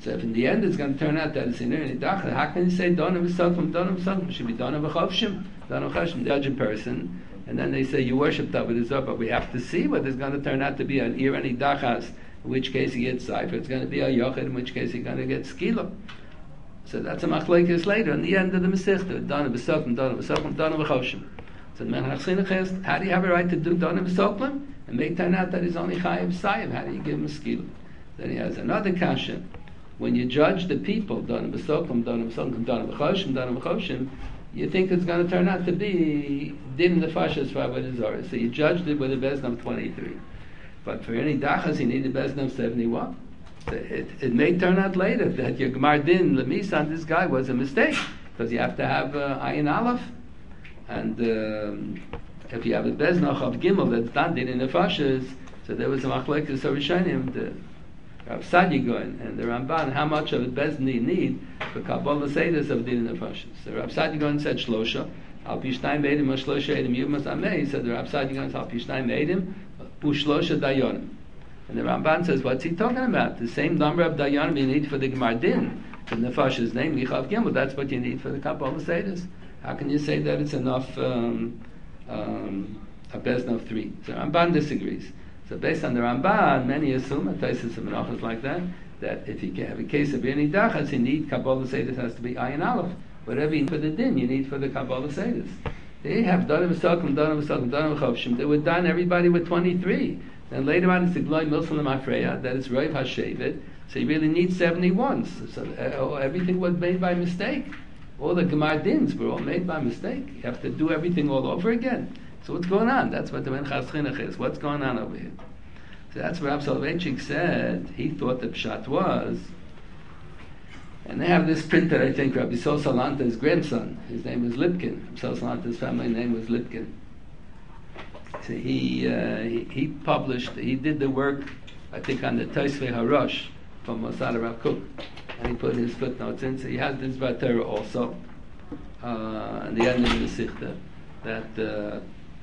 So if in the end it's going to turn out that it's in Irani Dacha, how can you say Donim V'Sokum? It should be Donim V'Chovshim, the judging person. And then they say you worship Avodah Zarah, but we have to see whether it's going to turn out to be an Irani Dachas, in which case he gets Seifer. It's going to be a Yochid, in which case he's going to get Skila. So that's a machlekes later, in the end of the Masechta. Donim V'Sokum, Donim V'Chovshim. So the Menach Chinuch asks, how do you have a right to do Donim V'Sokum? And may turn out that he's only Chayiv Sayiv. How do you give him a Skila? Then he has another kasha. When you judge the people, Donim V'Sokum, Donim V'Chovshim, you think it's going to turn out to be Din Nefashas for Avodah Zarah. So you judged it with a Bezdin of 23. But for any Dachas, you need a Bezdin of 71. So it may turn out later that your Gemar Din, Lemisan, this guy was a mistake. Because you have to have Ayin Aleph. And if you have a Bezdin of Gimel that's done Din Nefashas, so there was a Machlekes Rishonim, the Rav Sadi Goin and the Ramban, how much of a Bezdin you need for Kabbalah Seidas of Din Nefashis. So Rav Sadi Goin said Shlosha, Al Pishnayim Eidim, or Shlosha Eidim Yuvmas Amei. So the Rav Sadi Goin said Al Pishnayim Eidim, Ushlosha Dayonim. And the Ramban says, what's he talking about? The same number of Dayonim you need for the Gemar Din, the Nefashis name, Lichav Gimel, that's what you need for the Kabbalah Seidas. How can you say that it's enough, a Bezdin of 3? So Ramban disagrees. So based on the Ramban, many assume, at Taisus and Menachos like that if you have a case of Irani Dachas, you need Kabbalah Seidas has to be Ayin Aleph. Whatever you need for the Din, you need for the Kabbalah Seidas. They have Donim V'Sokum, Donim V'Chovshim. They were done, everybody with 23. Then later on, it's the Gloi Milson L'Mafreya, that is Roiv HaShevet. So you really need 71. So everything was made by mistake. All the Gemar Dins were all made by mistake. You have to do everything all over again. So what's going on? That's what the Menchas Chinuch is. What's going on over here? So that's what Rav Soloveitchik said. He thought the pshat was, and they have this printer, I think, Rabbi Sol Salanta's grandson. His name was Lipkin. Sol Salanta's family name was Lipkin. So he published, he did the work, I think, on the Tosfei Harosh from Mosad Rav Kook. And he put his footnotes in. So he has this Vatera also, at the end of the Sichta, that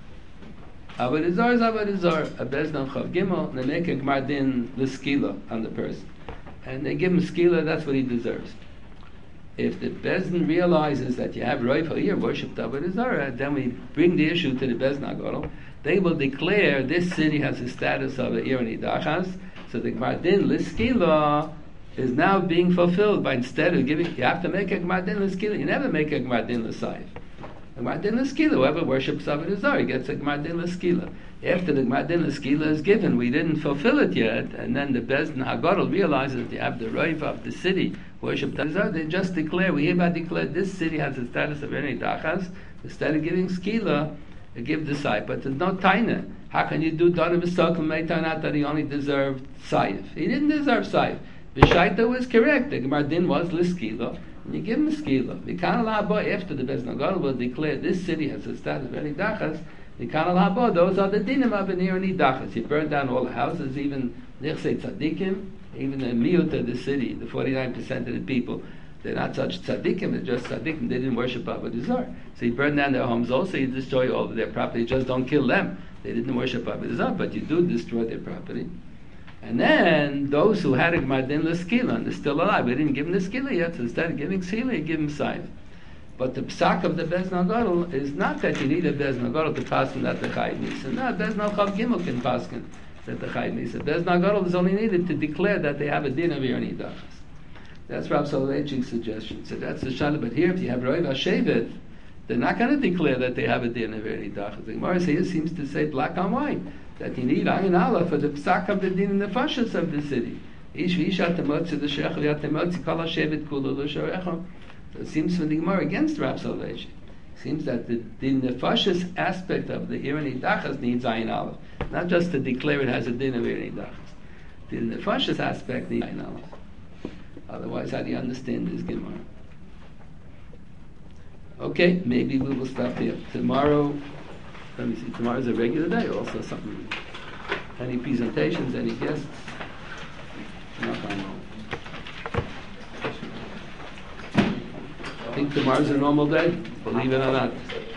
Avodah Zarah is Avodah Zarah, a Bezdin Chav Gimel, and they make a Gemar Din l'skila on the person. And they give him skila, that's what he deserves. If the Bezdin realizes that you have Roiv here, worship Avodah Zarah, then we bring the issue to the Bezdin HaGadol. They will declare this city has the status of a Irani Dachas, so the Gemar Din l'skila is now being fulfilled by instead of giving, you have to make a Gemar Din l'skila. You never make a Gemar Din l'sayif. Gemar Din l'skila, whoever worships Avodah Zarah gets a Gemar Din l'skila. After the Gemar Din l'skila is given, we didn't fulfill it yet, and then the Bezdin HaGadol realizes that you have the Roiv of the city worship Avodah Zarah. They just declare, we hereby declare this city has the status of Irani Dachas. Instead of giving skila, they give the sayif. But there's no taina. How can you do Donim V'Sokum? May turn out that he only deserved sayif. He didn't deserve sayif. Vishaita was correct. The Gemar Din was l'skila. And you give him a skila. Mikan al-haba, after the Bezdin HaGadol will declare this city has a status of Irani Dachas, Mikan al-haba, those are the dinim of an Irani Dachas. You burn down all the houses, even Nechsei Tzadikim, even the miut of the city, the 49% of the people, they're not such tzaddikim, they're just tzaddikim, they didn't worship Avodah Zarah. So you burn down their homes also, you destroy all of their property, just don't kill them. They didn't worship Avodah Zarah, but you do destroy their property. And then those who had a Gemar Din l'skila and they're still alive, we didn't give them the skila yet, so instead of giving skila, you give them sayif. But the psak of the Bezdin HaGadol is not that you need a Bezdin HaGadol to paskin that the Chayiv Misa. No, Bezdin Chav Gimel can paskin that the Chayiv Misa. Bezdin HaGadol is only needed to declare that they have a din of Irani Dachas. That's Rav Soloveitchik's suggestion. So that's the shaila. But here, if you have Roiv HaShevet, they're not going to declare that they have a din of Irani Dachas. The Gemara here seems to say black on white that you need Ayin Aleph for the psak of the din and the fashas of the city. Ish v'isha temotzi l'shech v'yatemotzi kol HaShevet kulu l'shorecha. So it seems from the Gemara against Rav Soloveitchik. It seems that the nefashis aspect of the Irani Dachas needs Ayin Aleph, not just to declare it has a din of Irani Dachas. The nefashis aspect needs Ayin Aleph. Otherwise, how do you understand this Gemara? Okay, maybe we will stop here. Tomorrow, let me see, tomorrow's a regular day, also something. Any presentations, any guests? I think tomorrow's a normal day, believe it or not.